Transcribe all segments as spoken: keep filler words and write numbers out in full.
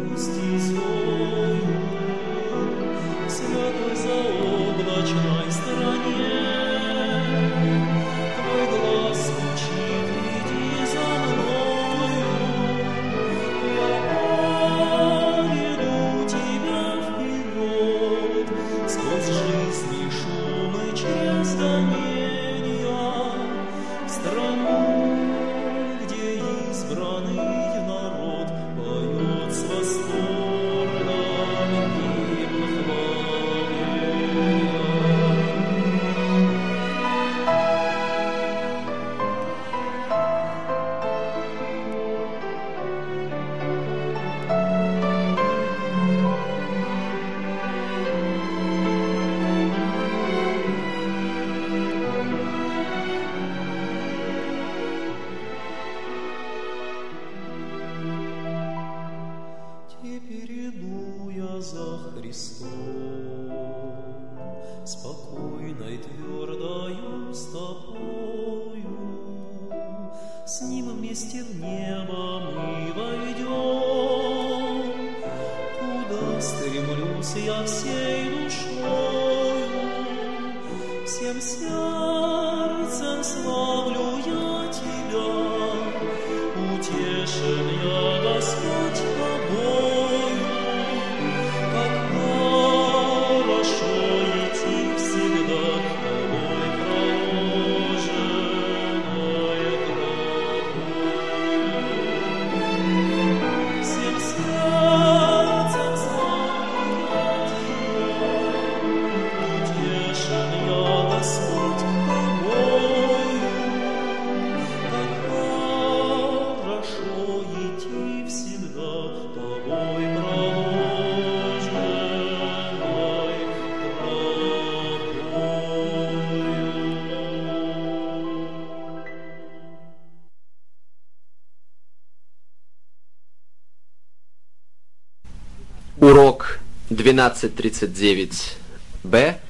Урок двенадцать тридцать девять бэ,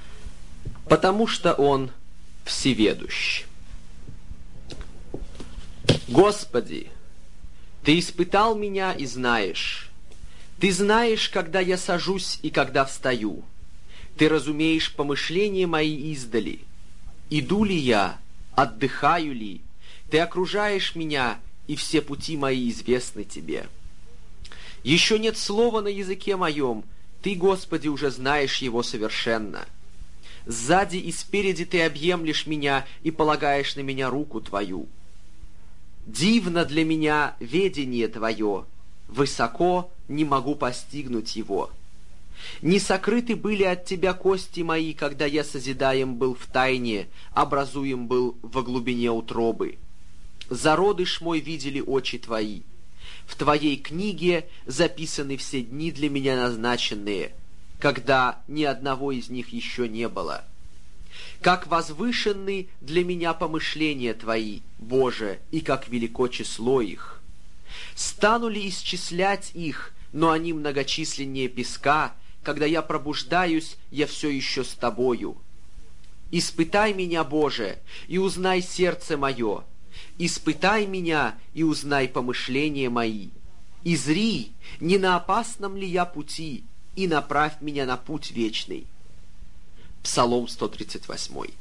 потому что Он всеведущ. Господи, Ты испытал меня и знаешь. Ты знаешь, когда я сажусь и когда встаю. Ты разумеешь помышления мои издали. Иду ли я, отдыхаю ли? Ты окружаешь меня, и все пути мои известны Тебе. Еще нет слова на языке моем, Ты, Господи, уже знаешь его совершенно. Сзади и спереди Ты объемлешь меня и полагаешь на меня руку Твою. Дивно для меня ведение Твое, высоко не могу постигнуть его. Не сокрыты были от Тебя кости мои, когда я созидаем был в тайне, образуем был во глубине утробы. Зародыш мой видели очи Твои. В Твоей книге записаны все дни для меня назначенные, когда ни одного из них еще не было. Как возвышенны для меня помышления Твои, Боже, и как велико число их. Стану ли исчислять их, но они многочисленнее песка, когда я пробуждаюсь, я все еще с Тобою. Испытай меня, Боже, и узнай сердце мое. Испытай меня и узнай помышления мои. И зри, не на опасном ли я пути, и направь меня на путь вечный. Псалом сто тридцать восемь.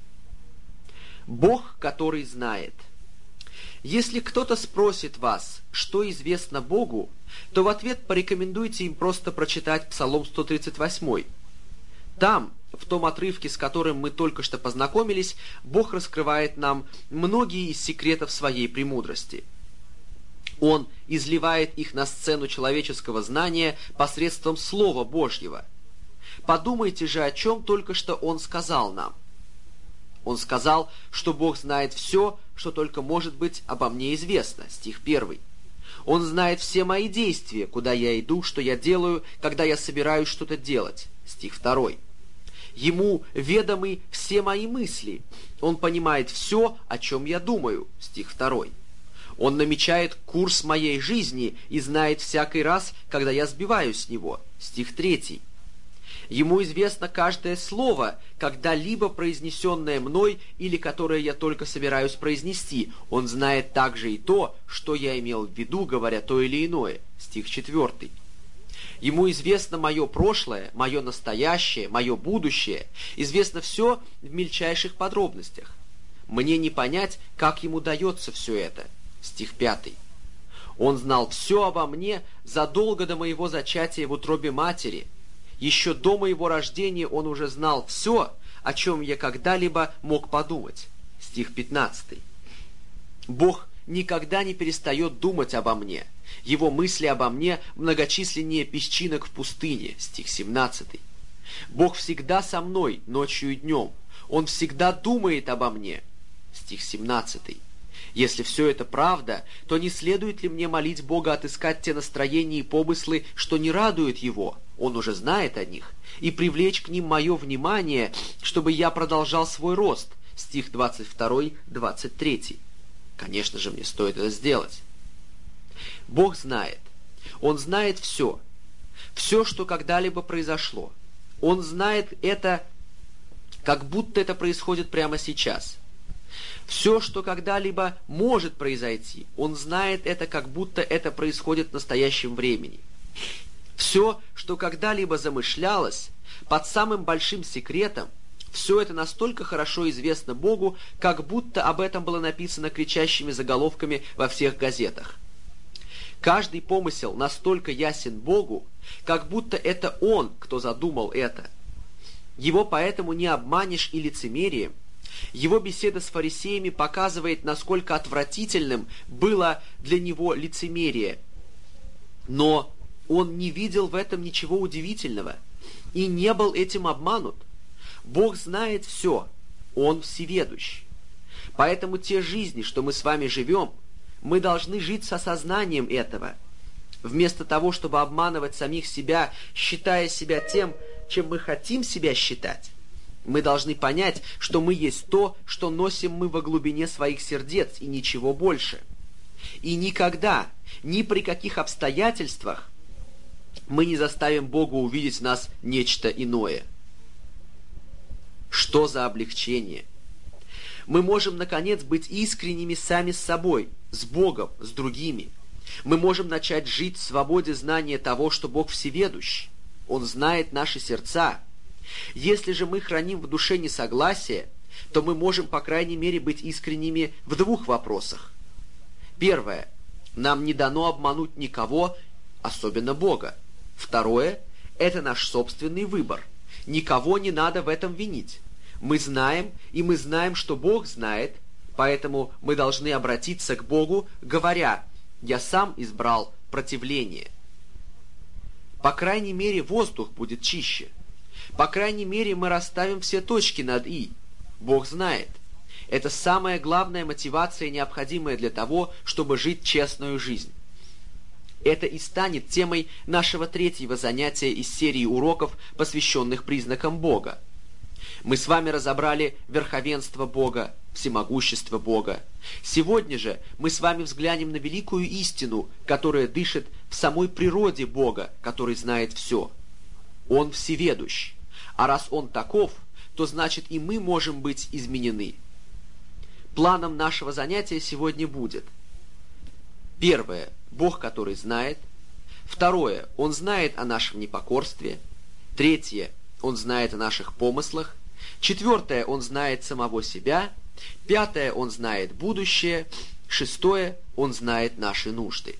Бог, который знает. Если кто-то спросит вас, что известно Богу, то в ответ порекомендуйте им просто прочитать Псалом сто тридцать восемь. Там, в том отрывке, с которым мы только что познакомились, Бог раскрывает нам многие из секретов своей премудрости. Он изливает их на сцену человеческого знания посредством Слова Божьего. Подумайте же, о чем только что Он сказал нам. Он сказал, что Бог знает все, что только может быть обо мне известно. Стих первый. Он знает все мои действия, куда я иду, что я делаю, когда я собираюсь что-то делать. Стих второй. Ему ведомы все мои мысли. Он понимает все, о чем я думаю. Стих второй. Он намечает курс моей жизни и знает всякий раз, когда я сбиваюсь с него. Стих третий. Ему известно каждое слово, когда-либо произнесенное мной или которое я только собираюсь произнести. Он знает также и то, что я имел в виду, говоря то или иное. Стих четвертый. Ему известно мое прошлое, мое настоящее, мое будущее, известно все в мельчайших подробностях. Мне не понять, как ему дается все это. Стих пятый. Он знал все обо мне задолго до моего зачатия в утробе матери. Еще до моего рождения он уже знал все, о чем я когда-либо мог подумать. Стих пятнадцатый. Бог никогда не перестает думать обо мне. Его мысли обо мне многочисленнее песчинок в пустыне. Стих семнадцатый. Бог всегда со мной ночью и днем. Он всегда думает обо мне. Стих семнадцатый. Если все это правда, то не следует ли мне молить Бога отыскать те настроения и помыслы, что не радуют Его, Он уже знает о них, и привлечь к ним мое внимание, чтобы я продолжал свой рост? Стих двадцать второй двадцать третий. Конечно же, мне стоит это сделать. Бог знает. Он знает все. Все, что когда-либо произошло. Он знает это, как будто это происходит прямо сейчас. Все, что когда-либо может произойти, Он знает это, как будто это происходит в настоящем времени. Все, что когда-либо замышлялось, под самым большим секретом, все это настолько хорошо известно Богу, как будто об этом было написано кричащими заголовками во всех газетах. Каждый помысел настолько ясен Богу, как будто это Он, кто задумал это. Его поэтому не обманешь и лицемерием. Его беседа с фарисеями показывает, насколько отвратительным было для него лицемерие. Но он не видел в этом ничего удивительного и не был этим обманут. Бог знает все, Он всеведущ. Поэтому те жизни, что мы с вами живем, мы должны жить с осознанием этого. Вместо того, чтобы обманывать самих себя, считая себя тем, чем мы хотим себя считать, мы должны понять, что мы есть то, что носим мы во глубине своих сердец, и ничего больше. И никогда, ни при каких обстоятельствах мы не заставим Бога увидеть в нас нечто иное. Что за облегчение! Мы можем, наконец, быть искренними сами с собой, с Богом, с другими. Мы можем начать жить в свободе знания того, что Бог всеведущ. Он знает наши сердца. Если же мы храним в душе несогласие, то мы можем, по крайней мере, быть искренними в двух вопросах. Первое. Нам не дано обмануть никого, особенно Бога. Второе. Это наш собственный выбор. Никого не надо в этом винить. Мы знаем, и мы знаем, что Бог знает, поэтому мы должны обратиться к Богу, говоря: «Я сам избрал противление». По крайней мере, воздух будет чище. По крайней мере, мы расставим все точки над «и». Бог знает. Это самая главная мотивация, необходимая для того, чтобы жить честную жизнь. Это и станет темой нашего третьего занятия из серии уроков, посвященных признакам Бога. Мы с вами разобрали верховенство Бога, всемогущество Бога. Сегодня же мы с вами взглянем на великую истину, которая дышит в самой природе Бога, который знает все. Он всеведущ. А раз Он таков, то значит и мы можем быть изменены. Планом нашего занятия сегодня будет: первое – Бог, который знает. Второе – Он знает о нашем непокорстве. Третье – Он знает о наших помыслах. Четвертое – Он знает самого себя. Пятое – Он знает будущее. Шестое – Он знает наши нужды.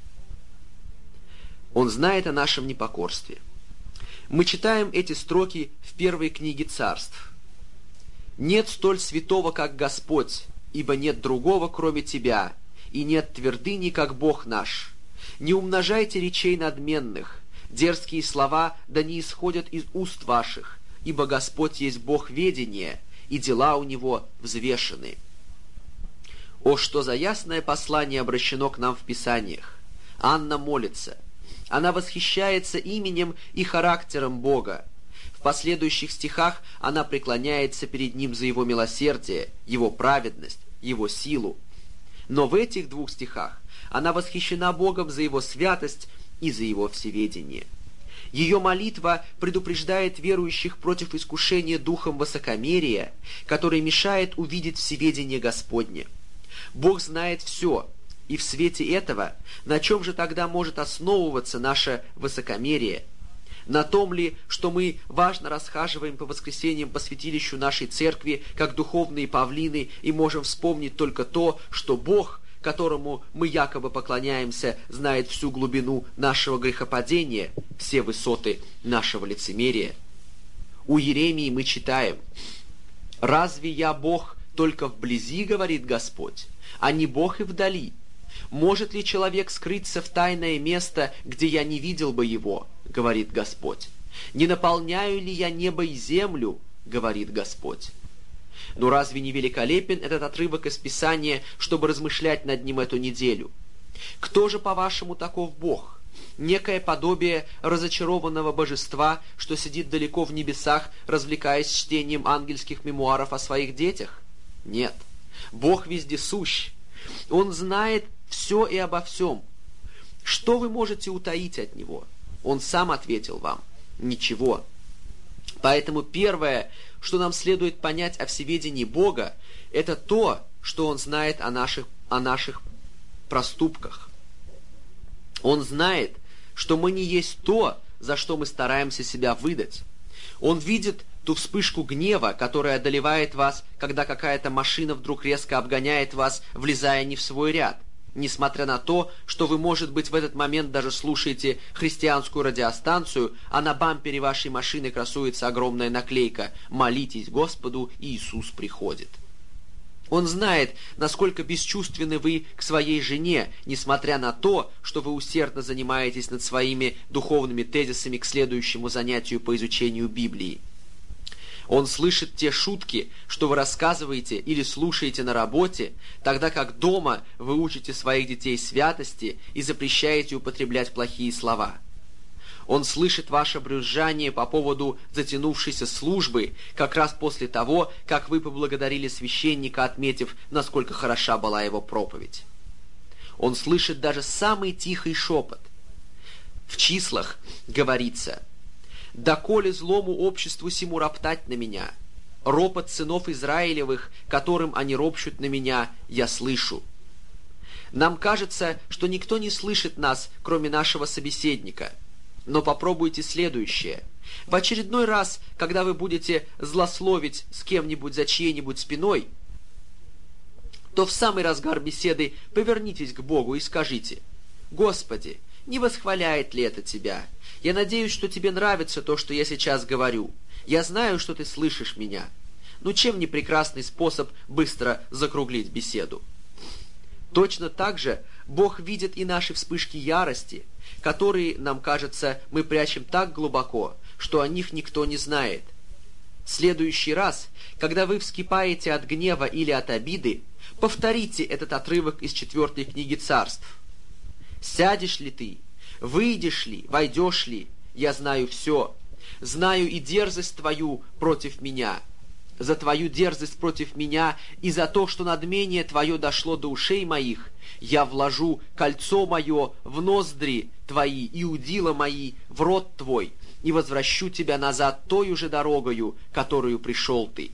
Он знает о нашем непокорстве. Мы читаем эти строки в первой книге Царств. «Нет столь святого, как Господь, ибо нет другого, кроме Тебя, и нет твердыни, как Бог наш. Не умножайте речей надменных, дерзкие слова да не исходят из уст ваших, ибо Господь есть Бог ведения, и дела у Него взвешены». О, что за ясное послание обращено к нам в Писаниях! Анна молится. Она восхищается именем и характером Бога. В последующих стихах она преклоняется перед Ним за Его милосердие, Его праведность, Его силу. Но в этих двух стихах она восхищена Богом за Его святость и за Его всеведение. Ее молитва предупреждает верующих против искушения духом высокомерия, который мешает увидеть всеведение Господне. Бог знает все, И в свете этого, на чем же тогда может основываться наше высокомерие? На том ли, что мы важно расхаживаем по воскресеньям по святилищу нашей церкви, как духовные павлины, и можем вспомнить только то, что Бог, которому мы якобы поклоняемся, знает всю глубину нашего грехопадения, все высоты нашего лицемерия? У Иеремии мы читаем: «Разве я Бог только вблизи, говорит Господь, а не Бог и вдали? Может ли человек скрыться в тайное место, где я не видел бы его, говорит Господь? Не наполняю ли я небо и землю, говорит Господь?» Но разве не великолепен этот отрывок из Писания, чтобы размышлять над ним эту неделю? Кто же, по-вашему, таков Бог? Некое подобие разочарованного божества, что сидит далеко в небесах, развлекаясь чтением ангельских мемуаров о своих детях? Нет. Бог вездесущ. Он знает все и обо всем. Что вы можете утаить от Него? Он сам ответил вам: ничего. Поэтому первое, что нам следует понять о всеведении Бога, это то, что Он знает о наших, о наших проступках. Он знает, что мы не есть то, за что мы стараемся себя выдать. Он видит ту вспышку гнева, которая одолевает вас, когда какая-то машина вдруг резко обгоняет вас, влезая не в свой ряд, несмотря на то, что вы, может быть, в этот момент даже слушаете христианскую радиостанцию, а на бампере вашей машины красуется огромная наклейка «Молитесь Господу, Иисус приходит». Он знает, насколько бесчувственны вы к своей жене, несмотря на то, что вы усердно занимаетесь над своими духовными тезисами к следующему занятию по изучению Библии. Он слышит те шутки, что вы рассказываете или слушаете на работе, тогда как дома вы учите своих детей святости и запрещаете употреблять плохие слова. Он слышит ваше брюзжание по поводу затянувшейся службы, как раз после того, как вы поблагодарили священника, отметив, насколько хороша была его проповедь. Он слышит даже самый тихий шепот. В числах говорится: «Доколе злому обществу сему роптать на меня, ропот сынов Израилевых, которым они ропщут на меня, я слышу». Нам кажется, что никто не слышит нас, кроме нашего собеседника. Но попробуйте следующее. В очередной раз, когда вы будете злословить с кем-нибудь за чьей-нибудь спиной, то в самый разгар беседы повернитесь к Богу и скажите: «Господи, не восхваляет ли это Тебя? Я надеюсь, что Тебе нравится то, что я сейчас говорю. Я знаю, что Ты слышишь меня». Ну чем не прекрасный способ быстро закруглить беседу? Точно так же Бог видит и наши вспышки ярости, которые, нам кажется, мы прячем так глубоко, что о них никто не знает. В следующий раз, когда вы вскипаете от гнева или от обиды, повторите этот отрывок из четвертой книги Царств. «Сядешь ли ты? Выйдешь ли? Войдешь ли? Я знаю все. Знаю и дерзость твою против меня. За твою дерзость против меня и за то, что надмение твое дошло до ушей моих, я вложу кольцо мое в ноздри твои и удила мои в рот твой, и возвращу тебя назад тою же дорогою, которую пришел ты».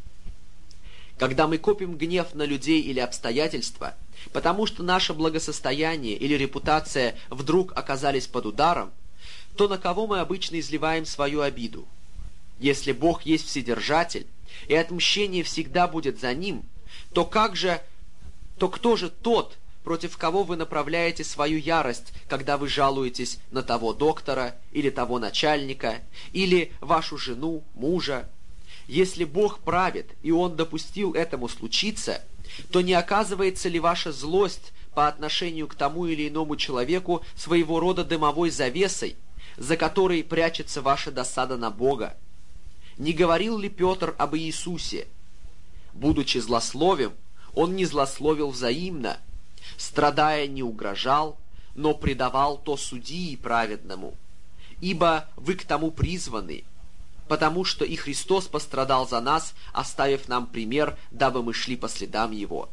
Когда мы копим гнев на людей или обстоятельства, потому что наше благосостояние или репутация вдруг оказались под ударом, то на кого мы обычно изливаем свою обиду? Если Бог есть Вседержатель, и отмщение всегда будет за Ним, то как же, то кто же тот, против кого вы направляете свою ярость, когда вы жалуетесь на того доктора, или того начальника, или вашу жену, мужа? Если Бог правит, и Он допустил этому случиться, то не оказывается ли ваша злость по отношению к тому или иному человеку своего рода дымовой завесой, за которой прячется ваша досада на Бога? Не говорил ли Петр об Иисусе? Будучи злословим, Он не злословил взаимно, страдая не угрожал, но предавал то судьи праведному. Ибо вы к тому призваны, потому что и Христос пострадал за нас, оставив нам пример, дабы мы шли по следам Его.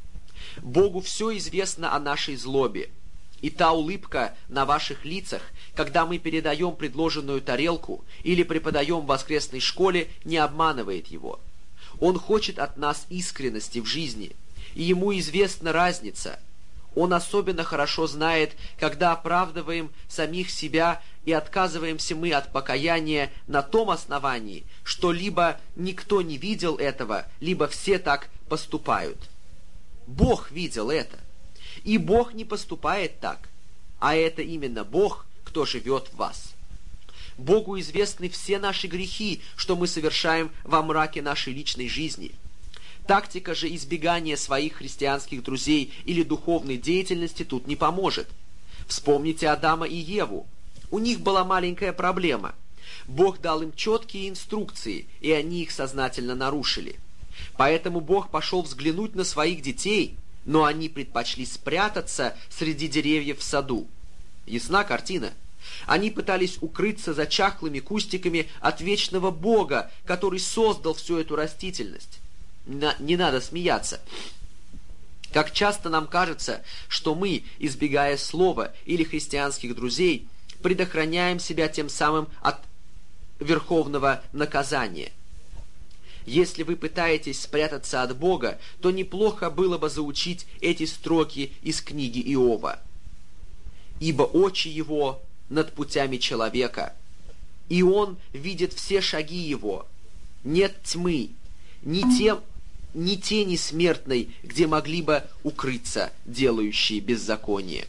Богу все известно о нашей злобе, и та улыбка на ваших лицах, когда мы передаем предложенную тарелку или преподаем в воскресной школе, не обманывает Его. Он хочет от нас искренности в жизни, и Ему известна разница. Он особенно хорошо знает, когда оправдываем самих себя и отказываемся мы от покаяния на том основании, что либо никто не видел этого, либо все так поступают. Бог видел это. И Бог не поступает так, а это именно Бог, кто живет в вас. Богу известны все наши грехи, что мы совершаем во мраке нашей личной жизни. Тактика же избегания своих христианских друзей или духовной деятельности тут не поможет. Вспомните Адама и Еву. У них была маленькая проблема. Бог дал им четкие инструкции, и они их сознательно нарушили. Поэтому Бог пошел взглянуть на своих детей, но они предпочли спрятаться среди деревьев в саду. Ясна картина? Они пытались укрыться за чахлыми кустиками от вечного Бога, который создал всю эту растительность. Не надо смеяться. Как часто нам кажется, что мы, избегая слова или христианских друзей, предохраняем себя тем самым от верховного наказания. Если вы пытаетесь спрятаться от Бога, то неплохо было бы заучить эти строки из книги Иова. «Ибо очи Его над путями человека, и Он видит все шаги Его. Нет тьмы, ни тем, ни тени смертной, где могли бы укрыться делающие беззаконие».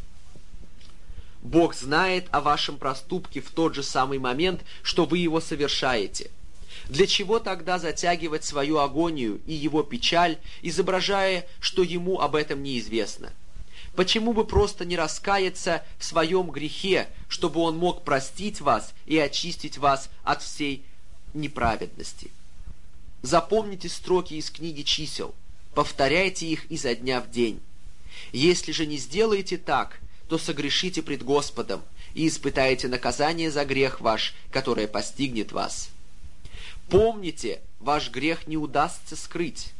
Бог знает о вашем проступке в тот же самый момент, что вы его совершаете. Для чего тогда затягивать свою агонию и его печаль, изображая, что ему об этом неизвестно? Почему бы просто не раскаяться в своем грехе, чтобы он мог простить вас и очистить вас от всей неправедности? Запомните строки из книги чисел, повторяйте их изо дня в день. Если же не сделаете так, то согрешите пред Господом и испытаете наказание за грех ваш, которое постигнет вас. Помните, ваш грех не удастся скрыть.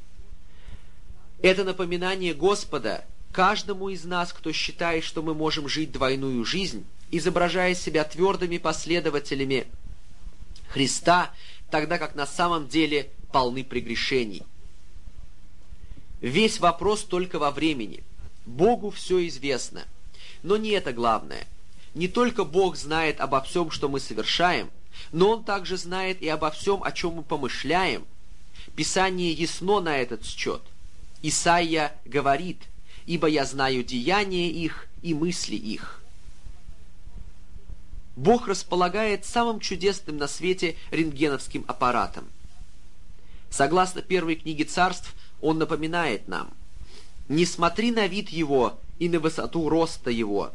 Это напоминание Господа каждому из нас, кто считает, что мы можем жить двойную жизнь, изображая себя твердыми последователями Христа, тогда как на самом деле полны прегрешений. Весь вопрос только во времени. Богу все известно. Но не это главное. Не только Бог знает обо всем, что мы совершаем, но Он также знает и обо всем, о чем мы помышляем. Писание ясно на этот счет. Исайя говорит: «Ибо я знаю деяния их и мысли их». Бог располагает самым чудесным на свете рентгеновским аппаратом. Согласно первой книге Царств, Он напоминает нам: «Не смотри на вид его и на высоту роста его.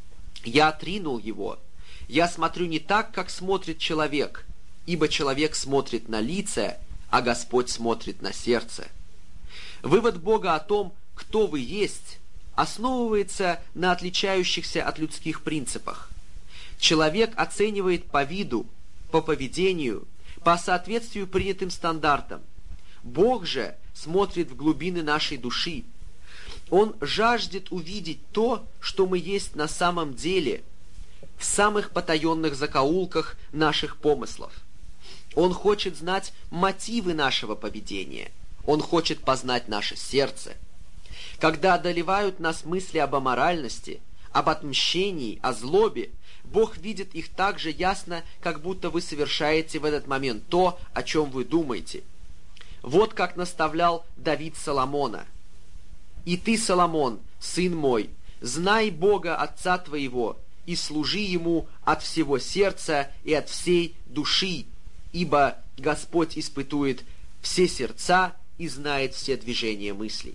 Я отринул его. Я смотрю не так, как смотрит человек, ибо человек смотрит на лица, а Господь смотрит на сердце». Вывод Бога о том, кто вы есть, основывается на отличающихся от людских принципах. Человек оценивает по виду, по поведению, по соответствию принятым стандартам. Бог же смотрит в глубины нашей души. Он жаждет увидеть то, что мы есть на самом деле, в самых потаенных закоулках наших помыслов. Он хочет знать мотивы нашего поведения. Он хочет познать наше сердце. Когда одолевают нас мысли об аморальности, об отмщении, о злобе, Бог видит их так же ясно, как будто вы совершаете в этот момент то, о чем вы думаете. Вот как наставлял Давид Соломона: «И ты, Соломон, сын мой, знай Бога Отца твоего, и служи Ему от всего сердца и от всей души, ибо Господь испытует все сердца и знает все движения мыслей».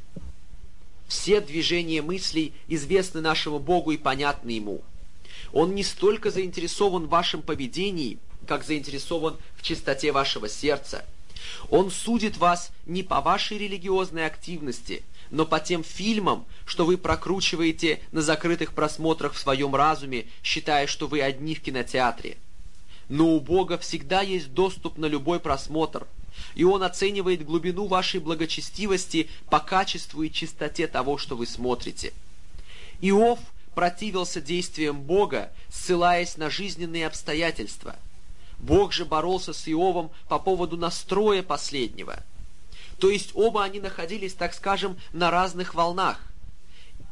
Все движения мыслей известны нашему Богу и понятны Ему. Он не столько заинтересован в вашем поведении, как заинтересован в чистоте вашего сердца. Он судит вас не по вашей религиозной активности, но по тем фильмам, что вы прокручиваете на закрытых просмотрах в своем разуме, считая, что вы одни в кинотеатре. Но у Бога всегда есть доступ на любой просмотр, и Он оценивает глубину вашей благочестивости по качеству и чистоте того, что вы смотрите. Иов противился действиям Бога, ссылаясь на жизненные обстоятельства. Бог же боролся с Иовом по поводу настроя последнего. То есть оба они находились, так скажем, на разных волнах.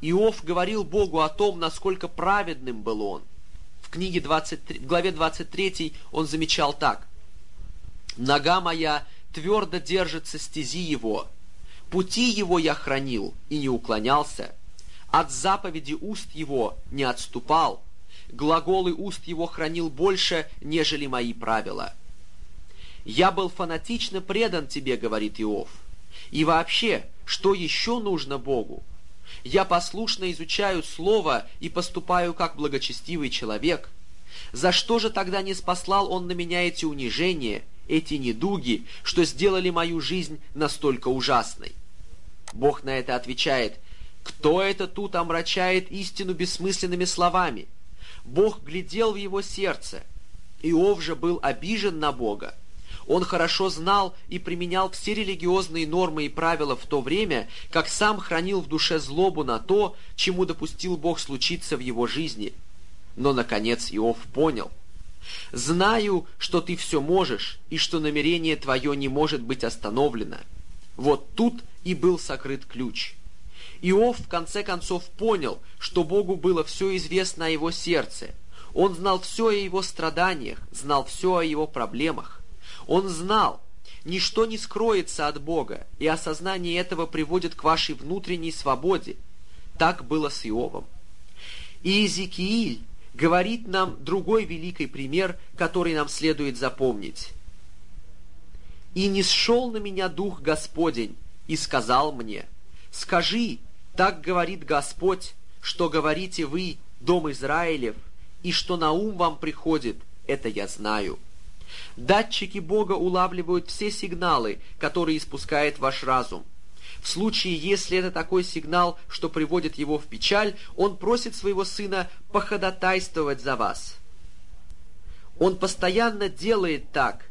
Иов говорил Богу о том, насколько праведным был он. В книге двадцать три, в главе двадцать три он замечал так: «Нога моя твердо держится стези его, пути его я хранил и не уклонялся, от заповеди уст его не отступал, глаголы уст его хранил больше, нежели мои правила». «Я был фанатично предан тебе, — говорит Иов, — и вообще, что еще нужно Богу? Я послушно изучаю Слово и поступаю как благочестивый человек. За что же тогда не спаслал Он на меня эти унижения, эти недуги, что сделали мою жизнь настолько ужасной?» Бог на это отвечает: «Кто это тут омрачает истину бессмысленными словами?» Бог глядел в его сердце. Иов же был обижен на Бога. Он хорошо знал и применял все религиозные нормы и правила в то время, как сам хранил в душе злобу на то, чему допустил Бог случиться в его жизни. Но, наконец, Иов понял: «Знаю, что ты все можешь, и что намерение твое не может быть остановлено». Вот тут и был сокрыт ключ. Иов в конце концов понял, что Богу было все известно о его сердце. Он знал все о его страданиях, знал все о его проблемах. Он знал, ничто не скроется от Бога, и осознание этого приводит к вашей внутренней свободе. Так было с Иовом. И Иезекииль говорит нам другой великий пример, который нам следует запомнить. «И нисшел на меня Дух Господень, и сказал мне: скажи, так говорит Господь, что говорите вы, дом Израилев, и что на ум вам приходит, это я знаю». Датчики Бога улавливают все сигналы, которые испускает ваш разум. В случае, если это такой сигнал, что приводит его в печаль, он просит своего сына походатайствовать за вас. Он постоянно делает так.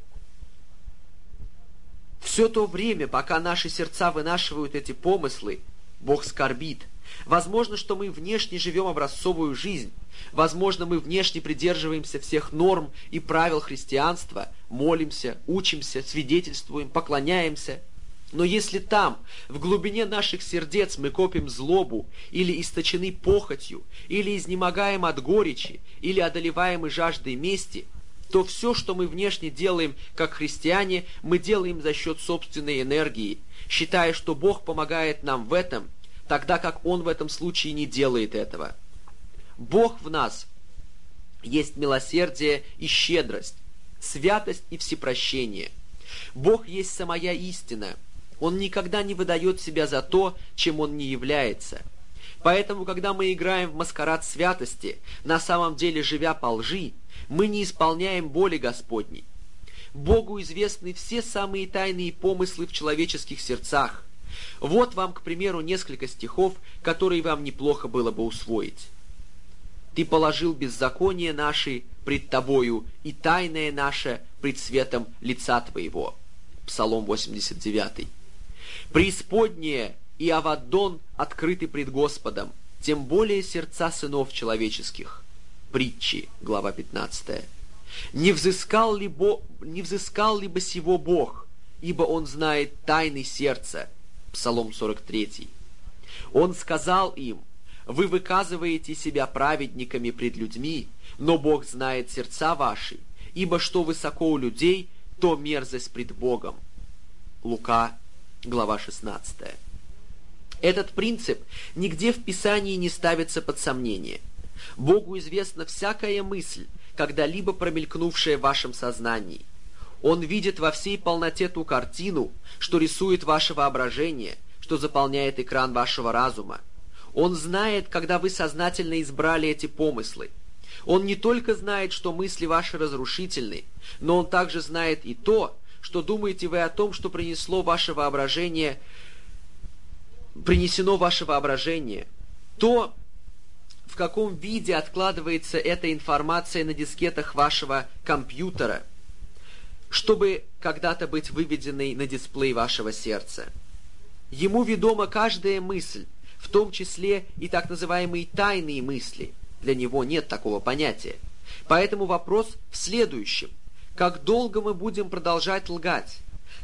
Все то время, пока наши сердца вынашивают эти помыслы, Бог скорбит. Возможно, что мы внешне живем образцовую жизнь. Возможно, мы внешне придерживаемся всех норм и правил христианства, молимся, учимся, свидетельствуем, поклоняемся. Но если там, в глубине наших сердец, мы копим злобу, или источены похотью, или изнемогаем от горечи, или одолеваемы жаждой мести, то все, что мы внешне делаем как христиане, мы делаем за счет собственной энергии, считая, что Бог помогает нам в этом, тогда как Он в этом случае не делает этого. Бог в нас есть милосердие и щедрость, святость и всепрощение. Бог есть самая истина. Он никогда не выдает себя за то, чем Он не является. Поэтому, когда мы играем в маскарад святости, на самом деле живя по лжи, мы не исполняем воли Господней. Богу известны все самые тайные помыслы в человеческих сердцах. Вот вам, к примеру, несколько стихов, которые вам неплохо было бы усвоить. «Ты положил беззаконие наши пред Тобою, и тайное наше пред светом лица Твоего». Псалом восемьдесят девять. «Преисподнее и Аваддон открыты пред Господом, тем более сердца сынов человеческих». Притчи, глава пятнадцатая. «Не взыскал ли, Бо... не взыскал ли бы сего Бог, ибо Он знает тайны сердца». Псалом сорок три. «Он сказал им: вы выказываете себя праведниками пред людьми, но Бог знает сердца ваши, ибо что высоко у людей, то мерзость пред Богом». Лука, глава шестнадцатая. Этот принцип нигде в Писании не ставится под сомнение. Богу известна всякая мысль, когда-либо промелькнувшая в вашем сознании. Он видит во всей полноте ту картину, что рисует ваше воображение, что заполняет экран вашего разума. Он знает, когда вы сознательно избрали эти помыслы. Он не только знает, что мысли ваши разрушительны, но Он также знает и то, что думаете вы о том, что принесло ваше воображение, принесено ваше воображение, то, в каком виде откладывается эта информация на дискетах вашего компьютера, чтобы когда-то быть выведенной на дисплей вашего сердца. Ему ведома каждая мысль, в том числе и так называемые тайные мысли. Для него нет такого понятия. Поэтому вопрос в следующем. Как долго мы будем продолжать лгать?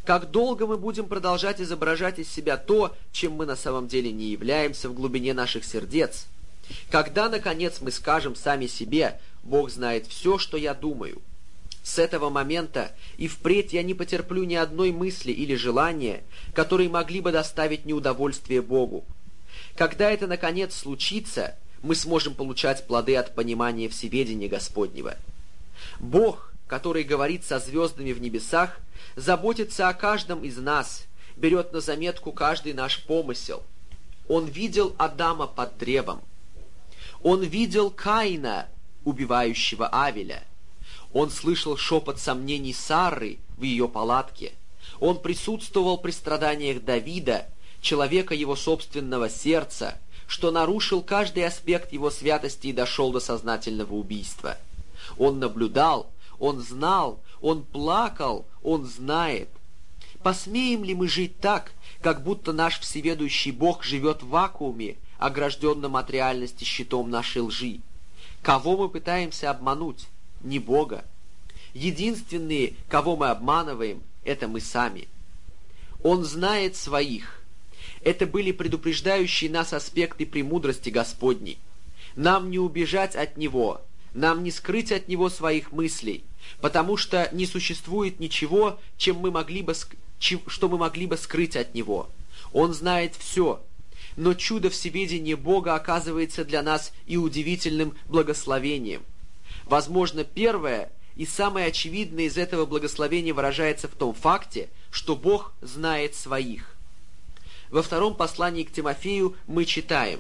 Как долго мы будем продолжать изображать из себя то, чем мы на самом деле не являемся в глубине наших сердец? Когда, наконец, мы скажем сами себе: «Бог знает все, что я думаю». С этого момента и впредь я не потерплю ни одной мысли или желания, которые могли бы доставить неудовольствие Богу. Когда это, наконец, случится, мы сможем получать плоды от понимания всеведения Господнего. Бог, который говорит со звездами в небесах, заботится о каждом из нас, берет на заметку каждый наш помысел. Он видел Адама под древом. Он видел Каина, убивающего Авеля. Он слышал шепот сомнений Сары в ее палатке. Он присутствовал при страданиях Давида, человека его собственного сердца, что нарушил каждый аспект его святости и дошел до сознательного убийства. Он наблюдал, он знал, он плакал, он знает. Посмеем ли мы жить так, как будто наш всеведущий Бог живет в вакууме, огражденном от реальности щитом нашей лжи? Кого мы пытаемся обмануть? Не Бога. Единственные, кого мы обманываем, это мы сами. Он знает своих. Это были предупреждающие нас аспекты премудрости Господней. Нам не убежать от Него, нам не скрыть от Него своих мыслей, потому что не существует ничего, чем мы могли бы, что мы могли бы скрыть от Него. Он знает все, но чудо всеведения Бога оказывается для нас и удивительным благословением. Возможно, первое и самое очевидное из этого благословения выражается в том факте, что Бог знает своих. Во втором послании к Тимофею мы читаем: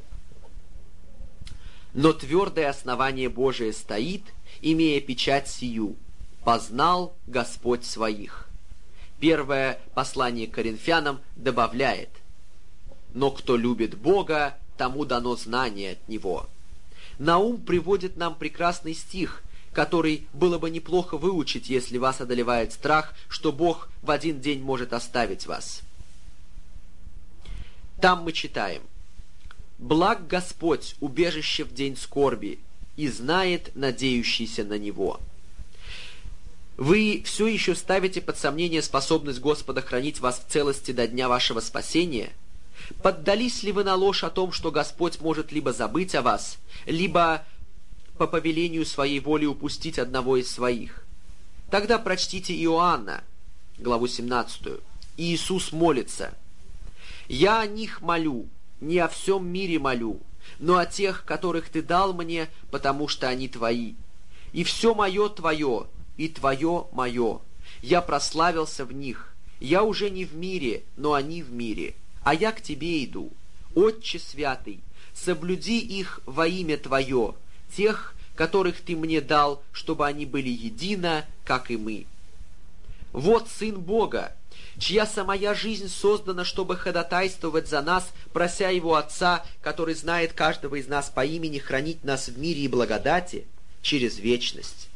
«Но твердое основание Божие стоит, имея печать сию: познал Господь своих». Первое послание к Коринфянам добавляет: «Но кто любит Бога, тому дано знание от Него». На ум приводит нам прекрасный стих, который было бы неплохо выучить, если вас одолевает страх, что Бог в один день может оставить вас. Там мы читаем: «Благ Господь, убежище в день скорби, и знает надеющийся на Него». Вы все еще ставите под сомнение способность Господа хранить вас в целости до дня вашего спасения? Поддались ли вы на ложь о том, что Господь может либо забыть о вас, либо по повелению своей воли упустить одного из своих? Тогда прочтите Иоанна, главу семнадцатую. Иисус молится: «Я о них молю, не о всем мире молю, но о тех, которых Ты дал мне, потому что они Твои. И все мое Твое, и Твое мое. Я прославился в них. Я уже не в мире, но они в мире. А я к Тебе иду. Отче святый, соблюди их во имя Твое, тех, которых Ты мне дал, чтобы они были едино, как и мы». Вот Сын Бога, чья самая жизнь создана, чтобы ходатайствовать за нас, прося Его Отца, который знает каждого из нас по имени, хранить нас в мире и благодати через вечность.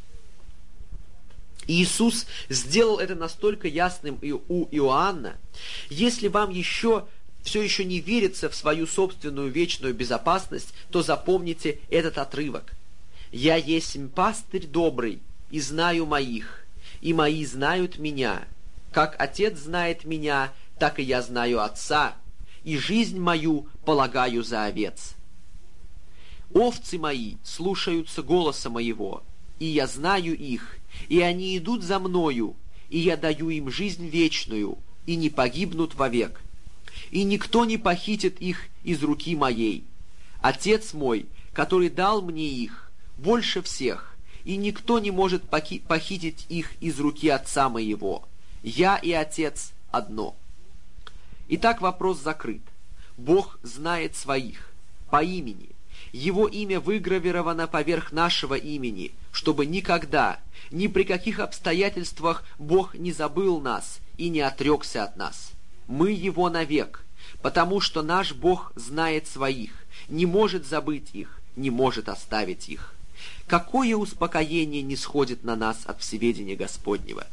Иисус сделал это настолько ясным и у Иоанна. Если вам еще все еще не верится в свою собственную вечную безопасность, то запомните этот отрывок. «Я есмь пастырь добрый, и знаю моих, и мои знают меня. Как Отец знает меня, так и я знаю Отца, и жизнь мою полагаю за овец. Овцы мои слушаются голоса моего, и я знаю их, и они идут за мною, и я даю им жизнь вечную, и не погибнут вовек. И никто не похитит их из руки моей. Отец мой, который дал мне их, больше всех, и никто не может похитить их из руки Отца моего. Я и Отец одно». Итак, вопрос закрыт. Бог знает своих по имени. Его имя выгравировано поверх нашего имени, чтобы никогда, ни при каких обстоятельствах Бог не забыл нас и не отрекся от нас. Мы Его навек, потому что наш Бог знает своих, не может забыть их, не может оставить их. Какое успокоение нисходит на нас от всеведения Господнего!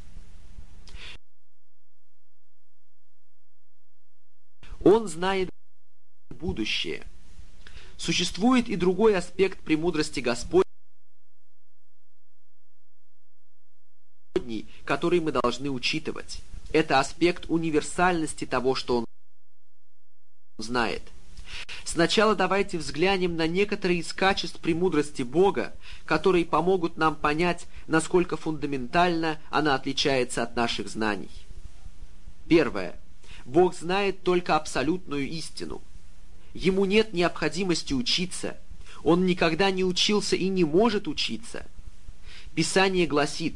Он знает будущее. Существует и другой аспект премудрости Господней, который мы должны учитывать. Это аспект универсальности того, что он знает. Сначала давайте взглянем на некоторые из качеств премудрости Бога, которые помогут нам понять, насколько фундаментально она отличается от наших знаний. Первое. Бог знает только абсолютную истину. Ему нет необходимости учиться. Он никогда не учился и не может учиться. Писание гласит: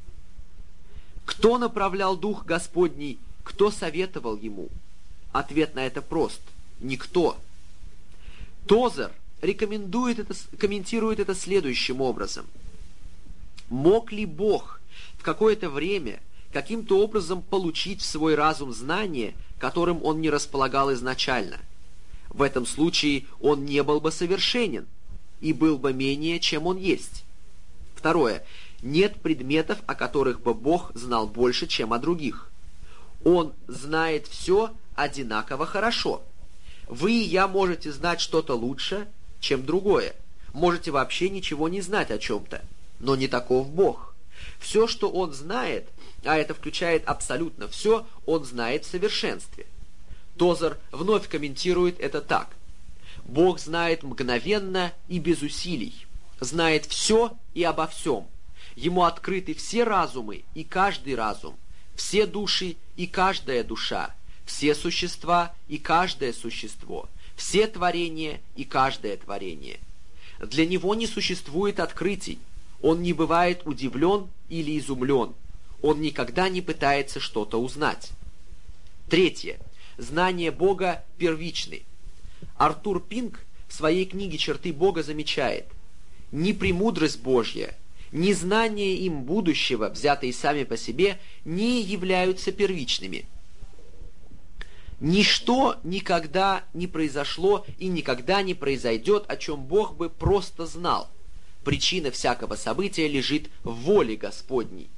«Кто направлял Дух Господний, кто советовал ему?» Ответ на это прост: никто. Тозер рекомендует это, комментирует это следующим образом. Мог ли Бог в какое-то время каким-то образом получить в свой разум знание, которым он не располагал изначально? В этом случае он не был бы совершенен и был бы менее, чем он есть. Второе. Нет предметов, о которых бы Бог знал больше, чем о других. Он знает все одинаково хорошо. Вы и я можете знать что-то лучше, чем другое. Можете вообще ничего не знать о чем-то. Но не таков Бог. Все, что Он знает, а это включает абсолютно все, Он знает в совершенстве. Тозер вновь комментирует это так. Бог знает мгновенно и без усилий. Знает все и обо всем. Ему открыты все разумы и каждый разум, все души и каждая душа, все существа и каждое существо, все творения и каждое творение. Для него не существует открытий. Он не бывает удивлен или изумлен. Он никогда не пытается что-то узнать. Третье. Знание Бога первичны. Артур Пинк в своей книге «Черты Бога» замечает: «Ни премудрость Божья, ни знание им будущего, взятые сами по себе, не являются первичными. Ничто никогда не произошло и никогда не произойдет, о чем Бог бы просто знал. Причина всякого события лежит в воле Господней».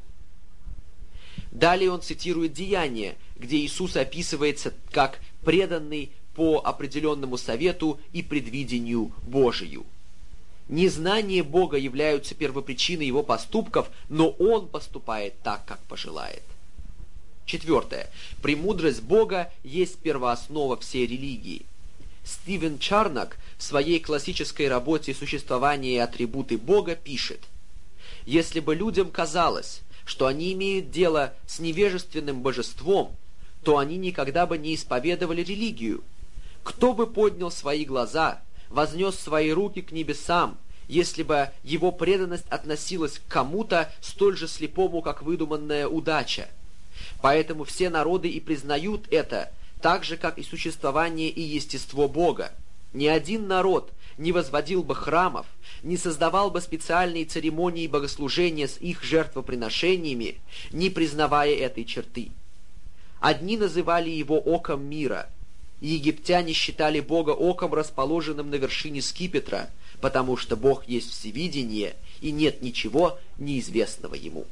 Далее он цитирует Деяния, где Иисус описывается как преданный по определенному совету и предвидению Божию. Незнание Бога являются первопричиной его поступков, но Он поступает так, как пожелает. Четвертое. Премудрость Бога есть первооснова всей религии. Стивен Чарнок в своей классической работе «Существование и атрибуты Бога» пишет: «Если бы людям казалось, что они имеют дело с невежественным божеством, то они никогда бы не исповедовали религию. Кто бы поднял свои глаза, вознес свои руки к небесам, если бы его преданность относилась к кому-то столь же слепому, как выдуманная удача? Поэтому все народы и признают это, так же, как и существование и естество Бога. Ни один народ не возводил бы храмов, не создавал бы специальные церемонии богослужения с их жертвоприношениями, не признавая этой черты. Одни называли его оком мира, и египтяне считали Бога оком, расположенным на вершине скипетра, потому что Бог есть всевидение, и нет ничего неизвестного Ему».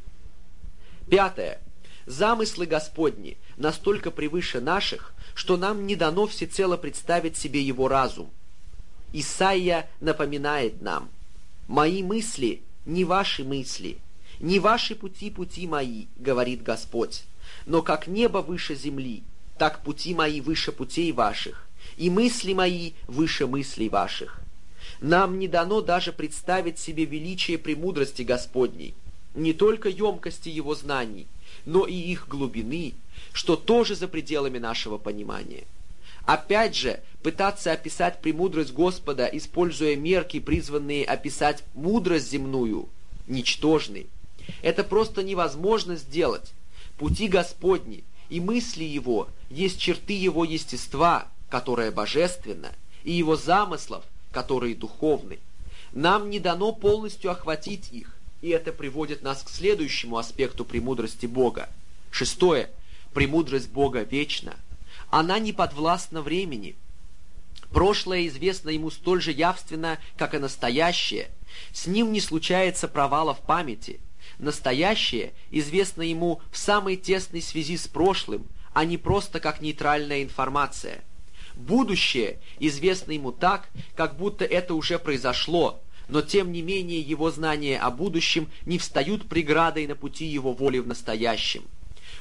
Пятое. Замыслы Господни настолько превыше наших, что нам не дано всецело представить себе Его разум. Исайя напоминает нам: «Мои мысли не ваши мысли, не ваши пути пути мои, говорит Господь, но как небо выше земли, так пути мои выше путей ваших, и мысли мои выше мыслей ваших». Нам не дано даже представить себе величие премудрости Господней, не только емкости Его знаний, но и их глубины, что тоже за пределами нашего понимания. Опять же, пытаться описать премудрость Господа, используя мерки, призванные описать мудрость земную, ничтожны. Это просто невозможно сделать. Пути Господни и мысли Его есть черты Его естества, которое божественно, и Его замыслов, которые духовны. Нам не дано полностью охватить их, и это приводит нас к следующему аспекту премудрости Бога. Шестое. Премудрость Бога вечна. Она не подвластна времени. Прошлое известно Ему столь же явственно, как и настоящее. С Ним не случается провала в памяти. Настоящее известно Ему в самой тесной связи с прошлым, а не просто как нейтральная информация. Будущее известно Ему так, как будто это уже произошло, но тем не менее Его знания о будущем не встают преградой на пути Его воли в настоящем.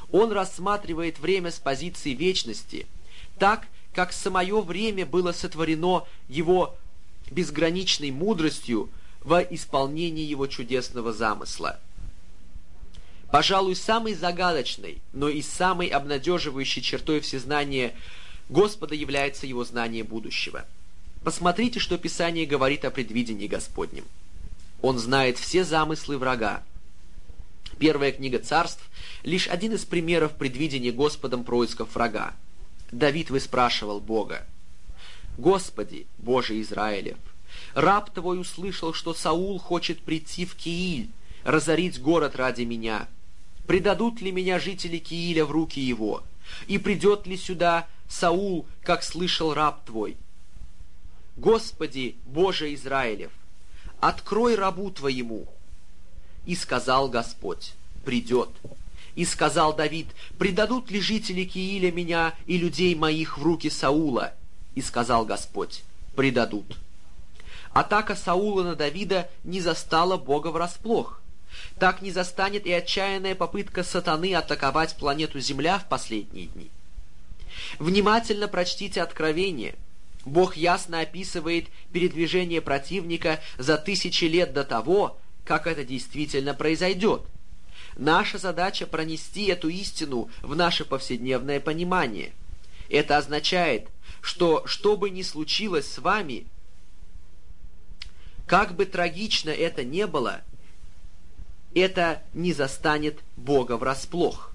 Он рассматривает время с позиции вечности, так, как самое время было сотворено его безграничной мудростью во исполнении его чудесного замысла. Пожалуй, самой загадочной, но и самой обнадеживающей чертой всезнания Господа является его знание будущего. Посмотрите, что Писание говорит о предвидении Господнем. Он знает все замыслы врага. Первая книга Царств — лишь один из примеров предвидения Господом происков врага. Давид выспрашивал Бога: «Господи, Боже Израилев, раб Твой услышал, что Саул хочет прийти в Кииль, разорить город ради меня. Предадут ли меня жители Кииля в руки его? И придет ли сюда Саул, как слышал раб Твой? Господи, Боже Израилев, открой рабу Твоему». И сказал Господь: «Придет». И сказал Давид: «Предадут ли жители Кииля меня и людей моих в руки Саула?» И сказал Господь: «Предадут». Атака Саула на Давида не застала Бога врасплох. Так не застанет и отчаянная попытка сатаны атаковать планету Земля в последние дни. Внимательно прочтите Откровение. Бог ясно описывает передвижение противника за тысячи лет до того, как это действительно произойдет. Наша задача — пронести эту истину в наше повседневное понимание. Это означает, что что бы ни случилось с вами, как бы трагично это ни было, это не застанет Бога врасплох.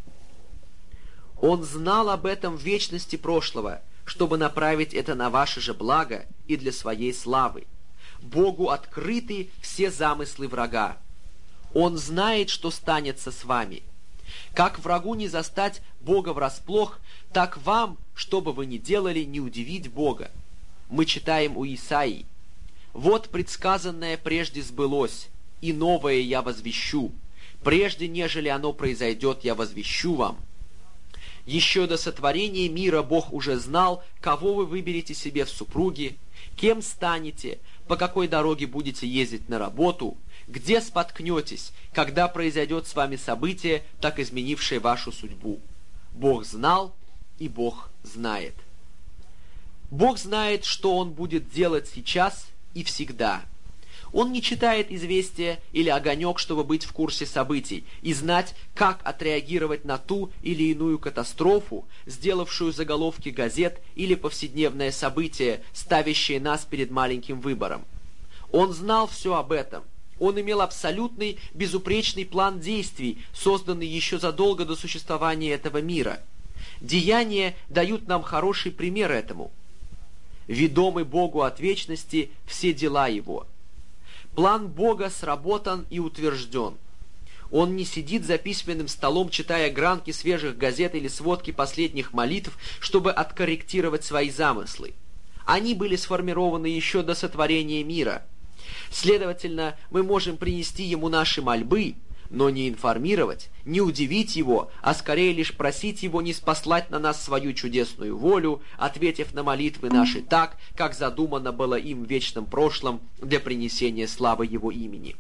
Он знал об этом в вечности прошлого, чтобы направить это на ваше же благо и для своей славы. Богу открыты все замыслы врага. Он знает, что станется с вами. Как врагу не застать Бога врасплох, так вам, что бы вы ни делали, не удивить Бога. Мы читаем у Исаии: «Вот предсказанное прежде сбылось, и новое я возвещу. Прежде, нежели оно произойдет, я возвещу вам». Еще до сотворения мира Бог уже знал, кого вы выберете себе в супруги, кем станете, по какой дороге будете ездить на работу, где споткнетесь, когда произойдет с вами событие, так изменившее вашу судьбу. Бог знал, и Бог знает. Бог знает, что Он будет делать сейчас и всегда. Он не читает известия или огонек, чтобы быть в курсе событий и знать, как отреагировать на ту или иную катастрофу, сделавшую заголовки газет, или повседневное событие, ставящее нас перед маленьким выбором. Он знал все об этом. Он имел абсолютный, безупречный план действий, созданный еще задолго до существования этого мира. Деяния дают нам хороший пример этому. Ведомы Богу от вечности все дела Его. План Бога сработан и утвержден. Он не сидит за письменным столом, читая гранки свежих газет или сводки последних молитв, чтобы откорректировать свои замыслы. Они были сформированы еще до сотворения мира. Следовательно, мы можем принести Ему наши мольбы, но не информировать, не удивить Его, а скорее лишь просить Его не спаслать на нас свою чудесную волю, ответив на молитвы наши так, как задумано было им в вечном прошлом для принесения славы Его имени.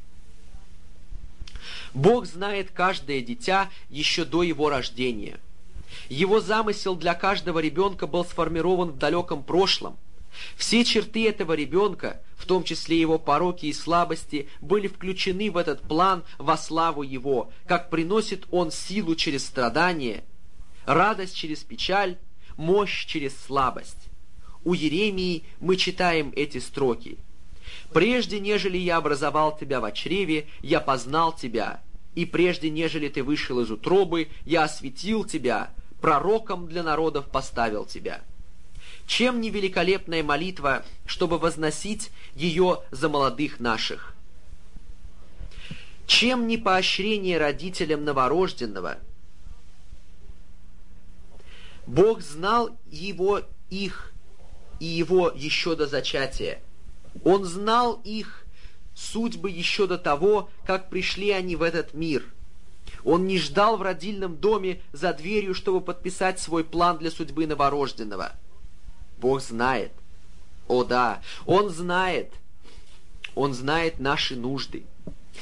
Бог знает каждое дитя еще до его рождения. Его замысел для каждого ребенка был сформирован в далеком прошлом. Все черты этого ребенка, в том числе его пороки и слабости, были включены в этот план во славу его, как приносит он силу через страдания, радость через печаль, мощь через слабость. У Иеремии мы читаем эти строки: «Прежде, нежели я образовал тебя во чреве, я познал тебя, и прежде, нежели ты вышел из утробы, я осветил тебя, пророком для народов поставил тебя». Чем не великолепная молитва, чтобы возносить ее за молодых наших? Чем не поощрение родителям новорожденного? Бог знал его, их и его еще до зачатия. Он знал их судьбы еще до того, как пришли они в этот мир. Он не ждал в родильном доме за дверью, чтобы подписать свой план для судьбы новорожденного. Бог знает. О да, Он знает. Он знает наши нужды.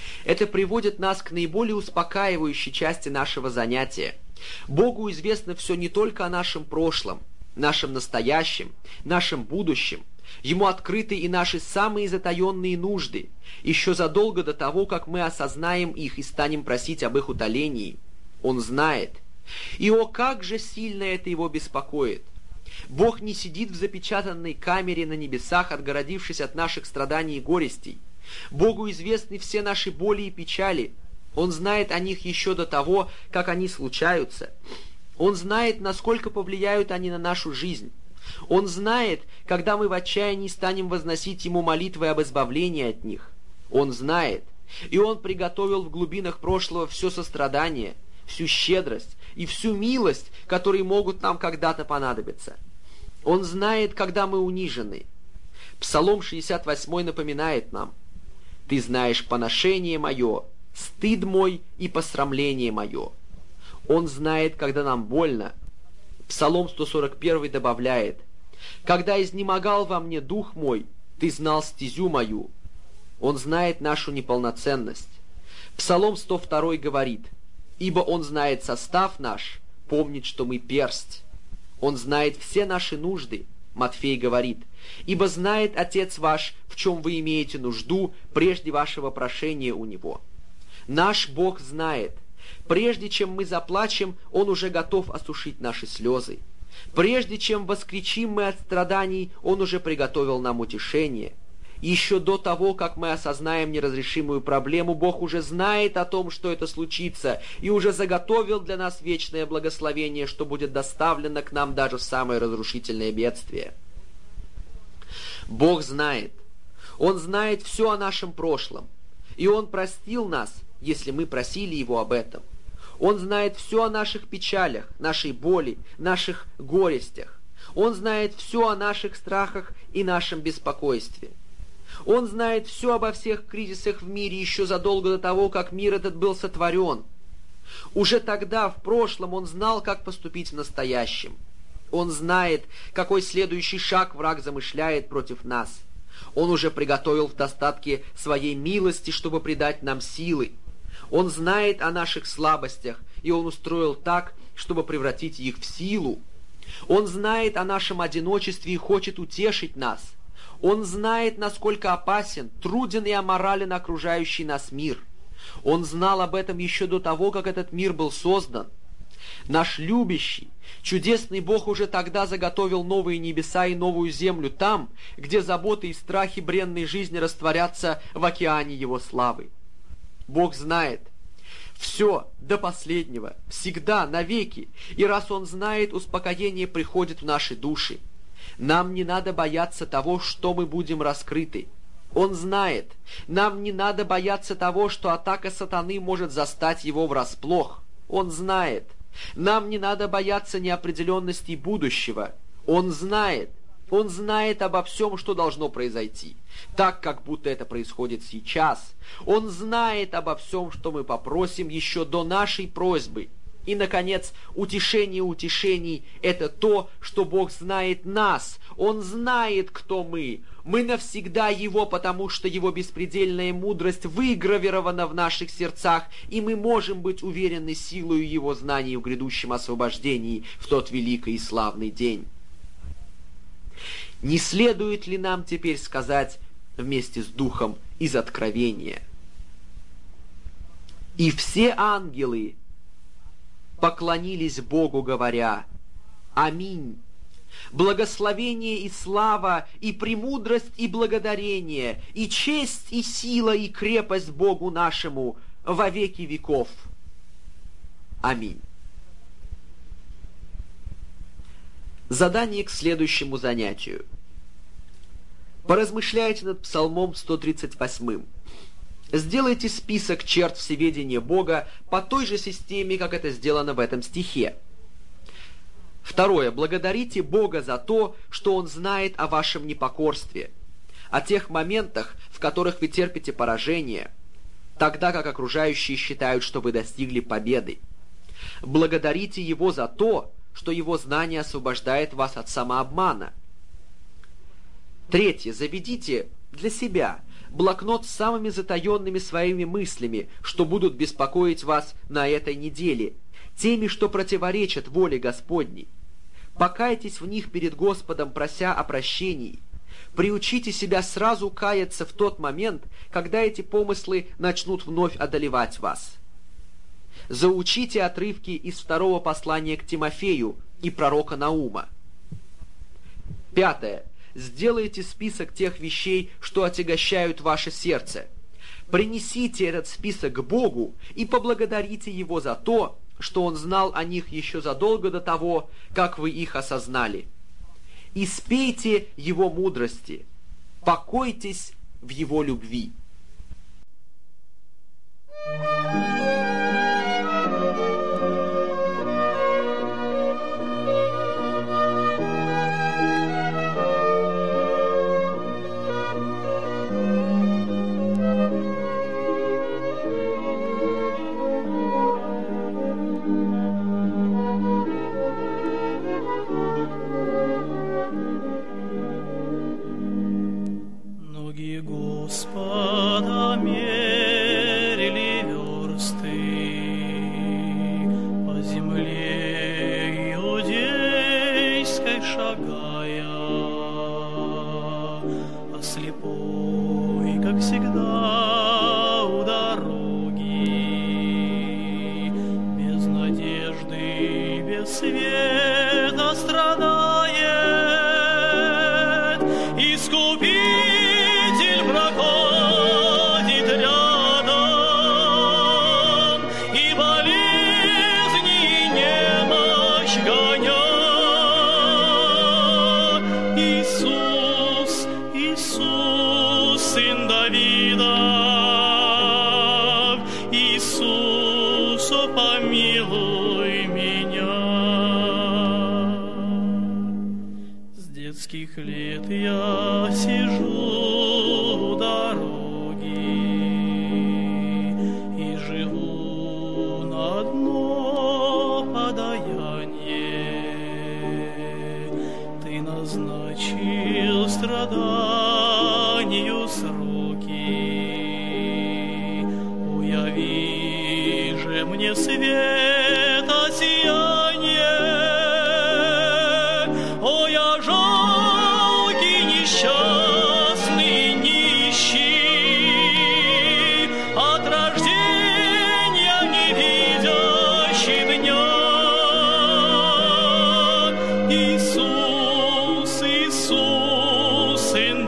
Это приводит нас к наиболее успокаивающей части нашего занятия. Богу известно все не только о нашем прошлом, нашем настоящем, нашем будущем. Ему открыты и наши самые затаенные нужды, еще задолго до того, как мы осознаем их и станем просить об их утолении. Он знает. И о, как же сильно это его беспокоит! Бог не сидит в запечатанной камере на небесах, отгородившись от наших страданий и горестей. Богу известны все наши боли и печали. Он знает о них еще до того, как они случаются. Он знает, насколько повлияют они на нашу жизнь. Он знает, когда мы в отчаянии станем возносить Ему молитвы об избавлении от них. Он знает, и Он приготовил в глубинах прошлого все сострадание, всю щедрость и всю милость, которые могут нам когда-то понадобиться. Он знает, когда мы унижены. Псалом шестьдесят восемь напоминает нам: «Ты знаешь поношение мое, стыд мой и посрамление мое». Он знает, когда нам больно. Псалом сто сорок один добавляет: «Когда изнемогал во мне дух мой, ты знал стезю мою». Он знает нашу неполноценность. Псалом сто два говорит: «Ибо Он знает состав наш, помнит, что мы персть». Он знает все наши нужды. Матфей говорит: «Ибо знает Отец ваш, в чем вы имеете нужду, прежде вашего прошения у Него». Наш Бог знает. Прежде чем мы заплачем, Он уже готов осушить наши слезы. Прежде чем воскричим мы от страданий, Он уже приготовил нам утешение. Еще до того, как мы осознаем неразрешимую проблему, Бог уже знает о том, что это случится, и уже заготовил для нас вечное благословение, что будет доставлено к нам даже в самое разрушительное бедствие. Бог знает. Он знает все о нашем прошлом, и Он простил нас, если мы просили Его об этом. Он знает все о наших печалях, нашей боли, наших горестях. Он знает все о наших страхах и нашем беспокойстве. Он знает все обо всех кризисах в мире еще задолго до того, как мир этот был сотворен. Уже тогда, в прошлом, Он знал, как поступить в настоящем. Он знает, какой следующий шаг враг замышляет против нас. Он уже приготовил в достатке своей милости, чтобы придать нам силы. Он знает о наших слабостях, и Он устроил так, чтобы превратить их в силу. Он знает о нашем одиночестве и хочет утешить нас. Он знает, насколько опасен, труден и аморален окружающий нас мир. Он знал об этом еще до того, как этот мир был создан. Наш любящий, чудесный Бог уже тогда заготовил новые небеса и новую землю там, где заботы и страхи бренной жизни растворятся в океане Его славы. Бог знает все до последнего, всегда, навеки, и раз Он знает, успокоение приходит в наши души. Нам не надо бояться того, что мы будем раскрыты. Он знает. Нам не надо бояться того, что атака сатаны может застать его врасплох. Он знает. Нам не надо бояться неопределенности будущего. Он знает. Он знает обо всем, что должно произойти, так, как будто это происходит сейчас. Он знает обо всем, что мы попросим еще до нашей просьбы. И, наконец, утешение утешений — это то, что Бог знает нас. Он знает, кто мы. Мы навсегда Его, потому что Его беспредельная мудрость выгравирована в наших сердцах, и мы можем быть уверены силою Его знаний в грядущем освобождении в тот великий и славный день. Не следует ли нам теперь сказать вместе с Духом из Откровения: «И все ангелы поклонились Богу, говоря: Аминь. Благословение и слава, и премудрость, и благодарение, и честь, и сила, и крепость Богу нашему во веки веков. Аминь». Задание к следующему занятию. Поразмышляйте над Псалмом сто тридцать восемь. Сделайте список черт всеведения Бога по той же системе, как это сделано в этом стихе. Второе. Благодарите Бога за то, что Он знает о вашем непокорстве, о тех моментах, в которых вы терпите поражение, тогда как окружающие считают, что вы достигли победы. Благодарите Его за то, что Его знание освобождает вас от самообмана. Третье. Заведите для себя блокнот с самыми затаенными своими мыслями, что будут беспокоить вас на этой неделе, теми, что противоречат воле Господней. Покайтесь в них перед Господом, прося о прощении. Приучите себя сразу каяться в тот момент, когда эти помыслы начнут вновь одолевать вас. Заучите отрывки из второго послания к Тимофею и пророка Наума. Пятое. Сделайте список тех вещей, что отягощают ваше сердце. Принесите этот список к Богу и поблагодарите Его за то, что Он знал о них еще задолго до того, как вы их осознали. И спейте Его мудрости, покойтесь в Его любви. Господа мерили версты, по земле иудейской шагая, а слепой, как всегда, у дороги, без надежды, без света страдает, искупи. Лет я сижу у дороги и живу на одно подаяние. Ты назначил страданию сроки, уяви же мне света сияние. О, я жалкий, несчастный, нищий, от рождения не видящий дня. Иисус, Иисус, сын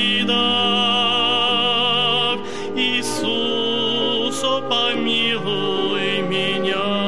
Давидов, Иисус, о, помилуй меня.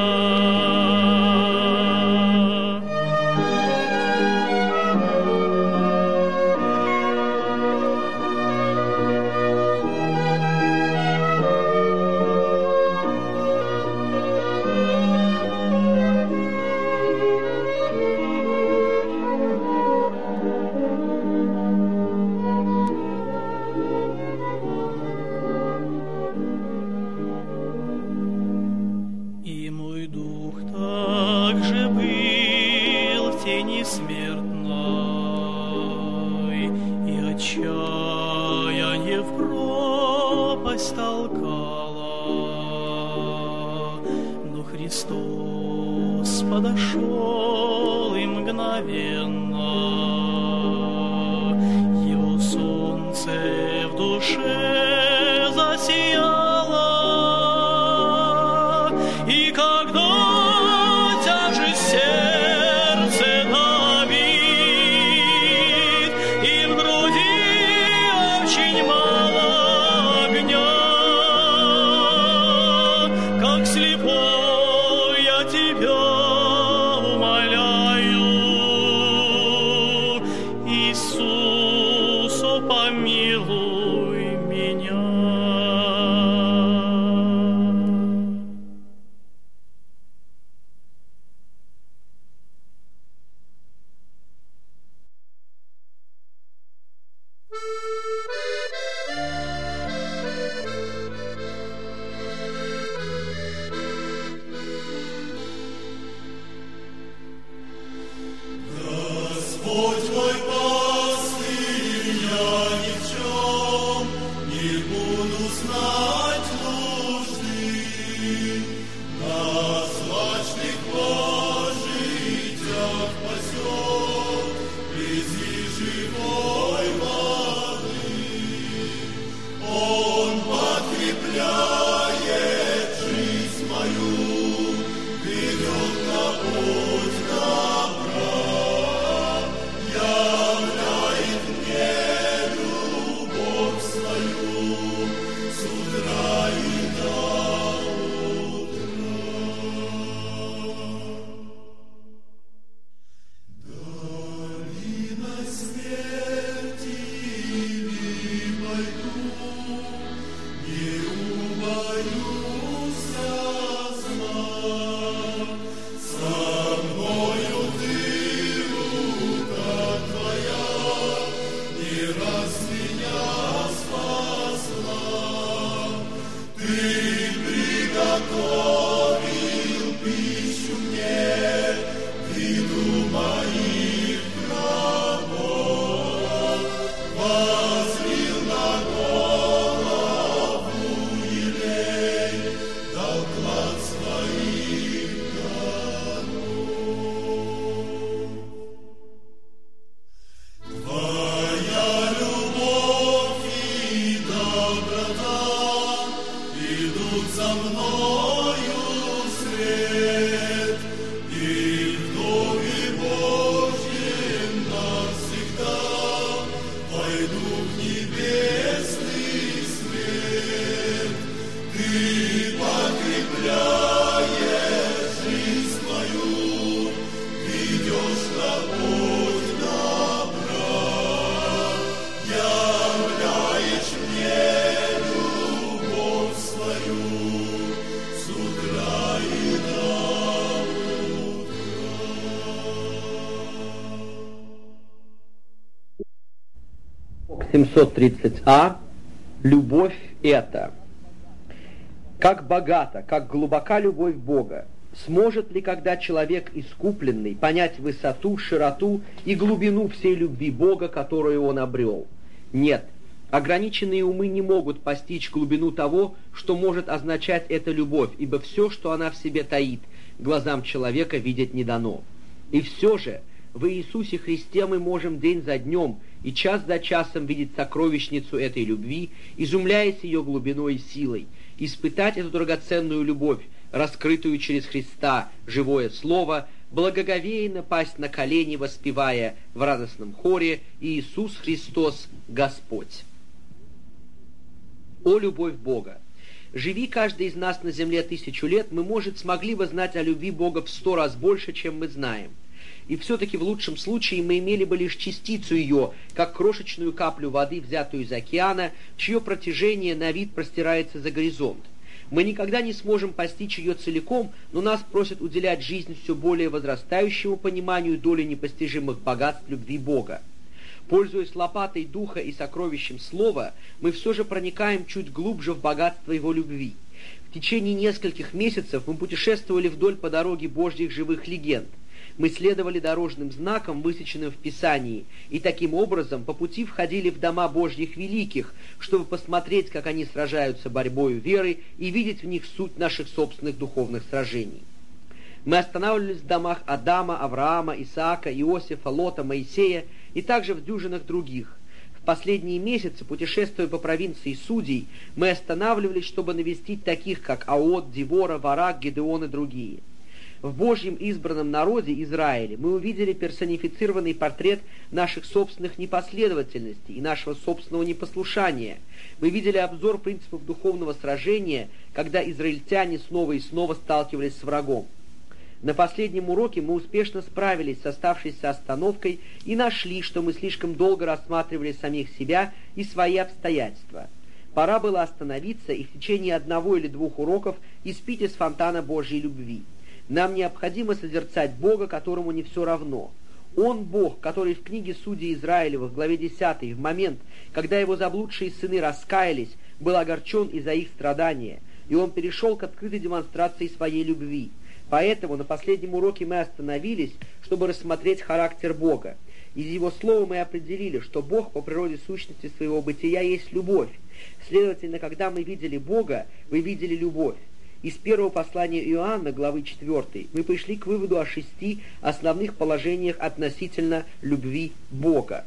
Смертной, и отчаяние в пропасть толкало, но Христос подошел и мгновенно Его солнце в душе засияло, и когда тяжесть сердце давит, и в груди очень мало огня, как слепой я тебя умоляю, Иисус, о, помилуй меня. семьсот тридцать а. Любовь это. Как богата, как глубока любовь Бога. Сможет ли когда человек искупленный понять высоту, широту и глубину всей любви Бога, которую он обрел? Нет. Ограниченные умы не могут постичь глубину того, что может означать эта любовь, ибо все, что она в себе таит, глазам человека видеть не дано. И все же в Иисусе Христе мы можем день за днем и час за часом видеть сокровищницу этой любви, изумляясь ее глубиной и силой, испытать эту драгоценную любовь, раскрытую через Христа, живое слово, благоговейно пасть на колени, воспевая в радостном хоре «Иисус Христос, Господь». О любовь Бога! Живи каждый из нас на земле тысячу лет, мы, может, смогли бы знать о любви Бога в сто раз больше, чем мы знаем. И все-таки в лучшем случае мы имели бы лишь частицу ее, как крошечную каплю воды, взятую из океана, чье протяжение на вид простирается за горизонт. Мы никогда не сможем постичь ее целиком, но нас просят уделять жизнь все более возрастающему пониманию доли непостижимых богатств любви Бога. Пользуясь лопатой духа и сокровищем слова, мы все же проникаем чуть глубже в богатство его любви. В течение нескольких месяцев мы путешествовали вдоль по дороге Божьих живых легенд. Мы следовали дорожным знакам, высеченным в Писании, и таким образом по пути входили в дома Божьих великих, чтобы посмотреть, как они сражаются борьбою веры и видеть в них суть наших собственных духовных сражений. Мы останавливались в домах Адама, Авраама, Исаака, Иосифа, Лота, Моисея и также в дюжинах других. В последние месяцы, путешествуя по провинции Судей, мы останавливались, чтобы навестить таких, как Аот, Девора, Варак, Гедеон и другие. В Божьем избранном народе Израиле мы увидели персонифицированный портрет наших собственных непоследовательностей и нашего собственного непослушания. Мы видели обзор принципов духовного сражения, когда израильтяне снова и снова сталкивались с врагом. На последнем уроке мы успешно справились с оставшейся остановкой и нашли, что мы слишком долго рассматривали самих себя и свои обстоятельства. Пора было остановиться и в течение одного или двух уроков испить из фонтана Божьей любви. Нам необходимо созерцать Бога, которому не все равно. Он Бог, который в книге Судей Израилевых, главе десятой, в момент, когда его заблудшие сыны раскаялись, был огорчен из-за их страдания, и он перешел к открытой демонстрации своей любви. Поэтому на последнем уроке мы остановились, чтобы рассмотреть характер Бога. Из его слова мы определили, что Бог по природе сущности своего бытия есть любовь. Следовательно, когда мы видели Бога, вы видели любовь. Из первого послания Иоанна, главы четвёртой, мы пришли к выводу о шести основных положениях относительно любви Бога.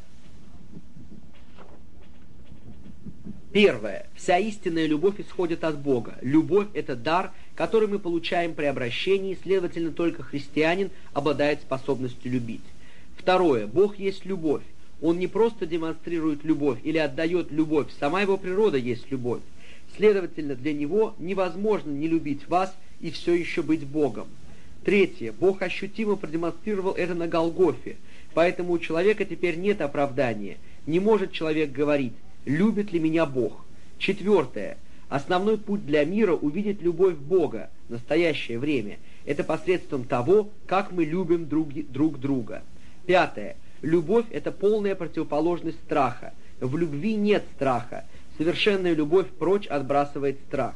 Первое. Вся истинная любовь исходит от Бога. Любовь – это дар, который мы получаем при обращении, следовательно, только христианин обладает способностью любить. Второе. Бог есть любовь. Он не просто демонстрирует любовь или отдает любовь, сама его природа есть любовь. Следовательно, для него невозможно не любить вас и все еще быть Богом. Третье. Бог ощутимо продемонстрировал это на Голгофе, поэтому у человека теперь нет оправдания. Не может человек говорить: «Любит ли меня Бог?». Четвертое. Основной путь для мира увидеть любовь Бога, настоящее время, это посредством того, как мы любим друг, друг друга. Пятое. Любовь – это полная противоположность страха. В любви нет страха. Совершенная любовь прочь отбрасывает страх.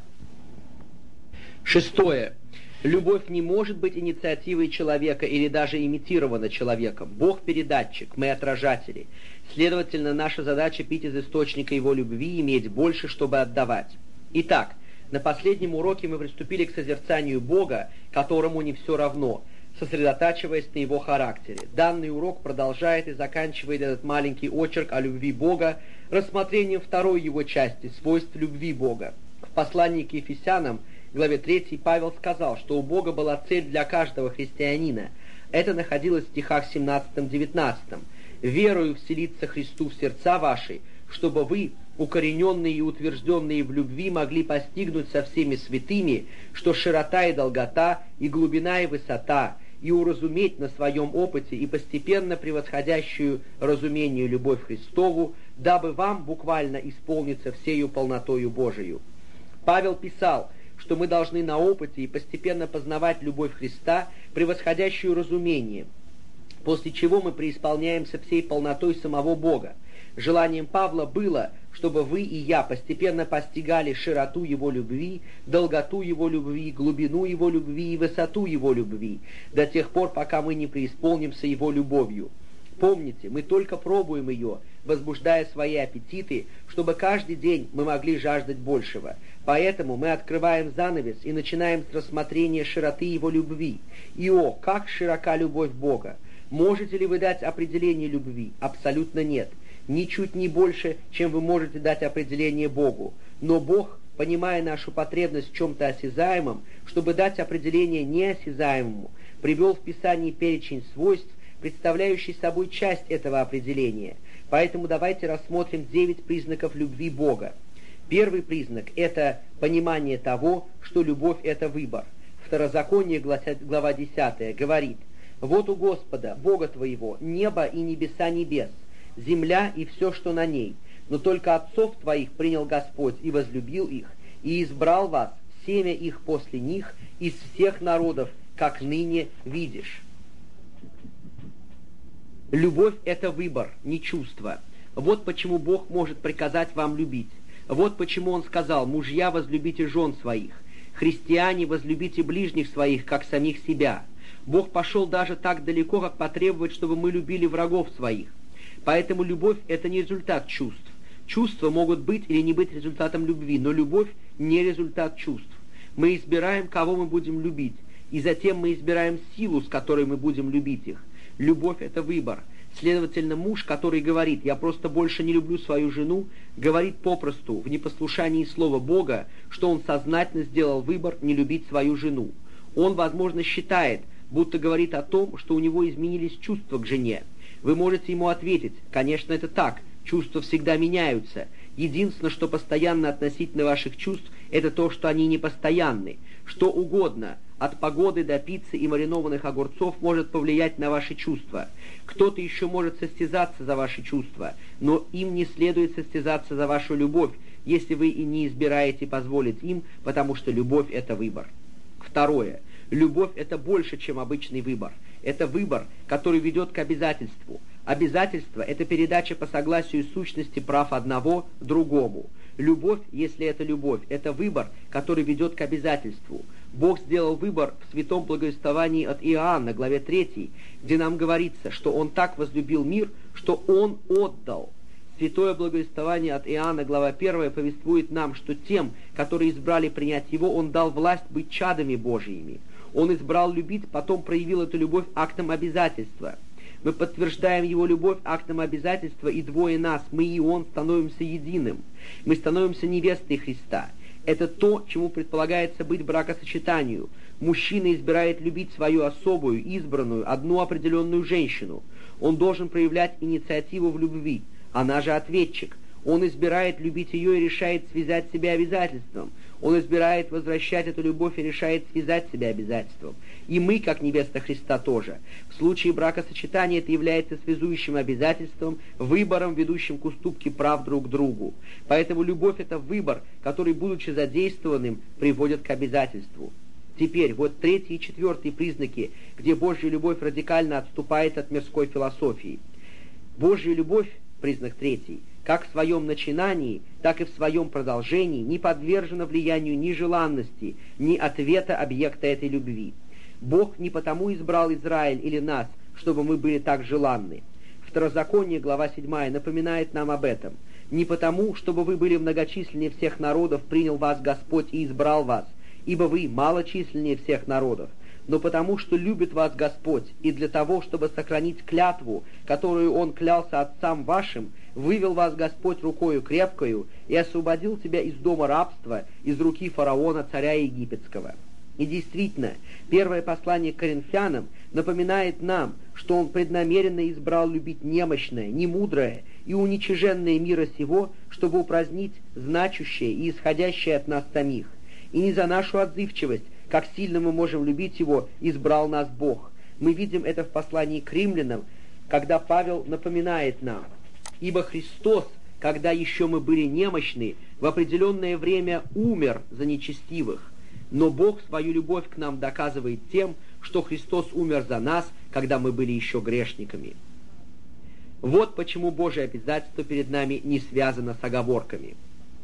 Шестое. Любовь не может быть инициативой человека или даже имитирована человеком. Бог – передатчик, мы – отражатели. Следовательно, наша задача пить из источника его любви, иметь больше, чтобы отдавать. Итак, на последнем уроке мы приступили к созерцанию Бога, которому не все равно, сосредотачиваясь на его характере. Данный урок продолжает и заканчивает этот маленький очерк о любви Бога рассмотрением второй его части, свойств любви Бога. В послании к Ефесянам, главе третьей, Павел сказал, что у Бога была цель для каждого христианина. Это находилось в стихах семнадцатом-девятнадцатом. «Верою вселиться Христу в сердца ваши, чтобы вы, укорененные и утвержденные в любви, могли постигнуть со всеми святыми, что широта и долгота, и глубина и высота, и уразуметь на своем опыте и постепенно превосходящую разумению любовь Христову, дабы вам буквально исполниться всею полнотою Божию». Павел писал, что мы должны на опыте и постепенно познавать любовь Христа, превосходящую разумение, после чего мы преисполняемся всей полнотой самого Бога. Желанием Павла было, чтобы вы и я постепенно постигали широту его любви, долготу его любви, глубину его любви и высоту его любви, до тех пор, пока мы не преисполнимся его любовью. Помните, мы только пробуем ее, возбуждая свои аппетиты, чтобы каждый день мы могли жаждать большего. Поэтому мы открываем занавес и начинаем с рассмотрения широты его любви. И о, как широка любовь Бога! Можете ли вы дать определение любви? Абсолютно нет. Ничуть не больше, чем вы можете дать определение Богу. Но Бог, понимая нашу потребность в чем-то осязаемом, чтобы дать определение неосязаемому, привел в Писании перечень свойств, представляющий собой часть этого определения. Поэтому давайте рассмотрим девять признаков любви Бога. Первый признак – это понимание того, что любовь – это выбор. Второзаконие, глава десятая, говорит: «Вот у Господа, Бога твоего, небо и небеса небес, земля и все, что на ней. Но только отцов твоих принял Господь и возлюбил их, и избрал вас, семя их после них, из всех народов, как ныне видишь». Любовь – это выбор, не чувство. Вот почему Бог может приказать вам любить. Вот почему Он сказал: «Мужья, возлюбите жен своих». Христиане, возлюбите ближних своих, как самих себя. Бог пошел даже так далеко, как потребовать, чтобы мы любили врагов своих. Поэтому любовь – это не результат чувств. Чувства могут быть или не быть результатом любви, но любовь не результат чувств. Мы избираем, кого мы будем любить, и затем мы избираем силу, с которой мы будем любить их. Любовь – это выбор. Следовательно, муж, который говорит: «Я просто больше не люблю свою жену», говорит попросту, в непослушании слова Бога, что он сознательно сделал выбор не любить свою жену. Он, возможно, считает, будто говорит о том, что у него изменились чувства к жене. Вы можете ему ответить: «Конечно, это так, чувства всегда меняются. Единственное, что постоянно относительно ваших чувств, это то, что они непостоянны. Что угодно, от погоды до пиццы и маринованных огурцов, может повлиять на ваши чувства. Кто-то еще может состязаться за ваши чувства, но им не следует состязаться за вашу любовь, если вы и не избираете позволить им, потому что любовь – это выбор». Второе. Любовь – это больше, чем обычный выбор. Это выбор, который ведет к обязательству. Обязательство – это передача по согласию сущности прав одного другому. Любовь, если это любовь, это выбор, который ведет к обязательству. Бог сделал выбор в святом благовествовании от Иоанна, главе третьей, где нам говорится, что Он так возлюбил мир, что Он отдал. Святое благовествование от Иоанна, глава первая, повествует нам, что тем, которые избрали принять Его, Он дал власть быть чадами Божиими. Он избрал любить, потом проявил эту любовь актом обязательства. Мы подтверждаем Его любовь актом обязательства, и двое нас, мы и Он, становимся единым. Мы становимся невестой Христа. Это то, чему предполагается быть бракосочетанию. Мужчина избирает любить свою особую, избранную, одну определенную женщину. Он должен проявлять инициативу в любви. Она же ответчик. Он избирает любить ее и решает связать себя обязательством. Он избирает возвращать эту любовь и решает связать себя обязательством. И мы, как невеста Христа, тоже. В случае бракосочетания это является связующим обязательством, выбором, ведущим к уступке прав друг другу. Поэтому любовь – это выбор, который, будучи задействованным, приводит к обязательству. Теперь вот третий и четвертый признаки, где Божья любовь радикально отступает от мирской философии. Божья любовь, признак третий, как в своем начинании, так и в своем продолжении не подвержена влиянию ни желанности, ни ответа объекта этой любви. Бог не потому избрал Израиль или нас, чтобы мы были так желанны. Второзаконие, глава седьмая, напоминает нам об этом. Не потому, чтобы вы были многочисленнее всех народов, принял вас Господь и избрал вас, ибо вы малочисленнее всех народов, но потому, что любит вас Господь, и для того, чтобы сохранить клятву, которую Он клялся отцам вашим, вывел вас Господь рукою крепкою и освободил тебя из дома рабства, из руки фараона, царя египетского. И действительно, первое послание к Коринфянам напоминает нам, что Он преднамеренно избрал любить немощное, немудрое и уничиженное мира сего, чтобы упразднить значущее и исходящее от нас самих. И не за нашу отзывчивость, как сильно мы можем любить Его, избрал нас Бог. Мы видим это в послании к римлянам, когда Павел напоминает нам: «Ибо Христос, когда еще мы были немощны, в определенное время умер за нечестивых. Но Бог свою любовь к нам доказывает тем, что Христос умер за нас, когда мы были еще грешниками». Вот почему Божие обязательство перед нами не связано с оговорками.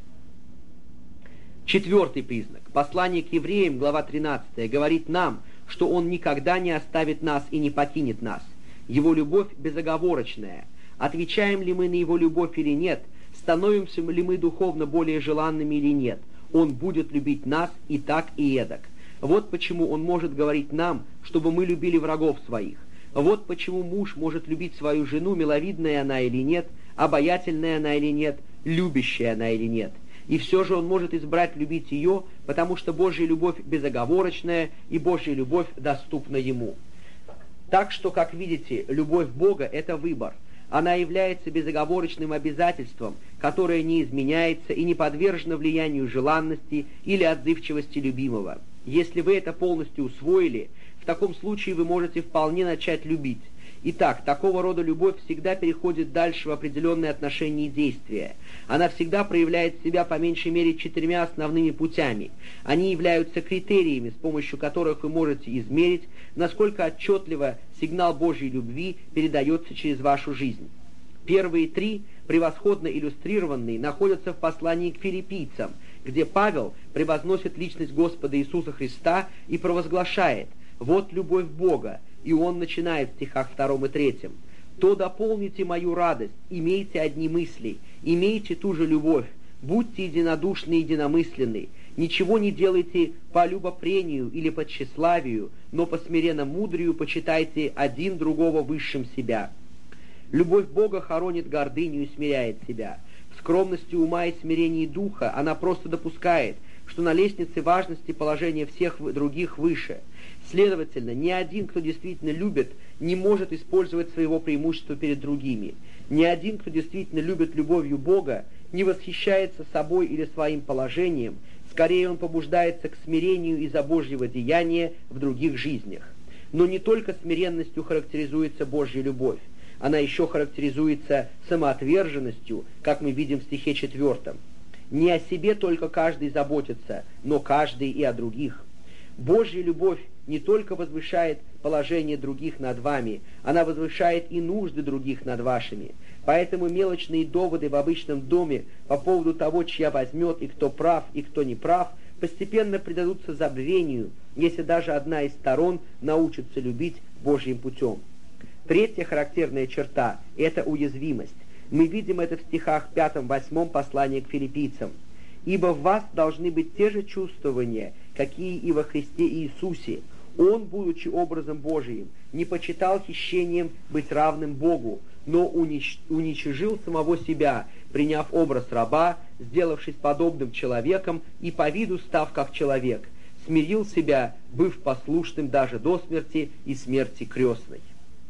Четвертый признак. Послание к евреям, глава тринадцатая, говорит нам, что Он никогда не оставит нас и не покинет нас. Его любовь безоговорочная. Отвечаем ли мы на Его любовь или нет, становимся ли мы духовно более желанными или нет, Он будет любить нас и так, и эдак. Вот почему Он может говорить нам, чтобы мы любили врагов своих. Вот почему муж может любить свою жену, миловидная она или нет, обаятельная она или нет, любящая она или нет. И все же он может избрать любить ее, потому что Божья любовь безоговорочная, и Божья любовь доступна ему. Так что, как видите, любовь Бога – это выбор. Она является безоговорочным обязательством, которое не изменяется и не подвержено влиянию желанности или отзывчивости любимого. Если вы это полностью усвоили, в таком случае вы можете вполне начать любить. Итак, такого рода любовь всегда переходит дальше в определенные отношения и действия. Она всегда проявляет себя по меньшей мере четырьмя основными путями. Они являются критериями, с помощью которых вы можете измерить, насколько отчетливо сигнал Божьей любви передается через вашу жизнь. Первые три, превосходно иллюстрированные, находятся в послании к филиппийцам, где Павел превозносит личность Господа Иисуса Христа и провозглашает: «Вот любовь Бога». И он начинает в стихах втором и третьем. «То дополните мою радость, имейте одни мысли, имейте ту же любовь, будьте единодушны и единомысленны, ничего не делайте по любопрению или по тщеславию, но по смиренно-мудрию почитайте один другого высшим себя. Любовь Бога хоронит гордыню и смиряет себя. В скромности ума и смирении духа она просто допускает, что на лестнице важности положение всех других выше. Следовательно, ни один, кто действительно любит, не может использовать своего преимущества перед другими. Ни один, кто действительно любит любовью Бога, не восхищается собой или своим положением, скорее он побуждается к смирению из-за Божьего деяния в других жизнях. Но не только смиренностью характеризуется Божья любовь, она еще характеризуется самоотверженностью, как мы видим в стихе четвертом. Не о себе только каждый заботится, но каждый и о других. Божья любовь не только возвышает положение других над вами, она возвышает и нужды других над вашими. Поэтому мелочные доводы в обычном доме по поводу того, чья возьмет и кто прав, и кто не прав, постепенно предадутся забвению, если даже одна из сторон научится любить Божьим путем. Третья характерная черта – это уязвимость. Мы видим это в стихах пятом-восьмом послания к филиппийцам. «Ибо в вас должны быть те же чувствования, какие и во Христе Иисусе. Он, будучи образом Божиим, не почитал хищением быть равным Богу, но унич... уничижил самого себя, приняв образ раба, сделавшись подобным человеком и по виду став как человек, смирил себя, быв послушным даже до смерти и смерти крестной».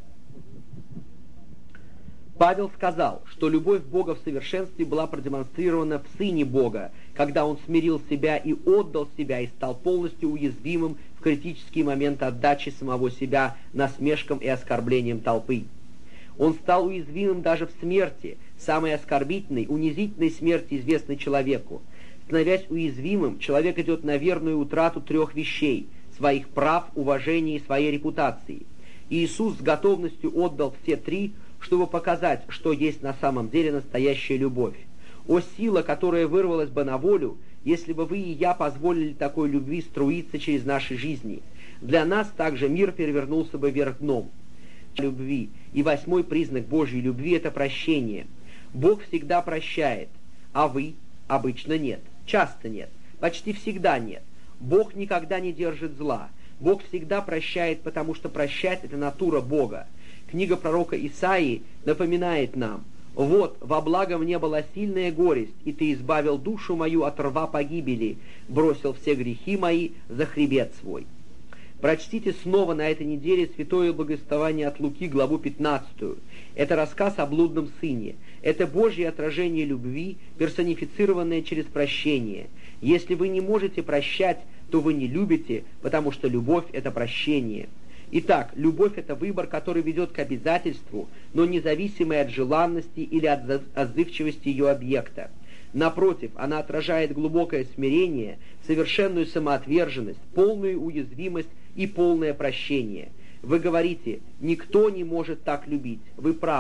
Павел сказал, что любовь Бога в совершенстве была продемонстрирована в Сыне Бога, когда Он смирил себя и отдал себя и стал полностью уязвимым в критический момент отдачи самого себя насмешкам и оскорблениям толпы. Он стал уязвимым даже в смерти, самой оскорбительной, унизительной смерти, известной человеку. Становясь уязвимым, человек идет на верную утрату трех вещей – своих прав, уважения и своей репутации. И Иисус с готовностью отдал все три, чтобы показать, что есть на самом деле настоящая любовь. О сила, которая вырвалась бы на волю, если бы вы и я позволили такой любви струиться через наши жизни. Для нас также мир перевернулся бы вверх дном. Любви. И восьмой признак Божьей любви – это прощение. Бог всегда прощает, а вы обычно нет, часто нет, почти всегда нет. Бог никогда не держит зла. Бог всегда прощает, потому что прощать – это натура Бога. Книга пророка Исаии напоминает нам: «Вот, во благо мне была сильная горесть, и ты избавил душу мою от рва погибели, бросил все грехи мои за хребет свой». Прочтите снова на этой неделе Святое Благовествование от Луки, главу пятнадцатую. Это рассказ о блудном сыне. Это Божье отражение любви, персонифицированное через прощение. Если вы не можете прощать, то вы не любите, потому что любовь – это прощение. Итак, любовь – это выбор, который ведет к обязательству, но независимый от желанности или от отзывчивости ее объекта. Напротив, она отражает глубокое смирение, совершенную самоотверженность, полную уязвимость и полное прощение. Вы говорите: «Никто не может так любить». Вы правы,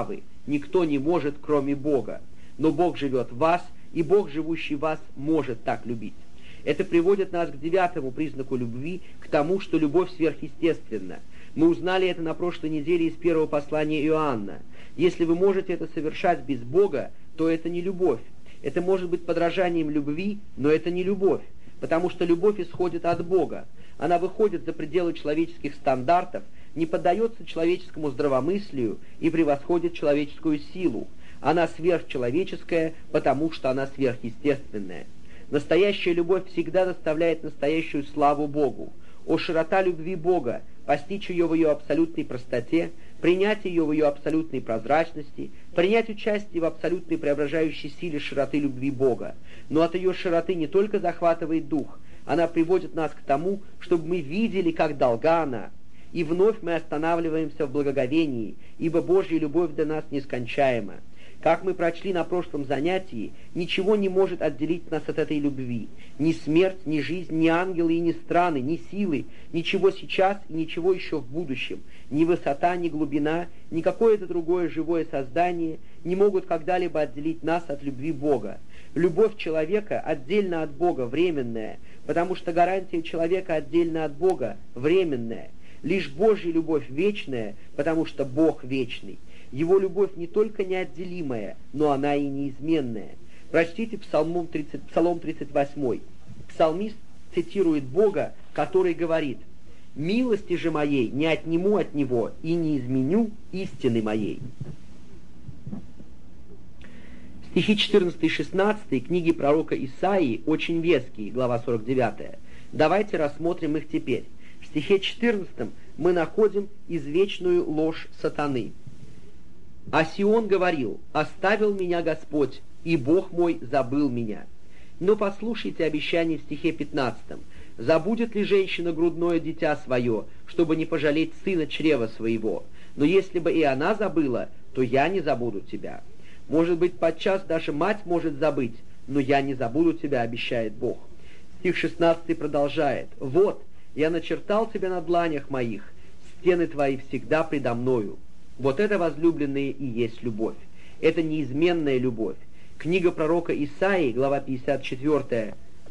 никто не может, кроме Бога. Но Бог живет в вас, и Бог, живущий в вас, может так любить. Это приводит нас к девятому признаку любви, к тому, что любовь сверхъестественна. Мы узнали это на прошлой неделе из первого послания Иоанна. Если вы можете это совершать без Бога, то это не любовь. Это может быть подражанием любви, но это не любовь, потому что любовь исходит от Бога. Она выходит за пределы человеческих стандартов, не поддается человеческому здравомыслию и превосходит человеческую силу. Она сверхчеловеческая, потому что она сверхъестественная. Настоящая любовь всегда доставляет настоящую славу Богу. О, широта любви Бога, постичь ее в ее абсолютной простоте, принять ее в ее абсолютной прозрачности, принять участие в абсолютной преображающей силе широты любви Бога. Но от ее широты не только захватывает дух, она приводит нас к тому, чтобы мы видели, как долга она. И вновь мы останавливаемся в благоговении, ибо Божья любовь для нас нескончаема. Как мы прочли на прошлом занятии, ничего не может отделить нас от этой любви. Ни смерть, ни жизнь, ни ангелы и ни страны, ни силы, ничего сейчас и ничего еще в будущем, ни высота, ни глубина, ни какое-то другое живое создание не могут когда-либо отделить нас от любви Бога. Любовь человека отдельно от Бога временная, потому что гарантия человека отдельно от Бога временная. Лишь Божья любовь вечная, потому что Бог вечный. Его любовь не только неотделимая, но она и неизменная. Прочтите Псалом тридцать, Псалом тридцать восемь. Псалмист цитирует Бога, который говорит: «Милости же моей не отниму от Него и не изменю истины моей». Стихи четырнадцатый и шестнадцатый книги пророка Исаии очень веские, глава сорок девятая. Давайте рассмотрим их теперь. В стихе четырнадцатом мы находим извечную ложь сатаны. «А Сион говорил: оставил меня Господь, и Бог мой забыл меня». Но послушайте обещание в стихе пятнадцатом. «Забудет ли женщина грудное дитя свое, чтобы не пожалеть сына чрева своего? Но если бы и она забыла, то я не забуду тебя». Может быть, подчас даже мать может забыть, но я не забуду тебя, обещает Бог. Стих шестнадцатый продолжает: «Вот, я начертал тебя на дланях моих, стены твои всегда предо мною». Вот это, возлюбленные, и есть любовь. Это неизменная любовь. Книга пророка Исаии, глава пятьдесят четыре,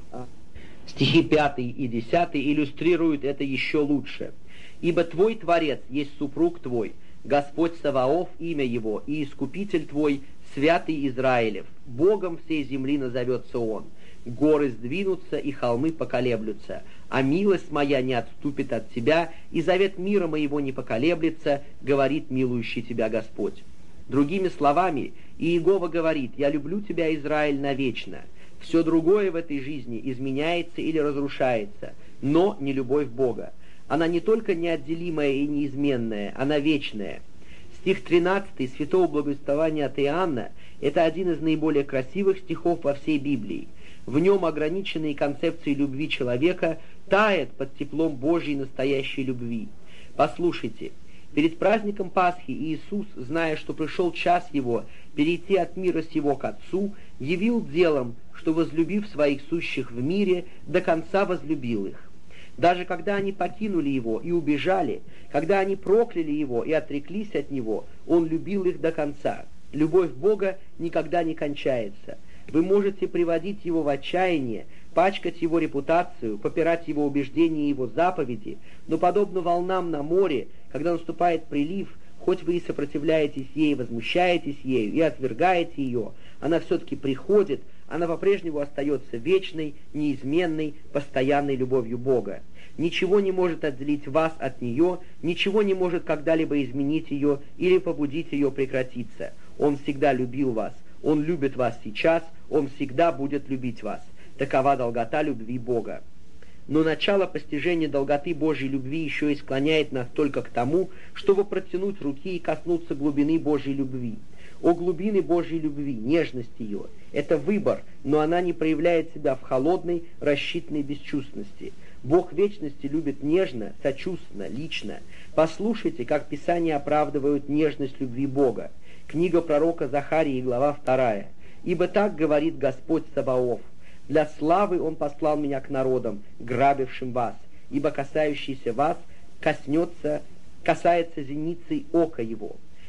стихи пятый и десятый иллюстрируют это еще лучше. «Ибо твой Творец есть супруг твой, Господь Саваоф имя его, и Искупитель твой, Святый Израилев. Богом всей земли назовется он. Горы сдвинутся, и холмы поколеблются, а милость моя не отступит от тебя, и завет мира моего не поколеблется, говорит милующий тебя Господь». Другими словами, Иегова говорит: «Я люблю тебя, Израиль, навечно». Все другое в этой жизни изменяется или разрушается, но не любовь Бога. Она не только неотделимая и неизменная, она вечная. Стих тринадцатый святого благовествования от Иоанна – это один из наиболее красивых стихов во всей Библии. В нем ограниченные концепции любви человека тают под теплом Божьей настоящей любви. Послушайте, перед праздником Пасхи Иисус, зная, что пришел час Его перейти от мира сего к Отцу, явил делом, что, возлюбив своих сущих в мире, до конца возлюбил их. Даже когда они покинули Его и убежали, когда они прокляли Его и отреклись от Него, Он любил их до конца. Любовь Бога никогда не кончается. Вы можете приводить Его в отчаяние, пачкать Его репутацию, попирать Его убеждения и Его заповеди, но подобно волнам на море, когда наступает прилив, хоть вы и сопротивляетесь ей, возмущаетесь ею и отвергаете ее, она все-таки приходит, она по-прежнему остается вечной, неизменной, постоянной любовью Бога. Ничего не может отделить вас от нее, ничего не может когда-либо изменить ее или побудить ее прекратиться. Он всегда любил вас, Он любит вас сейчас, Он всегда будет любить вас. Такова долгота любви Бога. Но начало постижения долготы Божьей любви еще и склоняет нас только к тому, чтобы протянуть руки и коснуться глубины Божьей любви. О глубины Божьей любви, нежность ее – это выбор, но она не проявляет себя в холодной, рассчитанной бесчувственности. Бог вечности любит нежно, сочувственно, лично. Послушайте, как Писания оправдывают нежность любви Бога. Книга пророка Захарии, глава вторая. «Ибо так говорит Господь Саваоф: для славы Он послал меня к народам, грабившим вас, ибо касающийся вас коснется, касается зеницей ока его».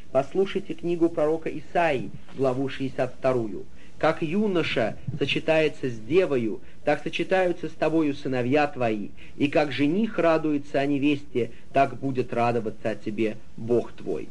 Послушайте книгу пророка Исаии, главу шестьдесят вторую. Как юноша сочетается с девою, так сочетаются с тобою сыновья твои, и как жених радуется о невесте, так будет радоваться о тебе Бог твой.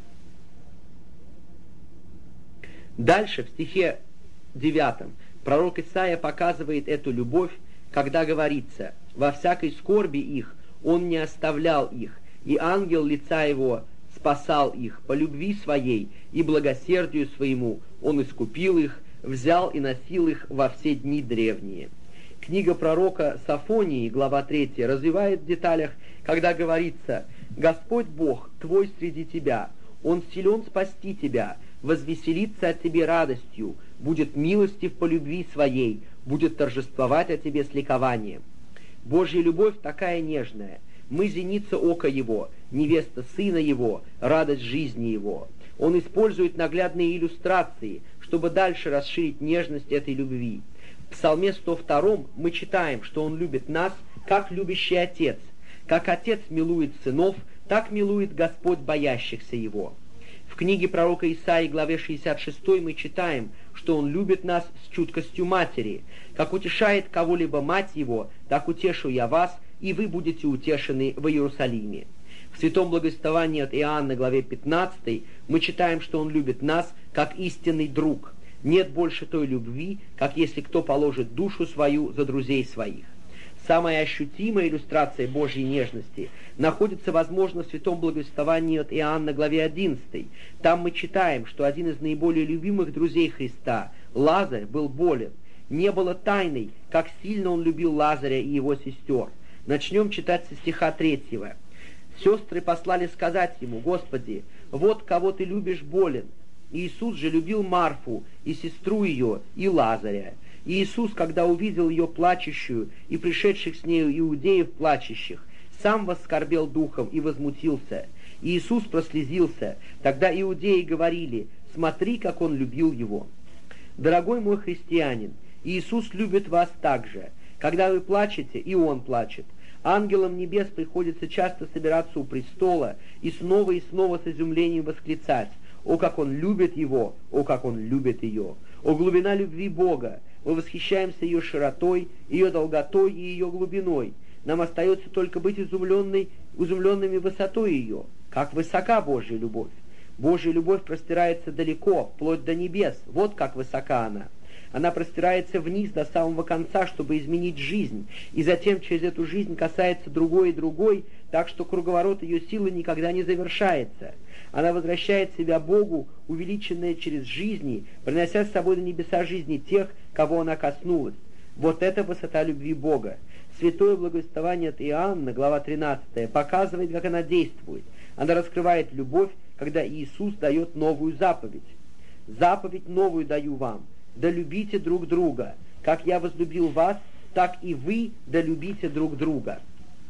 Дальше, в стихе девятом, пророк Исаия показывает эту любовь, когда говорится: «Во всякой скорби их он не оставлял их, и ангел лица его спасал их, по любви своей и благосердию своему он искупил их, взял и носил их во все дни древние». Книга пророка Софонии, глава третья, развивает в деталях, когда говорится: «Господь Бог твой среди тебя, Он силен спасти тебя, возвеселится о тебе радостью, будет милостив по любви своей, будет торжествовать о тебе с ликованием». Божья любовь такая нежная. Мы зеница ока Его, невеста Сына Его, радость жизни Его. Он использует наглядные иллюстрации, чтобы дальше расширить нежность этой любви. В Псалме сто втором мы читаем, что Он любит нас, как любящий Отец. Как Отец милует сынов, так милует Господь боящихся Его. В книге пророка Исаии, главе шестьдесят шестой, мы читаем, что Он любит нас с чуткостью матери. Как утешает кого-либо мать Его, так утешу я вас, и вы будете утешены в Иерусалиме. В Святом Благовествовании от Иоанна, главе пятнадцатой, мы читаем, что Он любит нас, как истинный друг. Нет больше той любви, как если кто положит душу свою за друзей своих. Самая ощутимая иллюстрация Божьей нежности находится, возможно, в Святом Благовествовании от Иоанна, главе одиннадцатой. Там мы читаем, что один из наиболее любимых друзей Христа, Лазарь, был болен. Не было тайной, как сильно он любил Лазаря и его сестер. Начнем читать со стиха третьего. «Сестры послали сказать ему: Господи, вот кого ты любишь болен. Иисус же любил Марфу и сестру ее, и Лазаря. И Иисус, когда увидел ее плачущую и пришедших с нею иудеев плачущих, сам воскорбел духом и возмутился. И Иисус прослезился. Тогда иудеи говорили: смотри, как он любил его». Дорогой мой христианин, Иисус любит вас так же. Когда вы плачете, и Он плачет. Ангелам небес приходится часто собираться у престола и снова и снова с изумлением восклицать: «О, как Он любит его! О, как Он любит ее! О, глубина любви Бога! Мы восхищаемся ее широтой, ее долготой и ее глубиной. Нам остается только быть изумленной, изумленными высотой ее. Как высока Божья любовь! Божья любовь простирается далеко, вплоть до небес. Вот как высока она. Она простирается вниз до самого конца, чтобы изменить жизнь, и затем через эту жизнь касается другой и другой, так что круговорот ее силы никогда не завершается. Она возвращает себя Богу, увеличенная через жизни, принося с собой на небеса жизни тех, кого она коснулась. Вот это высота любви Бога. Святое Благовествование от Иоанна, глава тринадцатая, показывает, как она действует. Она раскрывает любовь, когда Иисус дает новую заповедь. «Заповедь новую даю вам: да любите друг друга. Как я возлюбил вас, так и вы да любите друг друга».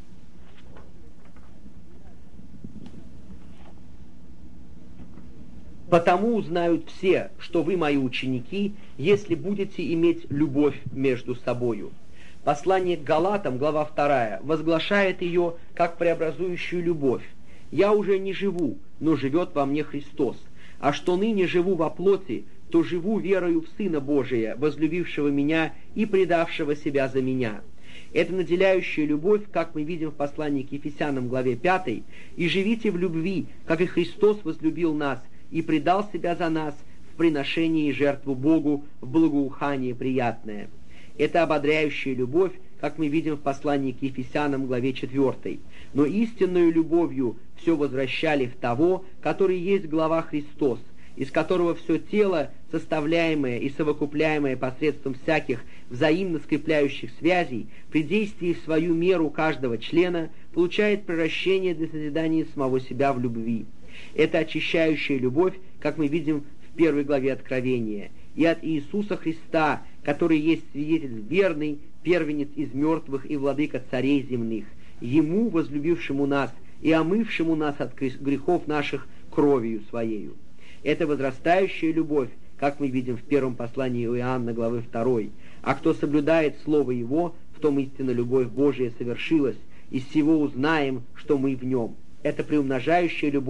«Потому узнают все, что вы мои ученики, если будете иметь любовь между собою». Послание к Галатам, глава вторая, возглашает ее как преобразующую любовь. «Я уже не живу, но живет во мне Христос. А что ныне живу во плоти, то живу верою в Сына Божия, возлюбившего меня и предавшего себя за меня». Это наделяющая любовь, как мы видим в послании к Ефесянам, главе пятой, «И живите в любви, как и Христос возлюбил нас, и предал себя за нас в приношении и жертву Богу в благоухание приятное». Это ободряющая любовь, как мы видим в послании к Ефесянам, главе четвертой. «Но истинную любовью все возвращали в того, который есть глава Христос, из которого все тело, составляемое и совокупляемое посредством всяких взаимно скрепляющих связей, при действии в свою меру каждого члена, получает превращение для созидания самого себя в любви». Это очищающая любовь, как мы видим в первой главе Откровения. «И от Иисуса Христа, который есть свидетель верный, первенец из мертвых и владыка царей земных, Ему, возлюбившему нас и омывшему нас от грехов наших кровью Своею». Это возрастающая любовь, как мы видим в первом послании Иоанна, главы второй. «А кто соблюдает Слово Его, в том истинно любовь Божия совершилась, и с сего узнаем, что мы в Нем». Это приумножающая любовь,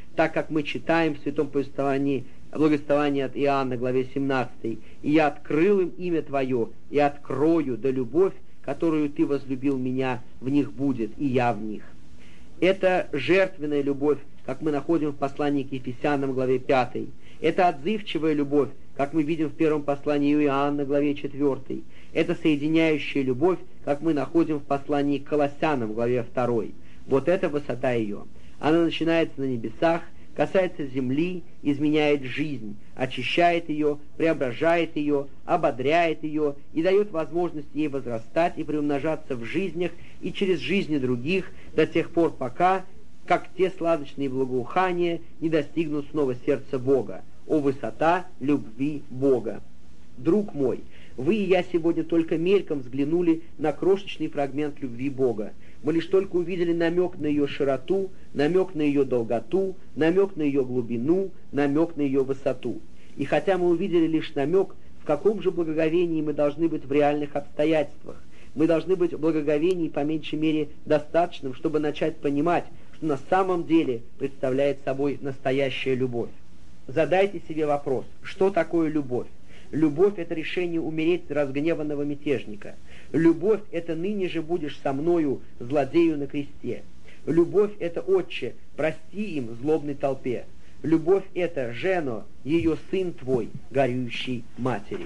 так как мы читаем в Святом повествовании, благовествовании от Иоанна, главе семнадцатой, «И я открыл им имя Твое, и открою, да любовь, которую Ты возлюбил меня, в них будет, и я в них». Это жертвенная любовь, как мы находим в послании к Ефесянам, главе пятой. Это отзывчивая любовь, как мы видим в первом послании Иоанна, главе четвертой. Это соединяющая любовь, как мы находим в послании к Колоссянам, главе второй. Вот это высота ее. Она начинается на небесах, касается земли, изменяет жизнь, очищает ее, преображает ее, ободряет ее и дает возможность ей возрастать и приумножаться в жизнях и через жизни других до тех пор, пока, как те сладостные благоухания не достигнут снова сердца Бога. О, высота любви Бога! Друг мой, вы и я сегодня только мельком взглянули на крошечный фрагмент любви Бога. Мы лишь только увидели намек на ее широту, намек на ее долготу, намек на ее глубину, намек на ее высоту. И хотя мы увидели лишь намек, в каком же благоговении мы должны быть в реальных обстоятельствах, мы должны быть в благоговении по меньшей мере достаточным, чтобы начать понимать, что на самом деле представляет собой настоящая любовь. Задайте себе вопрос, что такое любовь? Любовь — это решение умереть за разгневанного мятежника. Любовь — это ныне же будешь со мною, злодею на кресте. Любовь — это Отче, прости им, злобной толпе. Любовь — это Жено, ее сын твой, горюющий матери.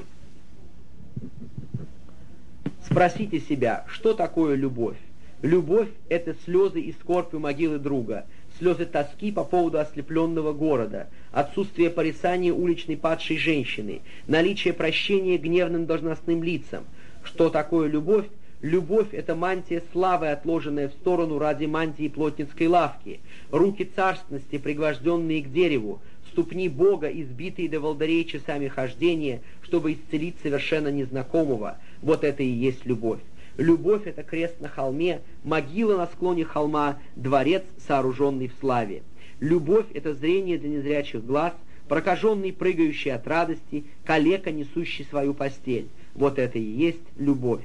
Спросите себя, что такое любовь? Любовь — это слезы и скорбь у могилы друга, слезы тоски по поводу ослепленного города, отсутствие порицания уличной падшей женщины, наличие прощения гневным должностным лицам. Что такое любовь? Любовь — это мантия славы, отложенная в сторону ради мантии плотницкой лавки, руки царственности, пригвожденные к дереву, ступни Бога, избитые до волдырей часами хождения, чтобы исцелить совершенно незнакомого. Вот это и есть любовь. Любовь — это крест на холме, могила на склоне холма, дворец, сооруженный в славе. Любовь — это зрение для незрячих глаз, прокаженный, прыгающий от радости, калека, несущий свою постель. Вот это и есть любовь.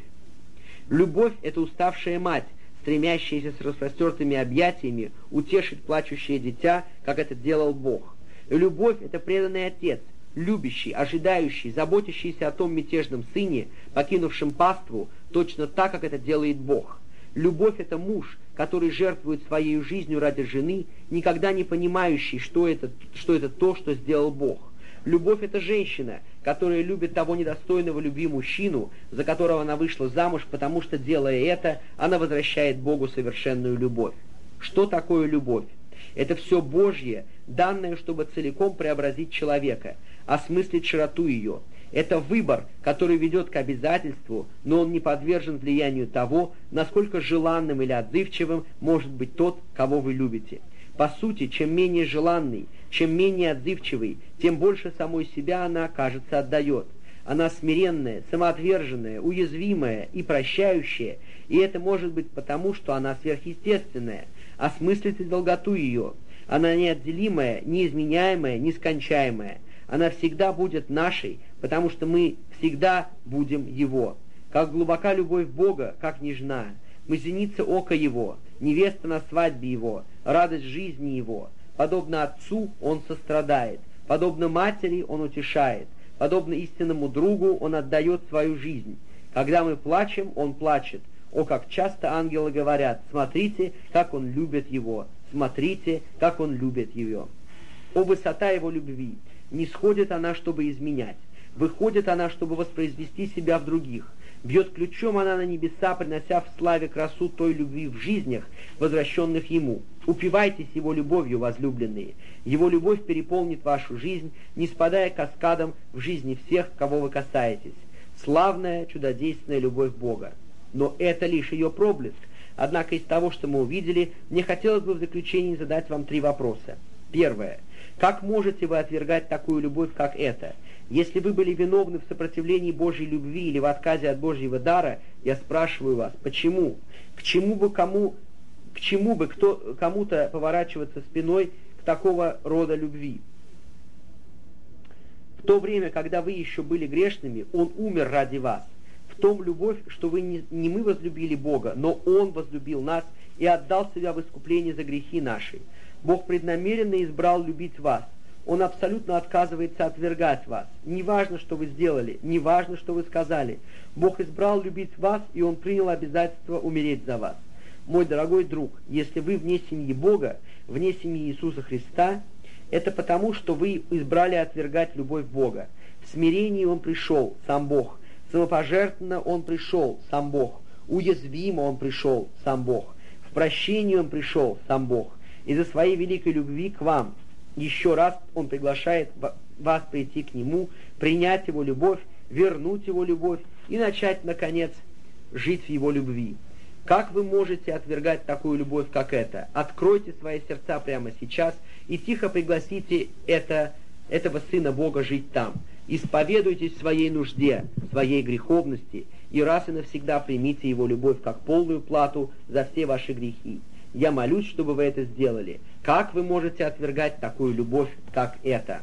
Любовь — это уставшая мать, стремящаяся с распростертыми объятиями утешить плачущее дитя, как это делал Бог. Любовь — это преданный отец, любящий, ожидающий, заботящийся о том мятежном сыне, покинувшем паству, точно так, как это делает Бог. Любовь — это муж, который жертвует своей жизнью ради жены, никогда не понимающий, что это, что это то, что сделал Бог. Любовь — это женщина, которая любит того недостойного любви мужчину, за которого она вышла замуж, потому что, делая это, она возвращает Богу совершенную любовь. Что такое любовь? Это все Божье, данное, чтобы целиком преобразить человека, осмыслить широту ее. Это выбор, который ведет к обязательству, но он не подвержен влиянию того, насколько желанным или отзывчивым может быть тот, кого вы любите. По сути, чем менее желанный, чем менее отзывчивый, тем больше самой себя она, кажется, отдает. Она смиренная, самоотверженная, уязвимая и прощающая, и это может быть потому, что она сверхъестественная. Осмыслите долготу ее. Она неотделимая, неизменяемая, нескончаемая. Она всегда будет нашей, потому что мы всегда будем Его. Как глубока любовь Бога, как нежна. Мы зеница ока Его, невеста на свадьбе Его, радость жизни Его. Подобно Отцу Он сострадает, подобно матери Он утешает, подобно истинному другу Он отдает свою жизнь. Когда мы плачем, Он плачет. О, как часто ангелы говорят: смотрите, как Он любит Его, смотрите, как Он любит Ее. О, высота Его любви! Не сходит она, чтобы изменять. Выходит она, чтобы воспроизвести себя в других. Бьет ключом она на небеса, принося в славе красу той любви в жизнях, возвращенных Ему. Упивайтесь Его любовью, возлюбленные. Его любовь переполнит вашу жизнь, не спадая каскадом в жизни всех, кого вы касаетесь. Славная, чудодейственная любовь Бога. Но это лишь ее проблеск. Однако из того, что мы увидели, мне хотелось бы в заключении задать вам три вопроса. Первое. Как можете вы отвергать такую любовь, как эта? Если вы были виновны в сопротивлении Божьей любви или в отказе от Божьего дара, я спрашиваю вас, почему? К чему бы кому, к чему бы кто, кому-то поворачиваться спиной к такого рода любви? В то время, когда вы еще были грешными, Он умер ради вас. В том любовь, что вы не, не мы возлюбили Бога, но Он возлюбил нас и отдал себя в искупление за грехи наши. Бог преднамеренно избрал любить вас. Он абсолютно отказывается отвергать вас. Неважно, что вы сделали, неважно, что вы сказали. Бог избрал любить вас, и Он принял обязательство умереть за вас. Мой дорогой друг, если вы вне семьи Бога, вне семьи Иисуса Христа, это потому, что вы избрали отвергать любовь Бога. В смирении Он пришел, сам Бог. Самопожертвованно Он пришел, сам Бог. Уязвимо Он пришел, сам Бог. В прощении Он пришел, сам Бог. Из-за своей великой любви к вам еще раз Он приглашает вас прийти к Нему, принять Его любовь, вернуть Его любовь и начать, наконец, жить в Его любви. Как вы можете отвергать такую любовь, как эта? Откройте свои сердца прямо сейчас и тихо пригласите это, этого Сына Бога жить там. Исповедуйтесь в своей нужде, в своей греховности, и раз и навсегда примите Его любовь как полную плату за все ваши грехи. Я молюсь, чтобы вы это сделали. Как вы можете отвергать такую любовь, как эта?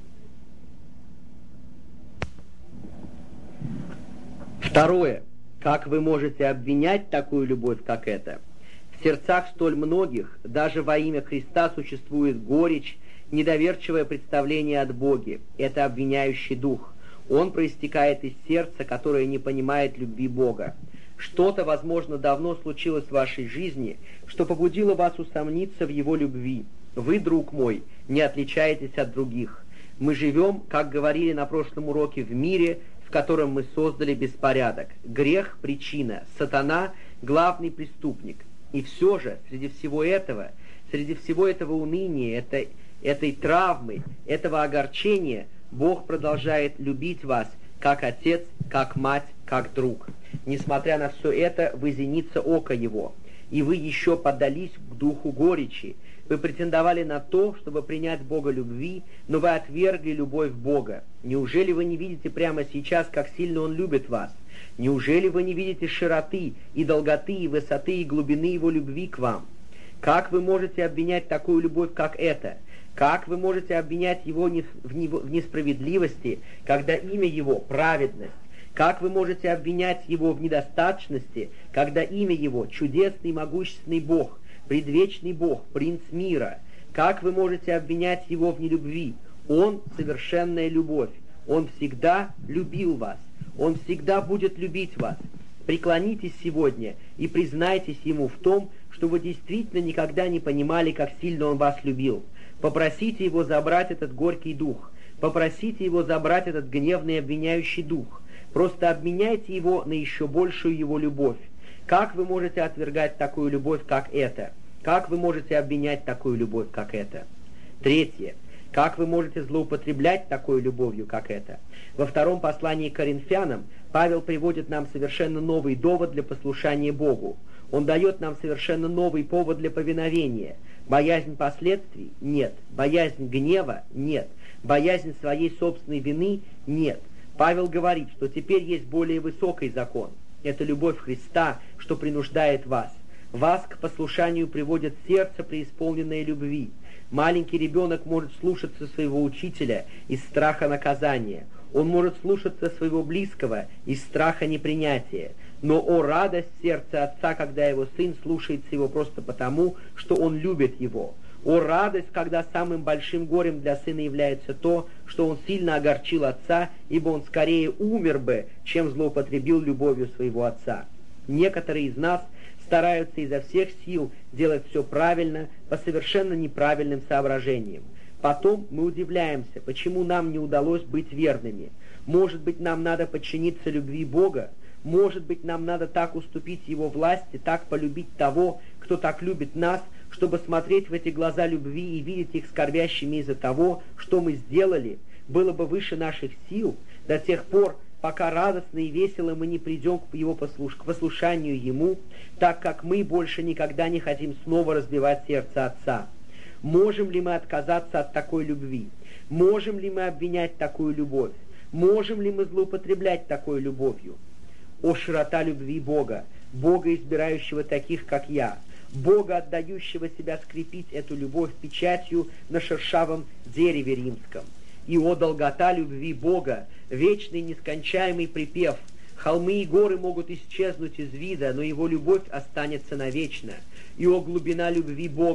Второе. Как вы можете обвинять такую любовь, как эта? В сердцах столь многих, даже во имя Христа, существует горечь, недоверчивое представление от Боге. Это обвиняющий дух. Он проистекает из сердца, которое не понимает любви Бога. Что-то, возможно, давно случилось в вашей жизни, что побудило вас усомниться в Его любви. Вы, друг мой, не отличаетесь от других. Мы живем, как говорили на прошлом уроке, в мире, в котором мы создали беспорядок. Грех – причина, сатана – главный преступник. И все же, среди всего этого, среди всего этого уныния, этой, этой травмы, этого огорчения, Бог продолжает любить вас, как отец, как мать, как друг. Несмотря на все это, вы зеница ока Его, и вы еще поддались к духу горечи. Вы претендовали на то, чтобы принять Бога любви, но вы отвергли любовь Бога. Неужели вы не видите прямо сейчас, как сильно Он любит вас? Неужели вы не видите широты и долготы, и высоты, и глубины Его любви к вам? Как вы можете обвинять такую любовь, как эта? Как вы можете обвинять Его в несправедливости, когда имя Его – праведность? Как вы можете обвинять Его в недостаточности, когда имя Его – чудесный, могущественный Бог, предвечный Бог, принц мира? Как вы можете обвинять Его в нелюбви? Он – совершенная любовь. Он всегда любил вас. Он всегда будет любить вас. Преклонитесь сегодня и признайтесь Ему в том, что вы действительно никогда не понимали, как сильно Он вас любил. Попросите Его забрать этот горький дух. Попросите Его забрать этот гневный обвиняющий дух. Просто обменяйте его на еще большую Его любовь. Как вы можете отвергать такую любовь, как эта? Как вы можете обвинять такую любовь, как эта? Третье. Как вы можете злоупотреблять такой любовью, как эта? Во втором послании к Коринфянам Павел приводит нам совершенно новый довод для послушания Богу. Он дает нам совершенно новый повод для повиновения. Боязнь последствий? Нет. Боязнь гнева? Нет. Боязнь своей собственной вины? Нет. Павел говорит, что теперь есть более высокий закон. Это любовь Христа, что принуждает вас. Вас к послушанию приводит сердце, преисполненное любви. Маленький ребенок может слушаться своего учителя из страха наказания. Он может слушаться своего близкого из страха непринятия. Но, о, радость сердца отца, когда его сын слушается его просто потому, что он любит его. О, радость, когда самым большим горем для сына является то, что он сильно огорчил отца, ибо он скорее умер бы, чем злоупотребил любовью своего отца. Некоторые из нас стараются изо всех сил делать все правильно, по совершенно неправильным соображениям. Потом мы удивляемся, почему нам не удалось быть верными. Может быть, нам надо подчиниться любви Бога? Может быть, нам надо так уступить Его власти, так полюбить того, кто так любит нас, чтобы смотреть в эти глаза любви и видеть их скорбящими из-за того, что мы сделали, было бы выше наших сил, до тех пор, пока радостно и весело мы не придем к его послуш... к послушанию Ему, так как мы больше никогда не хотим снова разбивать сердце Отца. Можем ли мы отказаться от такой любви? Можем ли мы обвинять такую любовь? Можем ли мы злоупотреблять такой любовью? О, широта любви Бога, Бога, избирающего таких, как я, Бога, отдающего себя скрепить эту любовь печатью на шершавом дереве римском. И о, долгота любви Бога, вечный нескончаемый припев. Холмы и горы могут исчезнуть из вида, но Его любовь останется навечно. И о, глубина любви Бога,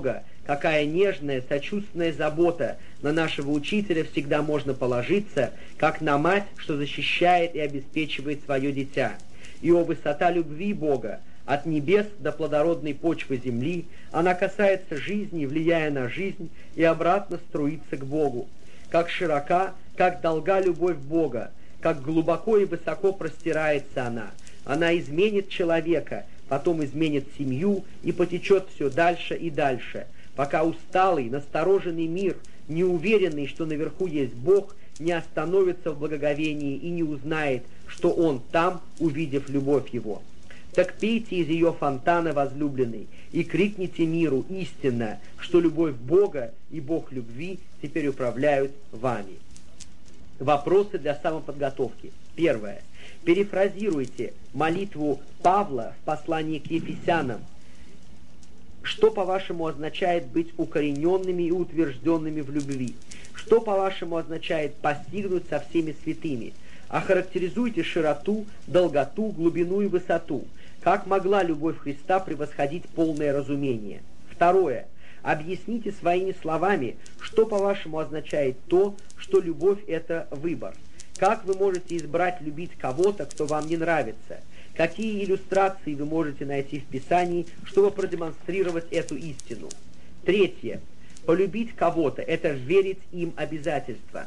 какая нежная, сочувственная забота на нашего учителя всегда можно положиться, как на мать, что защищает и обеспечивает свое дитя. И о высота любви Бога, от небес до плодородной почвы земли, она касается жизни, влияя на жизнь, и обратно струится к Богу. Как широка, как долга любовь Бога, как глубоко и высоко простирается она. Она изменит человека, потом изменит семью и потечет все дальше и дальше, пока усталый, настороженный мир, неуверенный, что наверху есть Бог, не остановится в благоговении и не узнает, что Он там, увидев любовь Его. Так пейте из ее фонтана, возлюбленный, и крикните миру истинно, что любовь Бога и Бог любви теперь управляют вами. Вопросы для самоподготовки. Первое. Перефразируйте молитву Павла в послании к Ефесянам. Что, по-вашему, означает быть укорененными и утвержденными в любви? Что, по-вашему, означает постигнуть со всеми святыми? Охарактеризуйте широту, долготу, глубину и высоту. Как могла любовь Христа превосходить полное разумение? Второе. Объясните своими словами, что, по-вашему, означает то, что любовь – это выбор. Как вы можете избрать любить кого-то, кто вам не нравится? Какие иллюстрации вы можете найти в Писании, чтобы продемонстрировать эту истину? Третье. Полюбить кого-то – это верить им обязательства.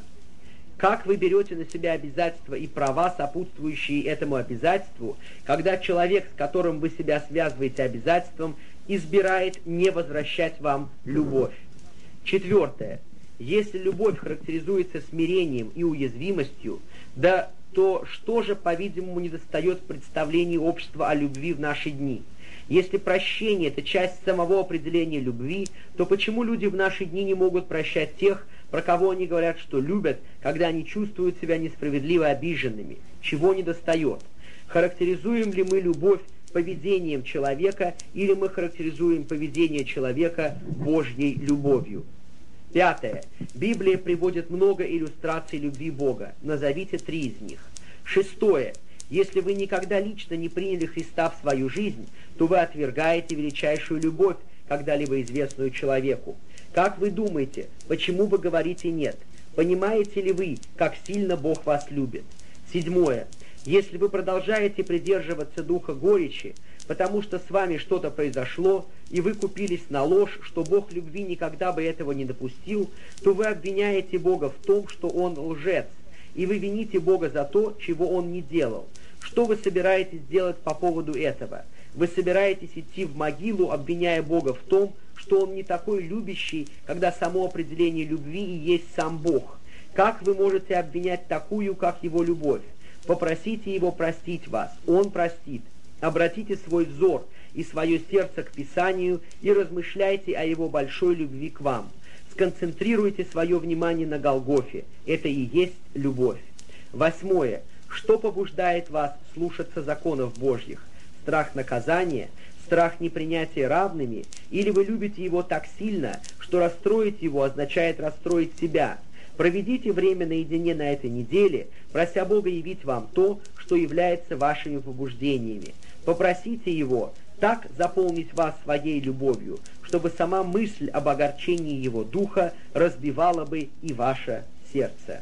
Как вы берете на себя обязательства и права, сопутствующие этому обязательству, когда человек, с которым вы себя связываете обязательством, избирает не возвращать вам любовь? Четвертое. Если любовь характеризуется смирением и уязвимостью, да то что же, по-видимому, недостает в представлении общества о любви в наши дни? Если прощение – это часть самого определения любви, то почему люди в наши дни не могут прощать тех, про кого они говорят, что любят, когда они чувствуют себя несправедливо обиженными? Чего недостает? Характеризуем ли мы любовь поведением человека, или мы характеризуем поведение человека Божьей любовью? Пятое. Библия приводит много иллюстраций любви Бога. Назовите три из них. Шестое. Если вы никогда лично не приняли Христа в свою жизнь, то вы отвергаете величайшую любовь, когда-либо известную человеку. Как вы думаете, почему вы говорите «нет»? Понимаете ли вы, как сильно Бог вас любит? Седьмое. Если вы продолжаете придерживаться духа горечи, потому что с вами что-то произошло, и вы купились на ложь, что Бог любви никогда бы этого не допустил, то вы обвиняете Бога в том, что Он лжец, и вы вините Бога за то, чего Он не делал. Что вы собираетесь делать по поводу этого? Вы собираетесь идти в могилу, обвиняя Бога в том, что Он не такой любящий, когда само определение любви и есть сам Бог. Как вы можете обвинять такую, как Его любовь? Попросите Его простить вас, Он простит. Обратите свой взор и свое сердце к Писанию и размышляйте о Его большой любви к вам. Сконцентрируйте свое внимание на Голгофе. Это и есть любовь. Восьмое. Что побуждает вас слушаться законов Божьих? Страх наказания? Страх непринятия равными? Или вы любите Его так сильно, что расстроить Его означает расстроить себя? Проведите время наедине на этой неделе, прося Бога явить вам то, что является вашими побуждениями. Попросите Его так заполнить вас своей любовью, чтобы сама мысль об огорчении Его Духа разбивала бы и ваше сердце.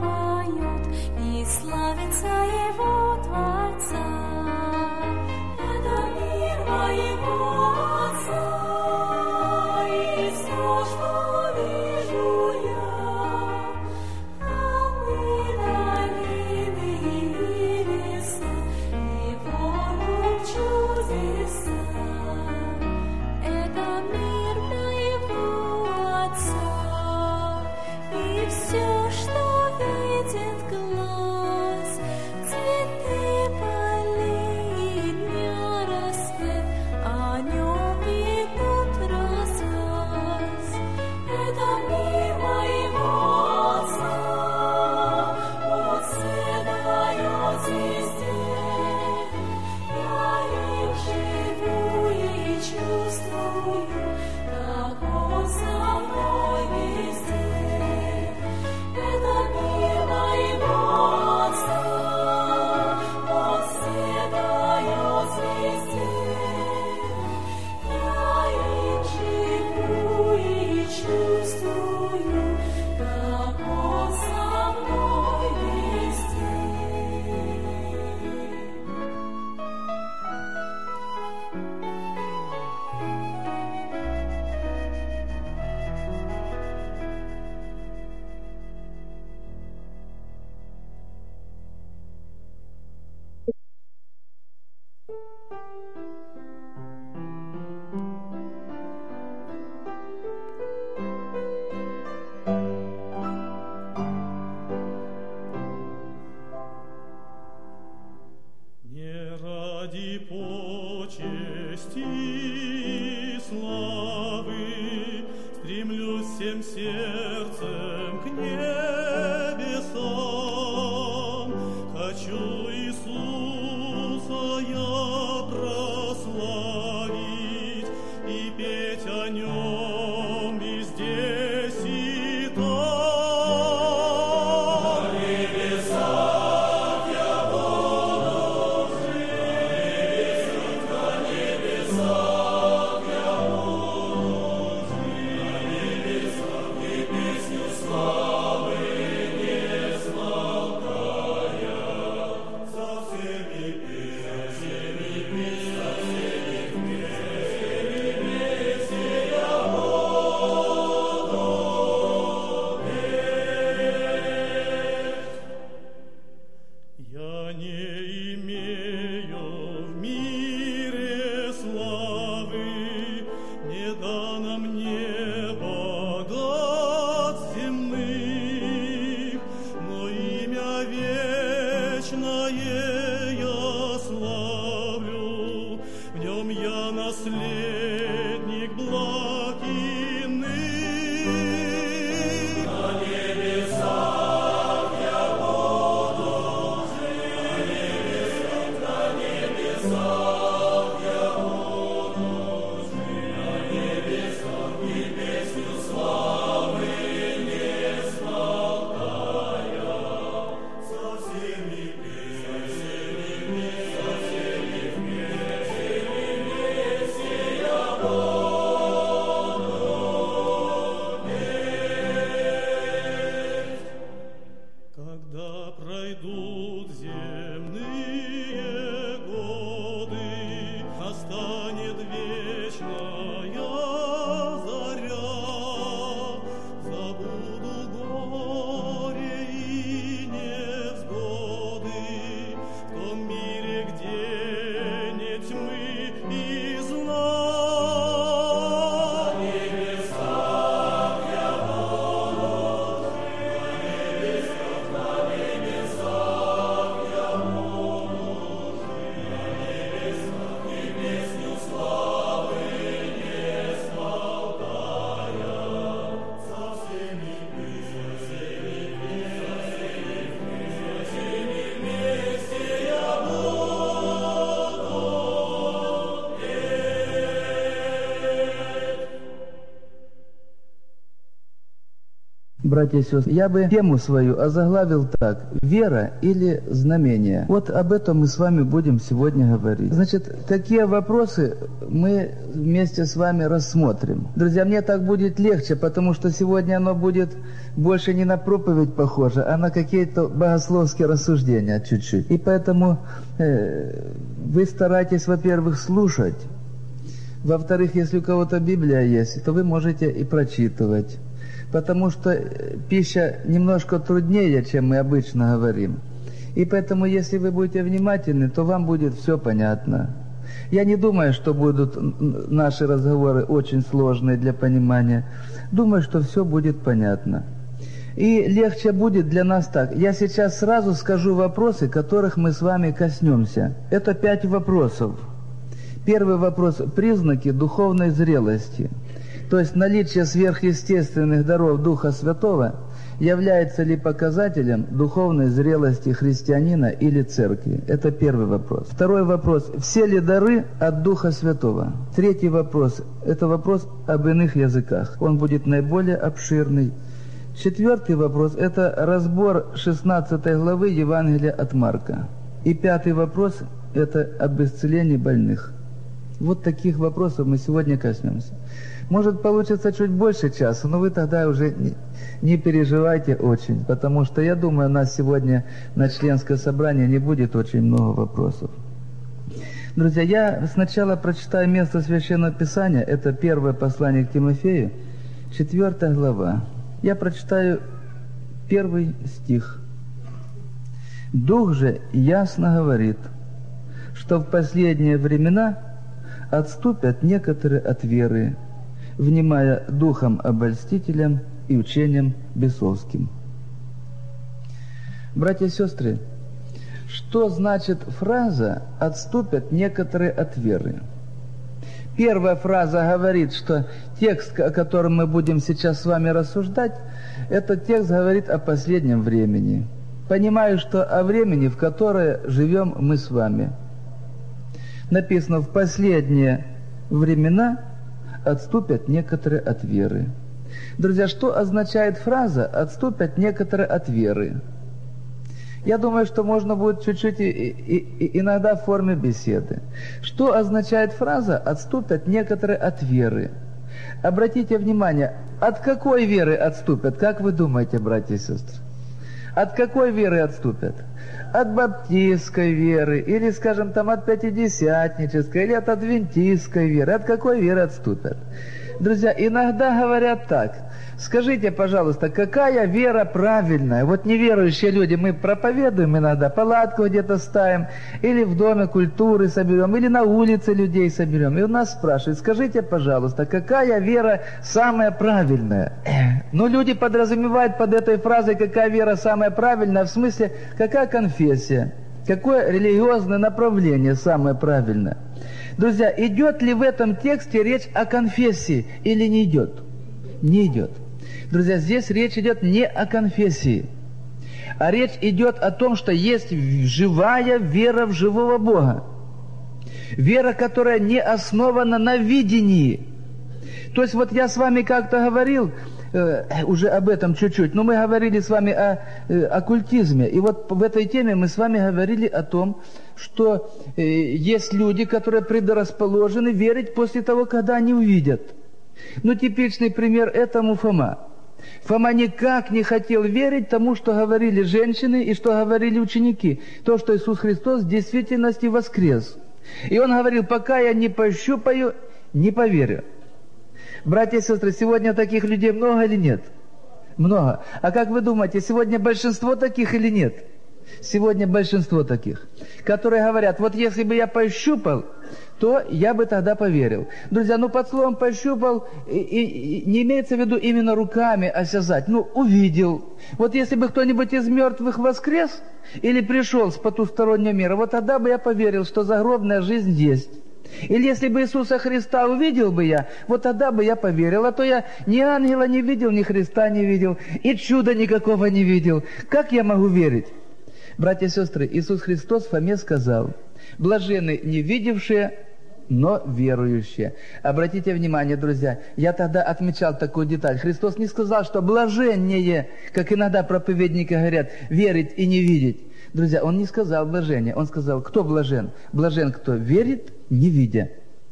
Славится Его Творца. ради почести и славы стремлюсь всем сердцем к небесам. Хочу Иисуса я прославить и петь о Нем и здесь, и там. Братья и сестры, я бы тему свою озаглавил так: «Вера или знамение». Вот об этом мы с вами будем сегодня говорить. Значит, такие вопросы мы вместе с вами рассмотрим. Друзья, мне так будет легче, потому что сегодня оно будет больше не на проповедь похоже, а на какие-то богословские рассуждения чуть-чуть. И поэтому э, вы старайтесь, во-первых, слушать. Во-вторых, если у кого-то Библия есть, то вы можете и прочитывать. Потому что пища немножко труднее, чем мы обычно говорим. И поэтому, если вы будете внимательны, то вам будет все понятно. Я не думаю, что будут наши разговоры очень сложные для понимания. Думаю, что все будет понятно. И легче будет для нас так. Я сейчас сразу скажу вопросы, которых мы с вами коснемся. Это пять вопросов. Первый вопрос – признаки духовной зрелости. То есть наличие сверхъестественных даров Духа Святого является ли показателем духовной зрелости христианина или церкви? Это первый вопрос. Второй вопрос. Все ли дары от Духа Святого? Третий вопрос. Это вопрос об иных языках. Он будет наиболее обширный. Четвертый вопрос. Это разбор шестнадцатой главы Евангелия от Марка. И пятый вопрос. Это об исцелении больных. Вот таких вопросов мы сегодня коснемся. Может, получится чуть больше часа, но вы тогда уже не, не переживайте очень, потому что, я думаю, у нас сегодня на членское собрание не будет очень много вопросов. Друзья, я сначала прочитаю место Священного Писания, это первое послание к Тимофею, четвёртая глава. Я прочитаю первый стих. «Дух же ясно говорит, что в последние времена отступят некоторые от веры, внимая духом обольстителям и учением бесовским». Братья и сестры, что значит фраза «отступят некоторые от веры». Первая фраза говорит, что текст, о котором мы будем сейчас с вами рассуждать, этот текст говорит о последнем времени. Понимаю, что о времени, в которое живем мы с вами. Написано: в последние времена отступят некоторые от веры. Друзья, что означает фраза «отступят некоторые от веры»? Я думаю, что можно будет чуть-чуть и, и, и иногда в форме беседы. Что означает фраза «отступят некоторые от веры»? Обратите внимание, от какой веры отступят? Как вы думаете, братья и сестры? От какой веры отступят? От баптистской веры, или, скажем, там, от пятидесятнической, или от адвентистской веры. От какой веры отступят? Друзья, иногда говорят так: скажите, пожалуйста, какая вера правильная? Вот неверующие люди, мы проповедуем иногда, палатку где-то ставим, или в доме культуры соберем, или на улице людей соберем. И у нас спрашивают: скажите, пожалуйста, какая вера самая правильная? Ну, люди подразумевают под этой фразой «какая вера самая правильная», в смысле, какая конфессия, какое религиозное направление самое правильное. Друзья, идет ли в этом тексте речь о конфессии или не идет? Не идет. Друзья, здесь речь идет не о конфессии, а речь идет о том, что есть живая вера в живого Бога. Вера, которая не основана на видении. То есть вот я с вами как-то говорил э, уже об этом чуть-чуть, но мы говорили с вами о э, оккультизме. И вот в этой теме мы с вами говорили о том, что э, есть люди, которые предрасположены верить после того, когда они увидят. Ну, типичный пример этому Фома. Фома никак не хотел верить тому, что говорили женщины и что говорили ученики. То, что Иисус Христос в действительности воскрес. И он говорил: пока я не пощупаю, не поверю. Братья и сестры, сегодня таких людей много или нет? Много. А как вы думаете, сегодня большинство таких или нет? Сегодня большинство таких, которые говорят: вот если бы я пощупал, то я бы тогда поверил. Друзья, ну под словом «пощупал» и, и, и не имеется в виду именно руками осязать. Ну, увидел. Вот если бы кто-нибудь из мертвых воскрес или пришел с потустороннего мира, вот тогда бы я поверил, что загробная жизнь есть. Или если бы Иисуса Христа увидел бы я, вот тогда бы я поверил. А то я ни ангела не видел, ни Христа не видел, и чуда никакого не видел. Как я могу верить? Братья и сестры, Иисус Христос Фоме сказал: блаженны не видевшие, но верующие. Обратите внимание, друзья, я тогда отмечал такую деталь. Христос не сказал, что блаженнее, как иногда проповедники говорят, верить и не видеть. Друзья, Он не сказал блажение, Он сказал: кто блажен? Блажен, кто верит, не видя.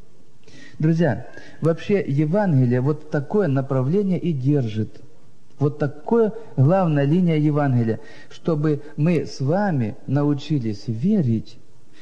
Друзья, вообще Евангелие вот такое направление и держит. Вот такое главная линия Евангелия, чтобы мы с вами научились верить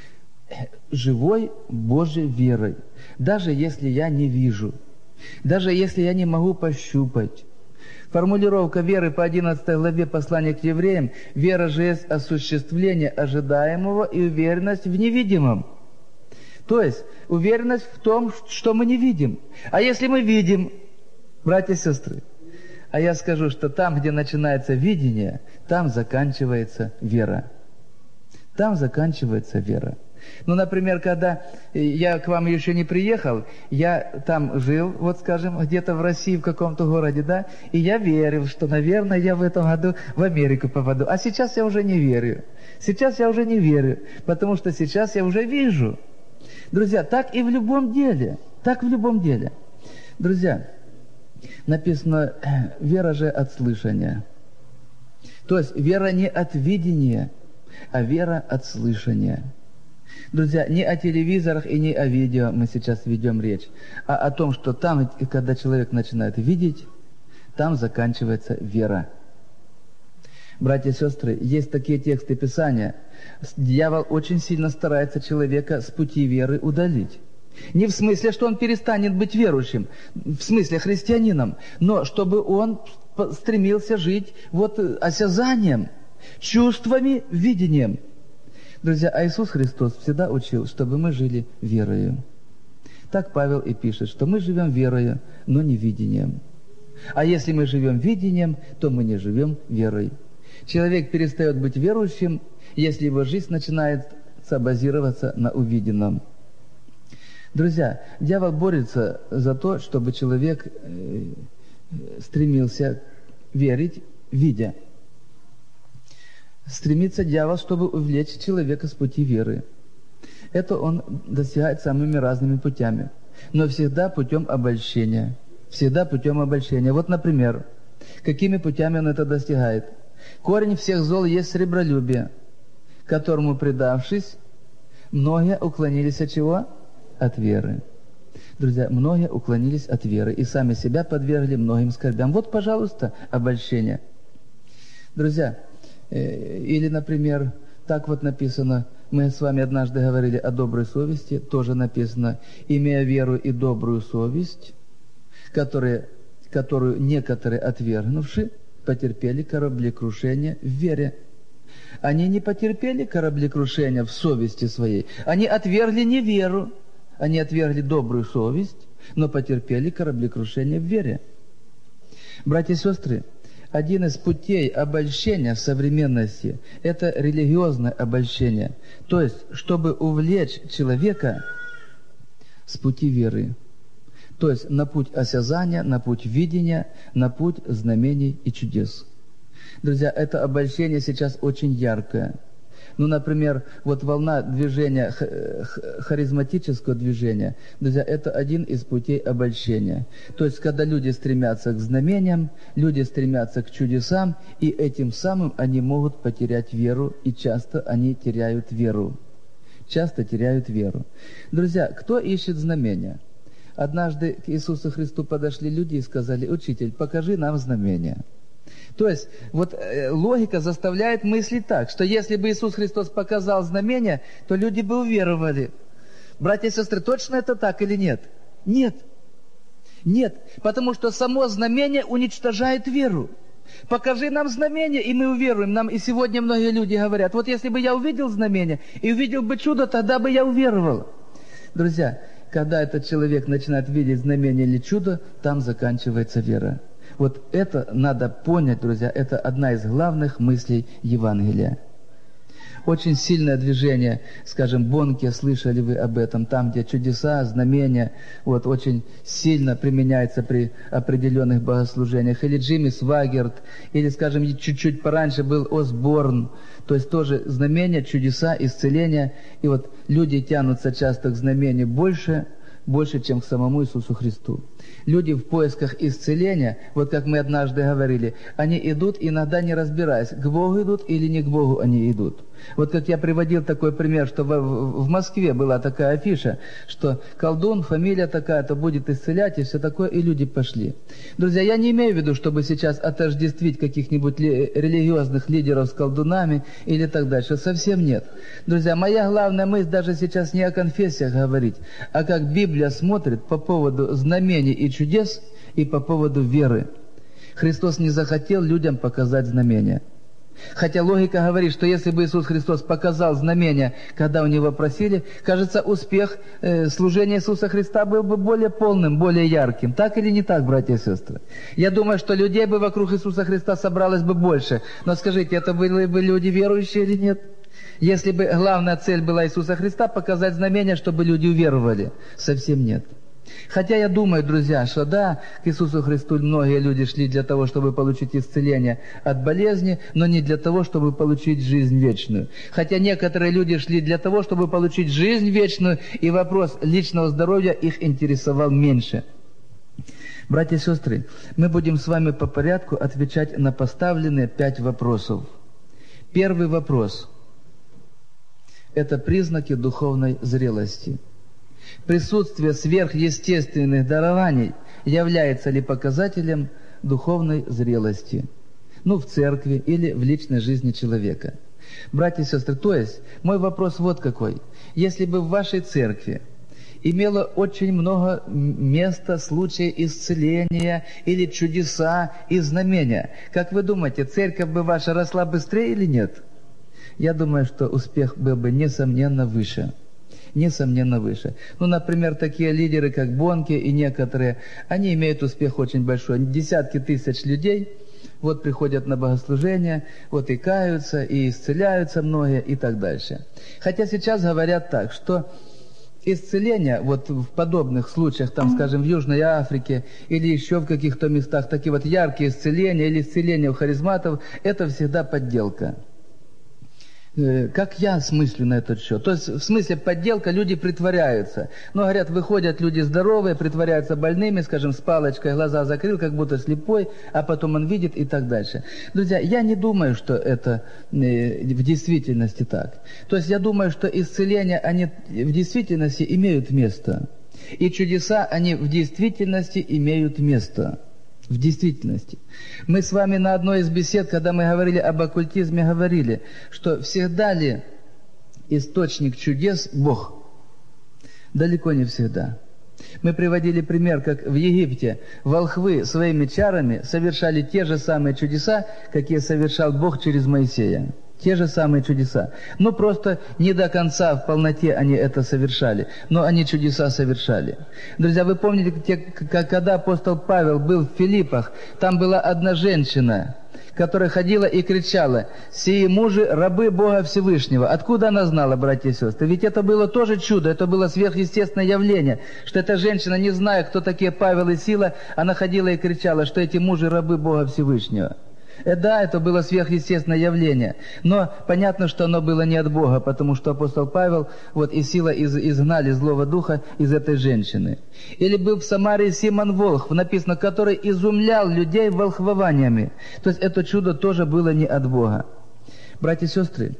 живой Божьей верой, даже если я не вижу, даже если я не могу пощупать. Формулировка веры по одиннадцатой главе послания к евреям: вера же есть осуществление ожидаемого и уверенность в невидимом. То есть уверенность в том, что мы не видим. А если мы видим, братья и сестры, а я скажу, что там, где начинается видение, там заканчивается вера. Там заканчивается вера. Ну, например, когда я к вам еще не приехал, я там жил, вот скажем, где-то в России, в каком-то городе, да, и я верил, что, наверное, я в этом году в Америку попаду. А сейчас я уже не верю. Сейчас я уже не верю, потому что сейчас я уже вижу. Друзья, так и в любом деле. Так в любом деле. Друзья, написано: вера же от слышания. То есть вера не от видения, а вера от слышания. Друзья, не о телевизорах и не о видео мы сейчас ведем речь, а о том, что там, когда человек начинает видеть, там заканчивается вера. Братья и сестры, есть такие тексты Писания. Дьявол очень сильно старается человека с пути веры удалить. Не в смысле, что он перестанет быть верующим, в смысле христианином, но чтобы он стремился жить вот осязанием, чувствами, видением. Друзья, а Иисус Христос всегда учил, чтобы мы жили верою. Так Павел и пишет, что мы живем верою, но не видением. А если мы живем видением, то мы не живем верой. Человек перестает быть верующим, если его жизнь начинает базироваться на увиденном. Друзья, дьявол борется за то, чтобы человек э, стремился верить, видя. Стремится дьявол, чтобы увлечь человека с пути веры. Это он достигает самыми разными путями, но всегда путем обольщения. Всегда путем обольщения. Вот, например, какими путями он это достигает? Корень всех зол есть сребролюбие, которому, предавшись, многие уклонились от чего? От веры. Друзья, многие уклонились от веры и сами себя подвергли многим скорбям. Вот, пожалуйста, обольщение. Друзья, э, или, например, так вот написано, мы с вами однажды говорили о доброй совести, тоже написано, имея веру и добрую совесть, которые, которую некоторые, отвергнувши, потерпели кораблекрушение в вере. Они не потерпели кораблекрушения в совести своей, они отвергли не веру, они отвергли добрую совесть, но потерпели кораблекрушение в вере. Братья и сестры, один из путей обольщения в современности – это религиозное обольщение, то есть, чтобы увлечь человека с пути веры, то есть на путь осязания, на путь видения, на путь знамений и чудес. Друзья, это обольщение сейчас очень яркое. Ну, например, вот волна движения, харизматического движения, друзья, это один из путей обольщения. То есть, когда люди стремятся к знамениям, люди стремятся к чудесам, и этим самым они могут потерять веру, и часто они теряют веру. Часто теряют веру. Друзья, кто ищет знамения? Однажды к Иисусу Христу подошли люди и сказали: «Учитель, покажи нам знамения». То есть, вот э, логика заставляет мыслить так, что если бы Иисус Христос показал знамения, то люди бы уверовали. Братья и сестры, точно это так или нет? Нет. Нет, потому что само знамение уничтожает веру. Покажи нам знамение, и мы уверуем. Нам и сегодня многие люди говорят: вот если бы я увидел знамение и увидел бы чудо, тогда бы я уверовал. Друзья, когда этот человек начинает видеть знамение или чудо, там заканчивается вера. Вот это надо понять, друзья, это одна из главных мыслей Евангелия. Очень сильное движение, скажем, Бонке, слышали вы об этом, там, где чудеса, знамения, вот, очень сильно применяется при определенных богослужениях. Или Джимми Свагерт, или, скажем, чуть-чуть пораньше был Осборн, то есть тоже знамения, чудеса, исцеления. И вот люди тянутся часто к знамению больше, больше, чем к самому Иисусу Христу. Люди в поисках исцеления, вот как мы однажды говорили, они идут, иногда не разбираясь, к Богу идут или не к Богу они идут. Вот как я приводил такой пример, что в, в Москве была такая афиша, что колдун, фамилия такая-то будет исцелять и все такое, и люди пошли. Друзья, я не имею в виду, чтобы сейчас отождествить каких-нибудь ли, религиозных лидеров с колдунами или так дальше, совсем нет. Друзья, моя главная мысль даже сейчас не о конфессиях говорить, а как Библия смотрит по поводу знамений и чудес и по поводу веры. Христос не захотел людям показать знамения. Хотя логика говорит, что если бы Иисус Христос показал знамения, когда у Него просили, кажется, успех э, служения Иисуса Христа был бы более полным, более ярким. Так или не так, братья и сестры? Я думаю, что людей бы вокруг Иисуса Христа собралось бы больше. Но скажите, это были бы люди верующие или нет? Если бы главная цель была Иисуса Христа, показать знамения, чтобы люди уверовали. Совсем нет. Хотя я думаю, друзья, что да, к Иисусу Христу многие люди шли для того, чтобы получить исцеление от болезни, но не для того, чтобы получить жизнь вечную. Хотя некоторые люди шли для того, чтобы получить жизнь вечную, и вопрос личного здоровья их интересовал меньше. Братья и сестры, мы будем с вами по порядку отвечать на поставленные пять вопросов. Первый вопрос – это признаки духовной зрелости. Присутствие сверхъестественных дарований является ли показателем духовной зрелости? Ну, в церкви или в личной жизни человека. Братья и сестры, то есть, мой вопрос вот какой. Если бы в вашей церкви имело очень много места случаев исцеления или чудеса и знамения, как вы думаете, церковь бы ваша росла быстрее или нет? Я думаю, что успех был бы несомненно выше. Несомненно выше. Ну, например, такие лидеры, как Бонке и некоторые, они имеют успех очень большой. Десятки тысяч людей вот приходят на богослужение, вот и каются, и исцеляются многие, и так дальше. Хотя сейчас говорят так, что исцеление, вот в подобных случаях, там, скажем, в Южной Африке или еще в каких-то местах, такие вот яркие исцеления или исцеления у харизматов, это всегда подделка. Как я смыслю на этот счет? То есть, в смысле подделка, люди притворяются. Но, говорят, выходят люди здоровые, притворяются больными, скажем, с палочкой, глаза закрыл, как будто слепой, а потом он видит и так дальше. Друзья, я не думаю, что это в действительности так. То есть, я думаю, что исцеления, они в действительности имеют место. И чудеса, они в действительности имеют место. В действительности. Мы с вами на одной из бесед, когда мы говорили об оккультизме, говорили, что всегда ли источник чудес Бог? Далеко не всегда. Мы приводили пример, как в Египте волхвы своими чарами совершали те же самые чудеса, какие совершал Бог через Моисея. Те же самые чудеса. Но просто не до конца в полноте они это совершали. Но они чудеса совершали. Друзья, вы помните, когда апостол Павел был в Филиппах, там была одна женщина, которая ходила и кричала: «Сии мужи, рабы Бога Всевышнего». Откуда она знала, братья и сестры? Ведь это было тоже чудо, это было сверхъестественное явление, что эта женщина, не зная, кто такие Павел и Сила, она ходила и кричала, что эти мужи, рабы Бога Всевышнего. Э, да, это было сверхъестественное явление, но понятно, что оно было не от Бога, потому что апостол Павел вот, и Сила из, изгнали злого духа из этой женщины. Или был в Самарии Симон Волхв, написано, который изумлял людей волхвованиями. То есть это чудо тоже было не от Бога. Братья и сестры,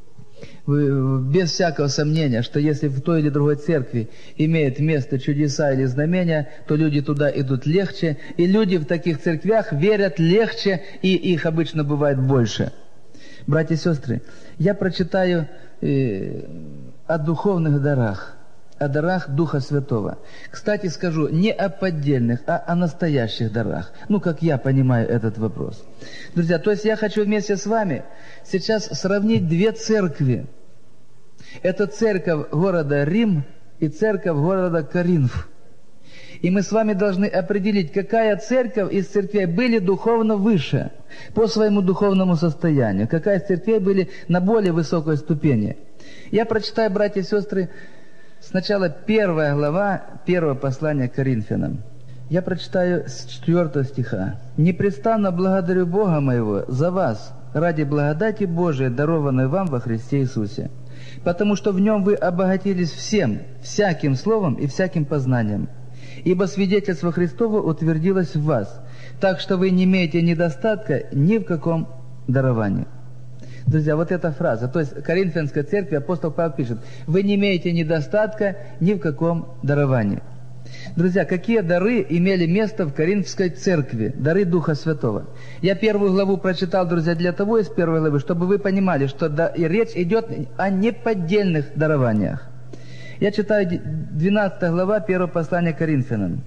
без всякого сомнения, что если в той или другой церкви имеет место чудеса или знамения, то люди туда идут легче, и люди в таких церквях верят легче, и их обычно бывает больше. Братья и сестры, я прочитаю э, о духовных дарах, о дарах Духа Святого. Кстати, скажу не о поддельных, а о настоящих дарах. Ну, как я понимаю этот вопрос. Друзья, то есть я хочу вместе с вами сейчас сравнить две церкви. Это церковь города Рим и церковь города Коринф. И мы с вами должны определить, какая церковь из церквей были духовно выше по своему духовному состоянию, какая из церквей были на более высокой ступени. Я прочитаю, братья и сестры, сначала первая глава первого послания к Коринфянам. Я прочитаю с четвёртого стиха. «Непрестанно благодарю Бога моего за вас, ради благодати Божией, дарованной вам во Христе Иисусе, потому что в Нем вы обогатились всем, всяким словом и всяким познанием. Ибо свидетельство Христово утвердилось в вас, так что вы не имеете недостатка ни в каком даровании». Друзья, вот эта фраза, то есть Коринфянской церкви апостол Павел пишет: «Вы не имеете недостатка ни в каком даровании». Друзья, какие дары имели место в Коринфской церкви? Дары Духа Святого. Я первую главу прочитал, друзья, для того из первой главы, чтобы вы понимали, что да, и речь идет о неподдельных дарованиях. Я читаю двенадцатая глава первого послания к Коринфянам.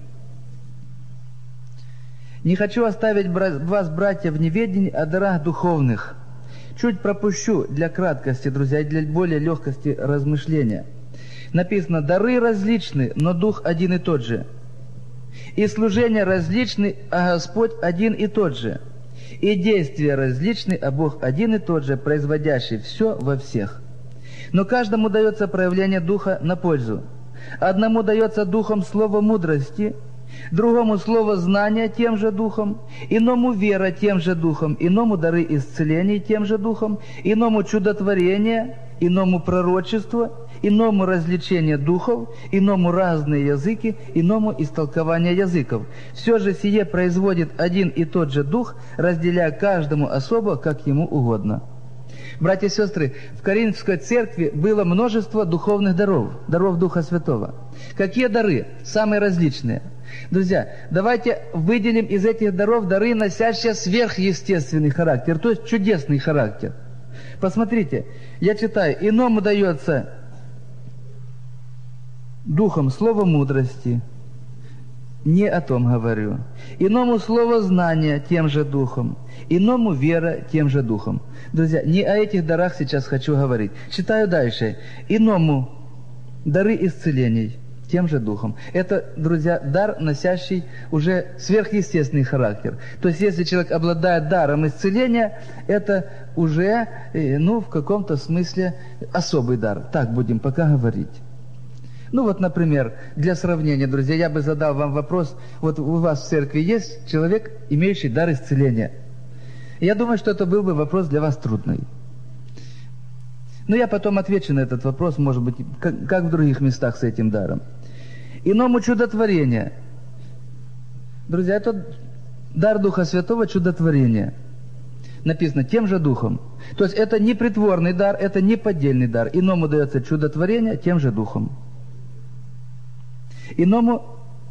«Не хочу оставить вас, братья, в неведении о дарах духовных». Чуть пропущу для краткости, друзья, и для более легкости размышления. Написано: «Дары различны, но Дух один и тот же. И служения различны, а Господь один и тот же. И действия различны, а Бог один и тот же, производящий все во всех. Но каждому дается проявление Духа на пользу. Одному дается Духом слово мудрости, другому слово знания тем же Духом, иному вера тем же Духом, иному дары исцелений тем же Духом, иному чудотворение, иному пророчество, иному развлечение духов, иному разные языки, иному истолкование языков. Все же сие производит один и тот же Дух, разделяя каждому особо, как ему угодно». Братья и сестры, в Коринфской церкви было множество духовных даров, даров Духа Святого. Какие дары? Самые различные. Друзья, давайте выделим из этих даров дары, носящие сверхъестественный характер, то есть чудесный характер. Посмотрите, я читаю: «Иному дается Духом слово мудрости». Не о том говорю. «Иному слово знания тем же Духом, иному вера тем же Духом». Друзья, не о этих дарах сейчас хочу говорить. Читаю дальше. «Иному дары исцелений тем же духом. Это, друзья, дар, носящий уже сверхъестественный характер. То есть, если человек обладает даром исцеления, это уже, ну, в каком-то смысле особый дар. Так будем пока говорить. Ну вот, например, для сравнения, друзья, я бы задал вам вопрос. Вот у вас в церкви есть человек, имеющий дар исцеления? Я думаю, что это был бы вопрос для вас трудный. Но я потом отвечу на этот вопрос, может быть, как, как в других местах с этим даром. Иному чудотворение. Друзья, это дар Духа Святого, чудотворение. Написано тем же Духом. То есть это не притворный дар, это не поддельный дар. Иному дается чудотворение тем же Духом. Иному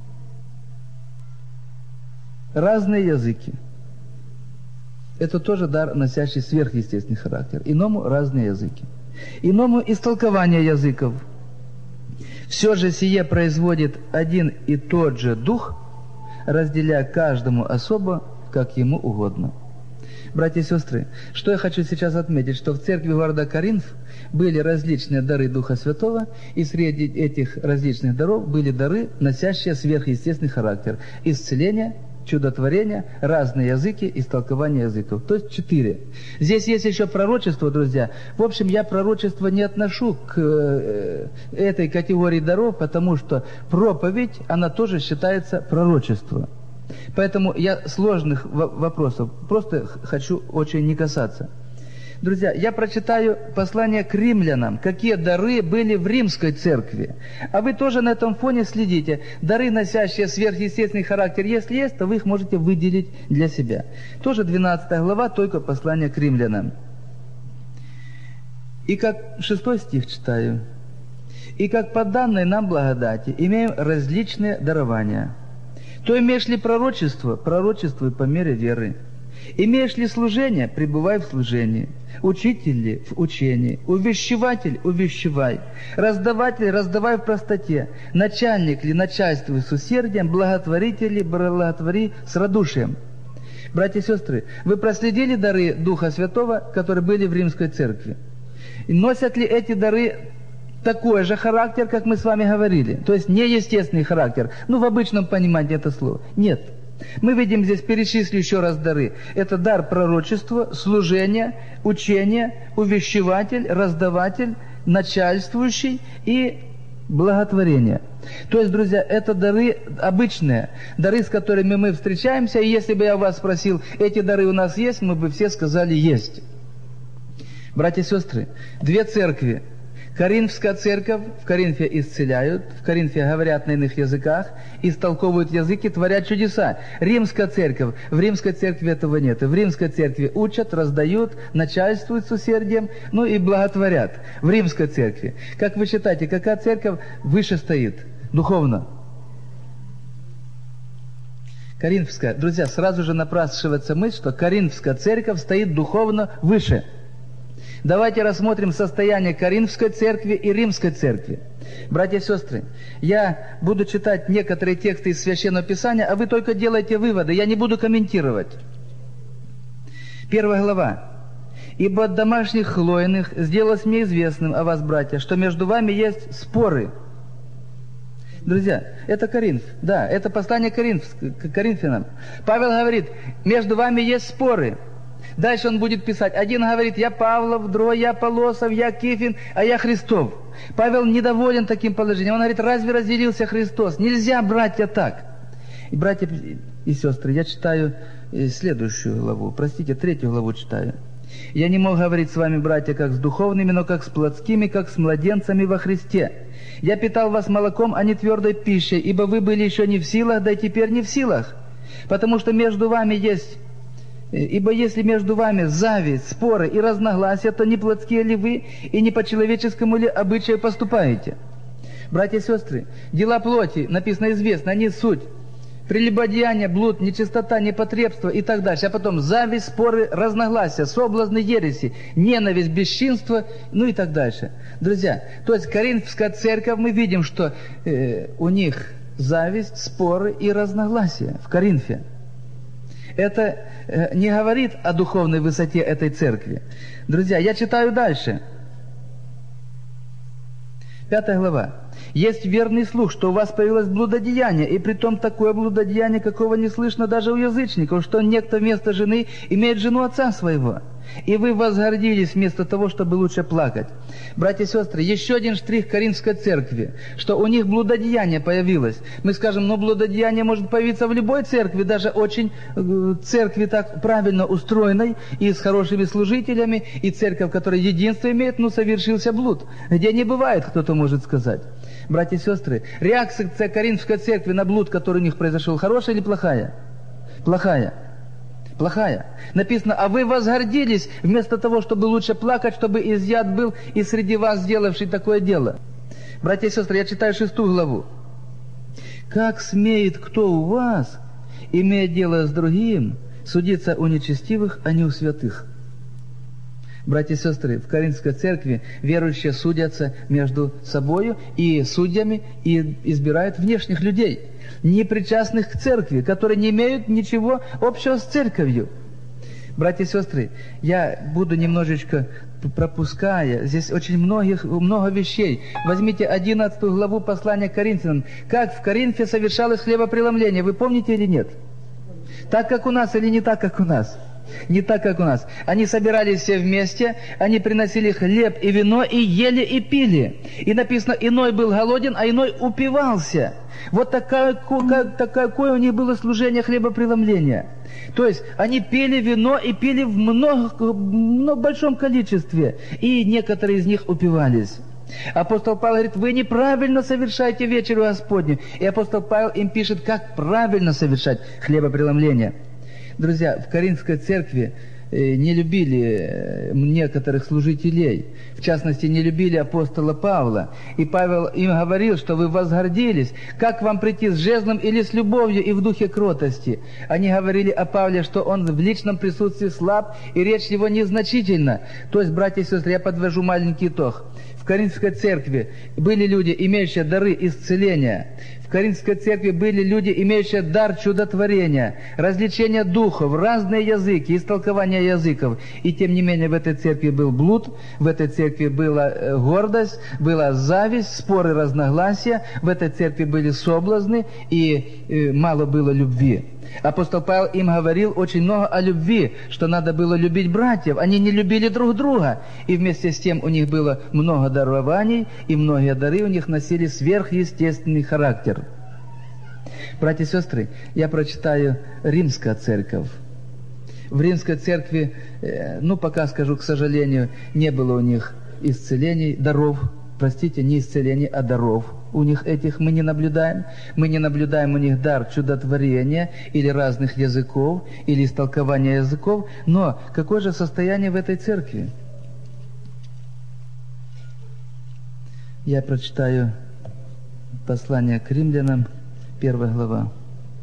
разные языки. Это тоже дар, носящий сверхъестественный характер. Иному разные языки. Иному истолкование языков. Все же сие производит один и тот же Дух, разделяя каждому особо, как ему угодно. Братья и сестры, что я хочу сейчас отметить, что в церкви города Коринф были различные дары Духа Святого, и среди этих различных даров были дары, носящие сверхъестественный характер. Исцеление, чудотворение, разные языки, истолкование языков. То есть четыре. Здесь есть еще пророчество, друзья. В общем, я пророчество не отношу к э, этой категории даров, потому что проповедь, она тоже считается пророчеством. Поэтому я сложных вопросов просто хочу очень не касаться. Друзья, я прочитаю послание к римлянам, какие дары были в римской церкви. А вы тоже на этом фоне следите. Дары, носящие сверхъестественный характер, если есть, то вы их можете выделить для себя. Тоже двенадцатая глава, только послание к римлянам. И как шестой стих читаю. «И как по данной нам благодати имеем различные дарования. То имеешь ли пророчество, пророчествуй по мере веры. Имеешь ли служение, пребывай в служении. Учитель ли, в учении. Увещеватель, увещевай. Раздаватель, раздавай в простоте. Начальник ли, начальствуй с усердием. Благотворитель ли, благотвори с радушием». Братья и сестры, вы проследили дары Духа Святого, которые были в Римской церкви? И носят ли эти дары такой же характер, как мы с вами говорили? То есть неестественный характер. Ну, в обычном понимании это слово. Нет. Мы видим здесь, перечислю еще раз дары. Это дар пророчества, служения, учения, увещеватель, раздаватель, начальствующий и благотворение. То есть, друзья, это дары обычные, дары, с которыми мы встречаемся. И если бы я вас спросил, эти дары у нас есть, мы бы все сказали «есть». Братья и сестры, две церкви. Коринфская церковь, в Коринфе исцеляют, в Коринфе говорят на иных языках, истолковывают языки, творят чудеса. Римская церковь, в Римской церкви этого нет. В Римской церкви учат, раздают, начальствуют с усердием, ну и благотворят. В Римской церкви. Как вы считаете, какая церковь выше стоит духовно? Коринфская. Друзья, сразу же напрашивается мысль, что Коринфская церковь стоит духовно выше. Давайте рассмотрим состояние Коринфской церкви и Римской церкви. Братья и сестры, я буду читать некоторые тексты из Священного Писания, а вы только делайте выводы, я не буду комментировать. Первая глава. «Ибо от домашних хлойных сделалось мне известным о вас, братья, что между вами есть споры». Друзья, это Коринф, да, это послание Коринф, к Коринфянам. Павел говорит, между вами есть споры. Дальше он будет писать. Один говорит, я Павлов, другой я Полосов, я Кифин, а я Христов. Павел недоволен таким положением. Он говорит, разве разделился Христос? Нельзя, братья, так. И, братья и сестры, я читаю следующую главу. Простите, третью главу читаю. «Я не мог говорить с вами, братья, как с духовными, но как с плотскими, как с младенцами во Христе. Я питал вас молоком, а не твердой пищей, ибо вы были еще не в силах, да и теперь не в силах. Потому что между вами есть... Ибо если между вами зависть, споры и разногласия, то не плотские ли вы и не по человеческому ли обычаю поступаете?» Братья и сестры, дела плоти, написано известно, они суть. Прелюбодеяние, блуд, нечистота, непотребство и так дальше. А потом зависть, споры, разногласия, соблазны, ереси, ненависть, бесчинство, ну и так дальше. Друзья, то есть Коринфская церковь, мы видим, что э, у них зависть, споры и разногласия в Коринфе. Это э, не говорит о духовной высоте этой церкви. Друзья, я читаю дальше. Пятая глава. Есть верный слух, что у вас появилось блудодеяние, и притом такое блудодеяние, какого не слышно даже у язычников, что некто вместо жены имеет жену отца своего. И вы возгордились вместо того, чтобы лучше плакать. Братья и сестры, еще один штрих Коринфской церкви, что у них блудодеяние появилось. Мы скажем, ну блудодеяние может появиться в любой церкви, даже очень э, церкви так правильно устроенной, и с хорошими служителями, и церковь, которая единство имеет, ну совершился блуд. Где не бывает, кто-то может сказать. Братья и сестры, реакция Коринфской церкви на блуд, который у них произошел, хорошая или плохая? Плохая. Плохая. Написано, а вы возгордились, вместо того, чтобы лучше плакать, чтобы изъят был и среди вас сделавший такое дело. Братья и сестры, я читаю шестую главу. Как смеет кто у вас, имея дело с другим, судиться у нечестивых, а не у святых? Братья и сестры, в Коринфской церкви верующие судятся между собою и судьями, и избирают внешних людей, непричастных к церкви, которые не имеют ничего общего с церковью. Братья и сестры, я буду немножечко пропуская, здесь очень многих, много вещей. Возьмите одиннадцатую главу послания к Коринфянам. Как в Коринфе совершалось хлебопреломление, вы помните или нет? Так, как у нас, или не так, как у нас? Не так, как у нас. Они собирались все вместе, они приносили хлеб и вино, и ели, и пили. И написано, иной был голоден, а иной упивался. Вот такое, такое у них было служение хлебопреломления. То есть, они пили вино и пили в много, много, большом количестве. И некоторые из них упивались. Апостол Павел говорит, вы неправильно совершаете вечерю Господню. И апостол Павел им пишет, как правильно совершать хлебопреломление. Друзья, в Коринфской церкви не любили некоторых служителей, в частности, не любили апостола Павла. И Павел им говорил, что вы возгордились, как вам прийти с жезлом или с любовью и в духе кротости. Они говорили о Павле, что он в личном присутствии слаб, и речь его незначительна. То есть, братья и сестры, я подвожу маленький итог. В Коринфской церкви были люди, имеющие дары исцеления. В Коринфской церкви были люди, имеющие дар чудотворения, развлечения духов, разные языки, истолкования языков. И тем не менее в этой церкви был блуд, в этой церкви была гордость, была зависть, споры, разногласия, в этой церкви были соблазны и мало было любви. Апостол Павел им говорил очень много о любви, что надо было любить братьев. Они не любили друг друга. И вместе с тем у них было много дарований, и многие дары у них носили сверхъестественный характер. Братья и сестры, я прочитаю Римская церковь. В Римской церкви, ну пока скажу, к сожалению, не было у них исцелений, даров. Простите, не исцелений, а даров. У них этих мы не наблюдаем. Мы не наблюдаем у них дар чудотворения или разных языков, или истолкования языков. Но какое же состояние в этой церкви? Я прочитаю послание к римлянам, первая глава.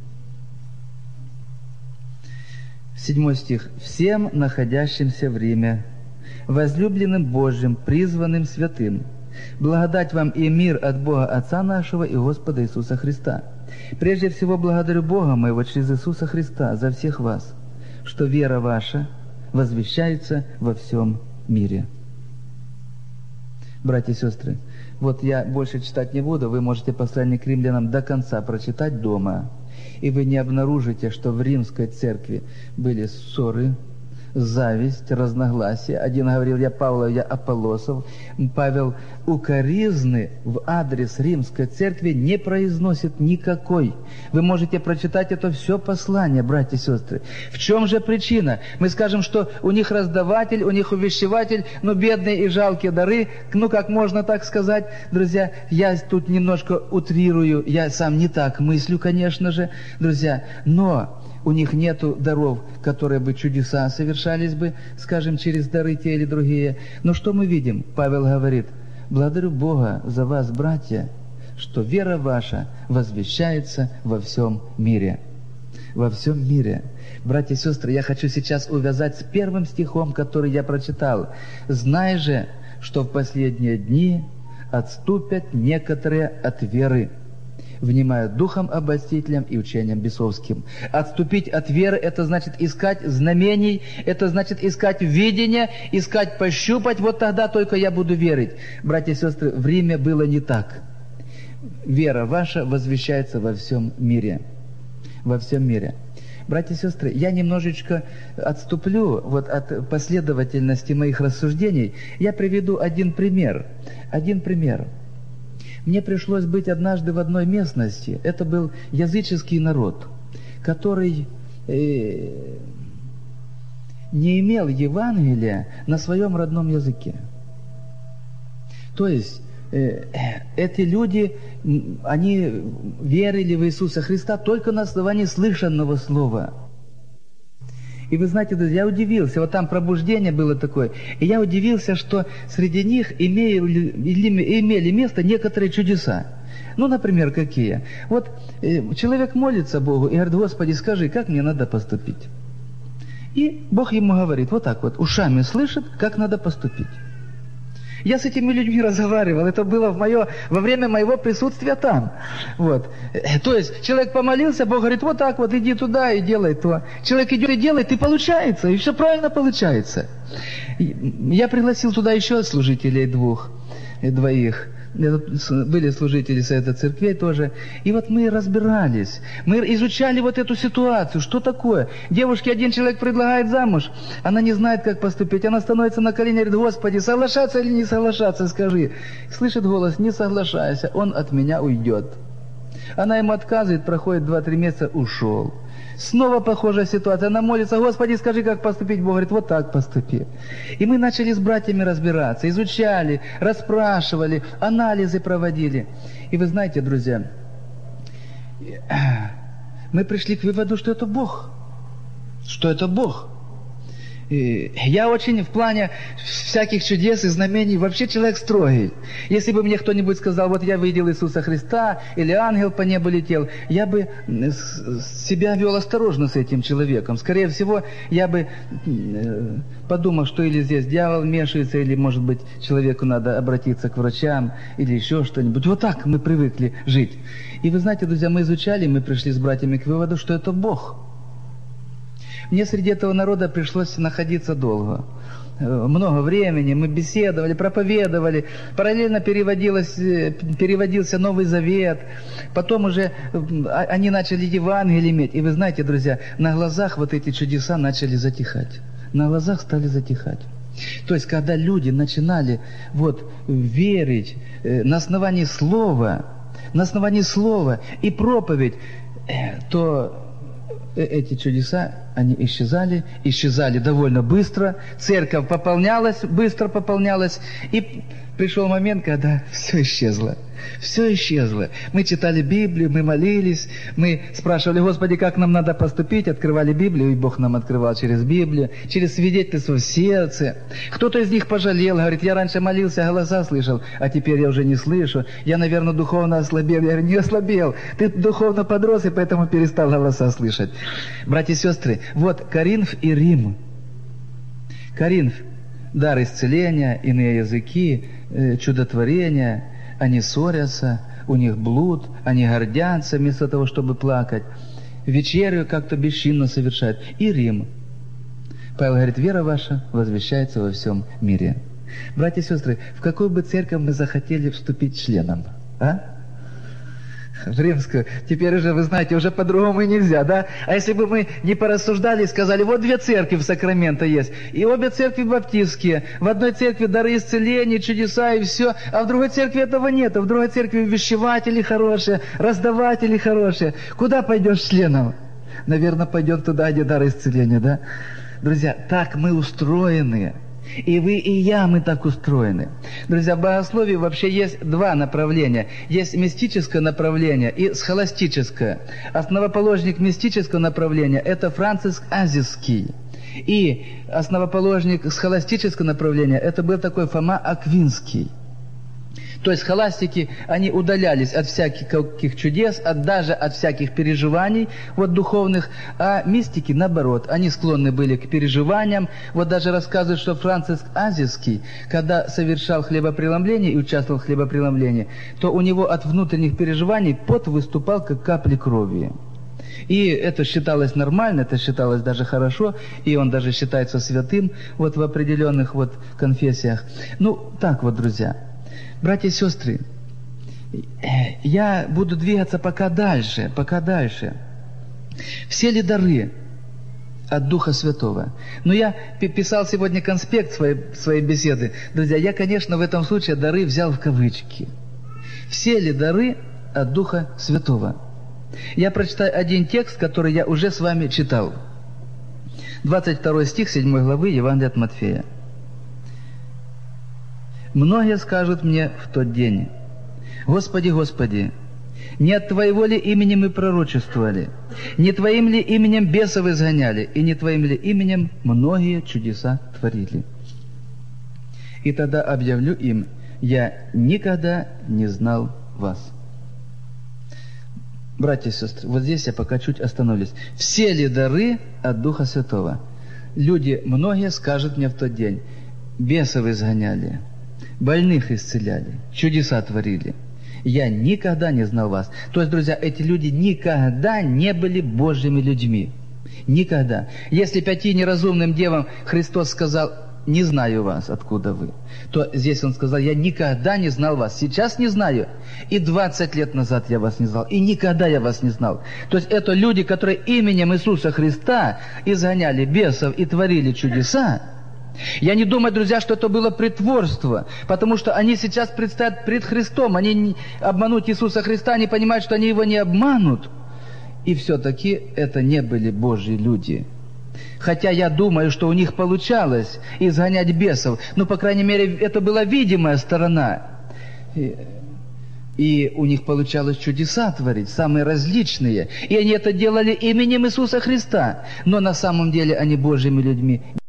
Седьмой стих. «Всем находящимся в Риме, возлюбленным Божьим, призванным святым, благодать вам и мир от Бога Отца нашего и Господа Иисуса Христа. Прежде всего благодарю Бога моего через Иисуса Христа за всех вас, что вера ваша возвещается во всем мире». Братья и сестры, вот я больше читать не буду, вы можете послание к римлянам до конца прочитать дома, и вы не обнаружите, что в римской церкви были ссоры, зависть, разногласия. Один говорил, я Павлов, я Аполлосов. Павел укоризны в адрес римской церкви не произносит никакой. Вы можете прочитать это все послание, братья и сестры. В чем же причина? Мы скажем, что у них раздаватель, у них увещеватель, ну, бедные и жалкие дары, ну, как можно так сказать? Друзья, я тут немножко утрирую, я сам не так мыслю, конечно же, друзья, но у них нету даров, которые бы чудеса совершались бы, скажем, через дары те или другие. Но что мы видим? Павел говорит, благодарю Бога за вас, братья, что вера ваша возвещается во всем мире. Во всем мире. Братья и сестры, я хочу сейчас увязать с первым стихом, который я прочитал. «Знай же, что в последние дни отступят некоторые от веры, внимают духом обольстителям и учением бесовским. Отступить от веры – это значит искать знамений, это значит искать видение, искать пощупать, вот тогда только я буду верить. Братья и сестры, в Риме было не так. Вера ваша возвещается во всем мире. Во всем мире. Братья и сестры, я немножечко отступлю вот от последовательности моих рассуждений. Я приведу один пример. Один пример. Мне пришлось быть однажды в одной местности. Это был языческий народ, который э, не имел Евангелия на своем родном языке. То есть э, эти люди, они верили в Иисуса Христа только на основании слышанного слова. И вы знаете, друзья, я удивился, вот там пробуждение было такое, и я удивился, что среди них имели, имели место некоторые чудеса. Ну, например, какие? Вот э, человек молится Богу и говорит: Господи, скажи, как мне надо поступить? И Бог ему говорит, вот так вот, ушами слышит, как надо поступить. Я с этими людьми разговаривал, это было в мое, во время моего присутствия там. Вот. То есть человек помолился, Бог говорит, вот так вот, иди туда и делай то. Человек идет и делает, и получается, и все правильно получается. Я пригласил туда еще служителей двух, двоих. Были служители Совета Церквей тоже. И вот мы разбирались. Мы изучали вот эту ситуацию. Что такое? Девушке один человек предлагает замуж. Она не знает, как поступить. Она становится на колени и говорит: Господи, соглашаться или не соглашаться, скажи. Слышит голос: не соглашайся, он от меня уйдет. Она ему отказывает, проходит два-три месяца, ушел. Снова похожая ситуация. Она молится: Господи, скажи, как поступить. Бог говорит: вот так поступи. И мы начали с братьями разбираться, изучали, расспрашивали, анализы проводили. И вы знаете, друзья, мы пришли к выводу, что это Бог. Что это Бог. И я очень в плане всяких чудес и знамений вообще человек строгий. Если бы мне кто-нибудь сказал: вот я видел Иисуса Христа, или ангел по небу летел, я бы себя вел осторожно с этим человеком. Скорее всего, я бы подумал, что или здесь дьявол вмешивается, или, может быть, человеку надо обратиться к врачам, или еще что-нибудь. Вот так мы привыкли жить. И вы знаете, друзья, мы изучали, мы пришли с братьями к выводу, что это Бог. Мне среди этого народа пришлось находиться долго. Много времени, мы беседовали, проповедовали, параллельно переводилось, переводился Новый Завет, потом уже они начали Евангелие иметь. И вы знаете, друзья, на глазах вот эти чудеса начали затихать. На глазах стали затихать. То есть, когда люди начинали вот верить на основании Слова, на основании Слова и проповедь, то эти чудеса, они исчезали, исчезали довольно быстро, церковь пополнялась, быстро пополнялась, и пришел момент, когда все исчезло. Все исчезло. Мы читали Библию, мы молились, мы спрашивали: Господи, как нам надо поступить? Открывали Библию, и Бог нам открывал через Библию, через свидетельство в сердце. Кто-то из них пожалел, говорит: я раньше молился, голоса слышал, а теперь я уже не слышу. Я, наверное, духовно ослабел. Я говорю: не ослабел. Ты духовно подрос, и поэтому перестал голоса слышать. Братья и сестры, вот Коринф и Рим. Коринф – дар исцеления, иные языки, чудотворения. Они ссорятся, у них блуд, они гордятся вместо того, чтобы плакать. Вечерю как-то бесчинно совершают. И Рим. Павел говорит: вера ваша возвещается во всем мире. Братья и сестры, в какую бы церковь мы захотели вступить членом? А? В римскую. Теперь уже, вы знаете, уже по-другому и нельзя, да? А если бы мы не порассуждали и сказали: вот две церкви в Сакраменто есть, и обе церкви баптистские, в одной церкви дары исцеления, чудеса и все, а в другой церкви этого нет, а в другой церкви вещеватели хорошие, раздаватели хорошие. Куда пойдешь членом? Наверное, пойдем туда, где дары исцеления, да? Друзья, так мы устроены. И вы, и я, мы так устроены. Друзья, в богословии вообще есть два направления. Есть мистическое направление и схоластическое. Основоположник мистического направления – это Франциск Азизский. И основоположник схоластического направления – это был такой Фома Аквинский. То есть схоластики, они удалялись от всяких чудес, от, даже от всяких переживаний вот, духовных, а мистики, наоборот, они склонны были к переживаниям. Вот даже рассказывают, что Франциск Азийский, когда совершал хлебопреломление и участвовал в хлебопреломлении, то у него от внутренних переживаний пот выступал, как капли крови. И это считалось нормально, это считалось даже хорошо, и он даже считается святым вот в определенных вот конфессиях. Ну, так вот, друзья. Братья и сестры, я буду двигаться пока дальше, пока дальше. Все ли дары от Духа Святого? Но я писал сегодня конспект своей, своей беседы. Друзья, я, конечно, в этом случае дары взял в кавычки. Все ли дары от Духа Святого? Я прочитаю один текст, который я уже с вами читал. двадцать второй стих седьмой главы Евангелия от Матфея. «Многие скажут мне в тот день: Господи, Господи, не от Твоего ли имени мы пророчествовали, не Твоим ли именем бесов изгоняли, и не Твоим ли именем многие чудеса творили? И тогда объявлю им: я никогда не знал вас». Братья и сестры, вот здесь я пока чуть остановлюсь. Все ли дары от Духа Святого? Люди, многие скажут мне в тот день: бесов изгоняли, больных исцеляли, чудеса творили. Я никогда не знал вас. То есть, друзья, эти люди никогда не были Божьими людьми. Никогда. Если пяти неразумным девам Христос сказал: не знаю вас, откуда вы, то здесь Он сказал: я никогда не знал вас. Сейчас не знаю, и двадцать лет назад я вас не знал, и никогда я вас не знал. То есть это люди, которые именем Иисуса Христа изгоняли бесов и творили чудеса. Я не думаю, друзья, что это было притворство, потому что они сейчас предстоят пред Христом, они не обманут Иисуса Христа, они понимают, что они Его не обманут. И все-таки это не были Божьи люди. Хотя я думаю, что у них получалось изгонять бесов, но, по крайней мере, это была видимая сторона. И, и у них получалось чудеса творить, самые различные. И они это делали именем Иисуса Христа. Но на самом деле они Божьими людьми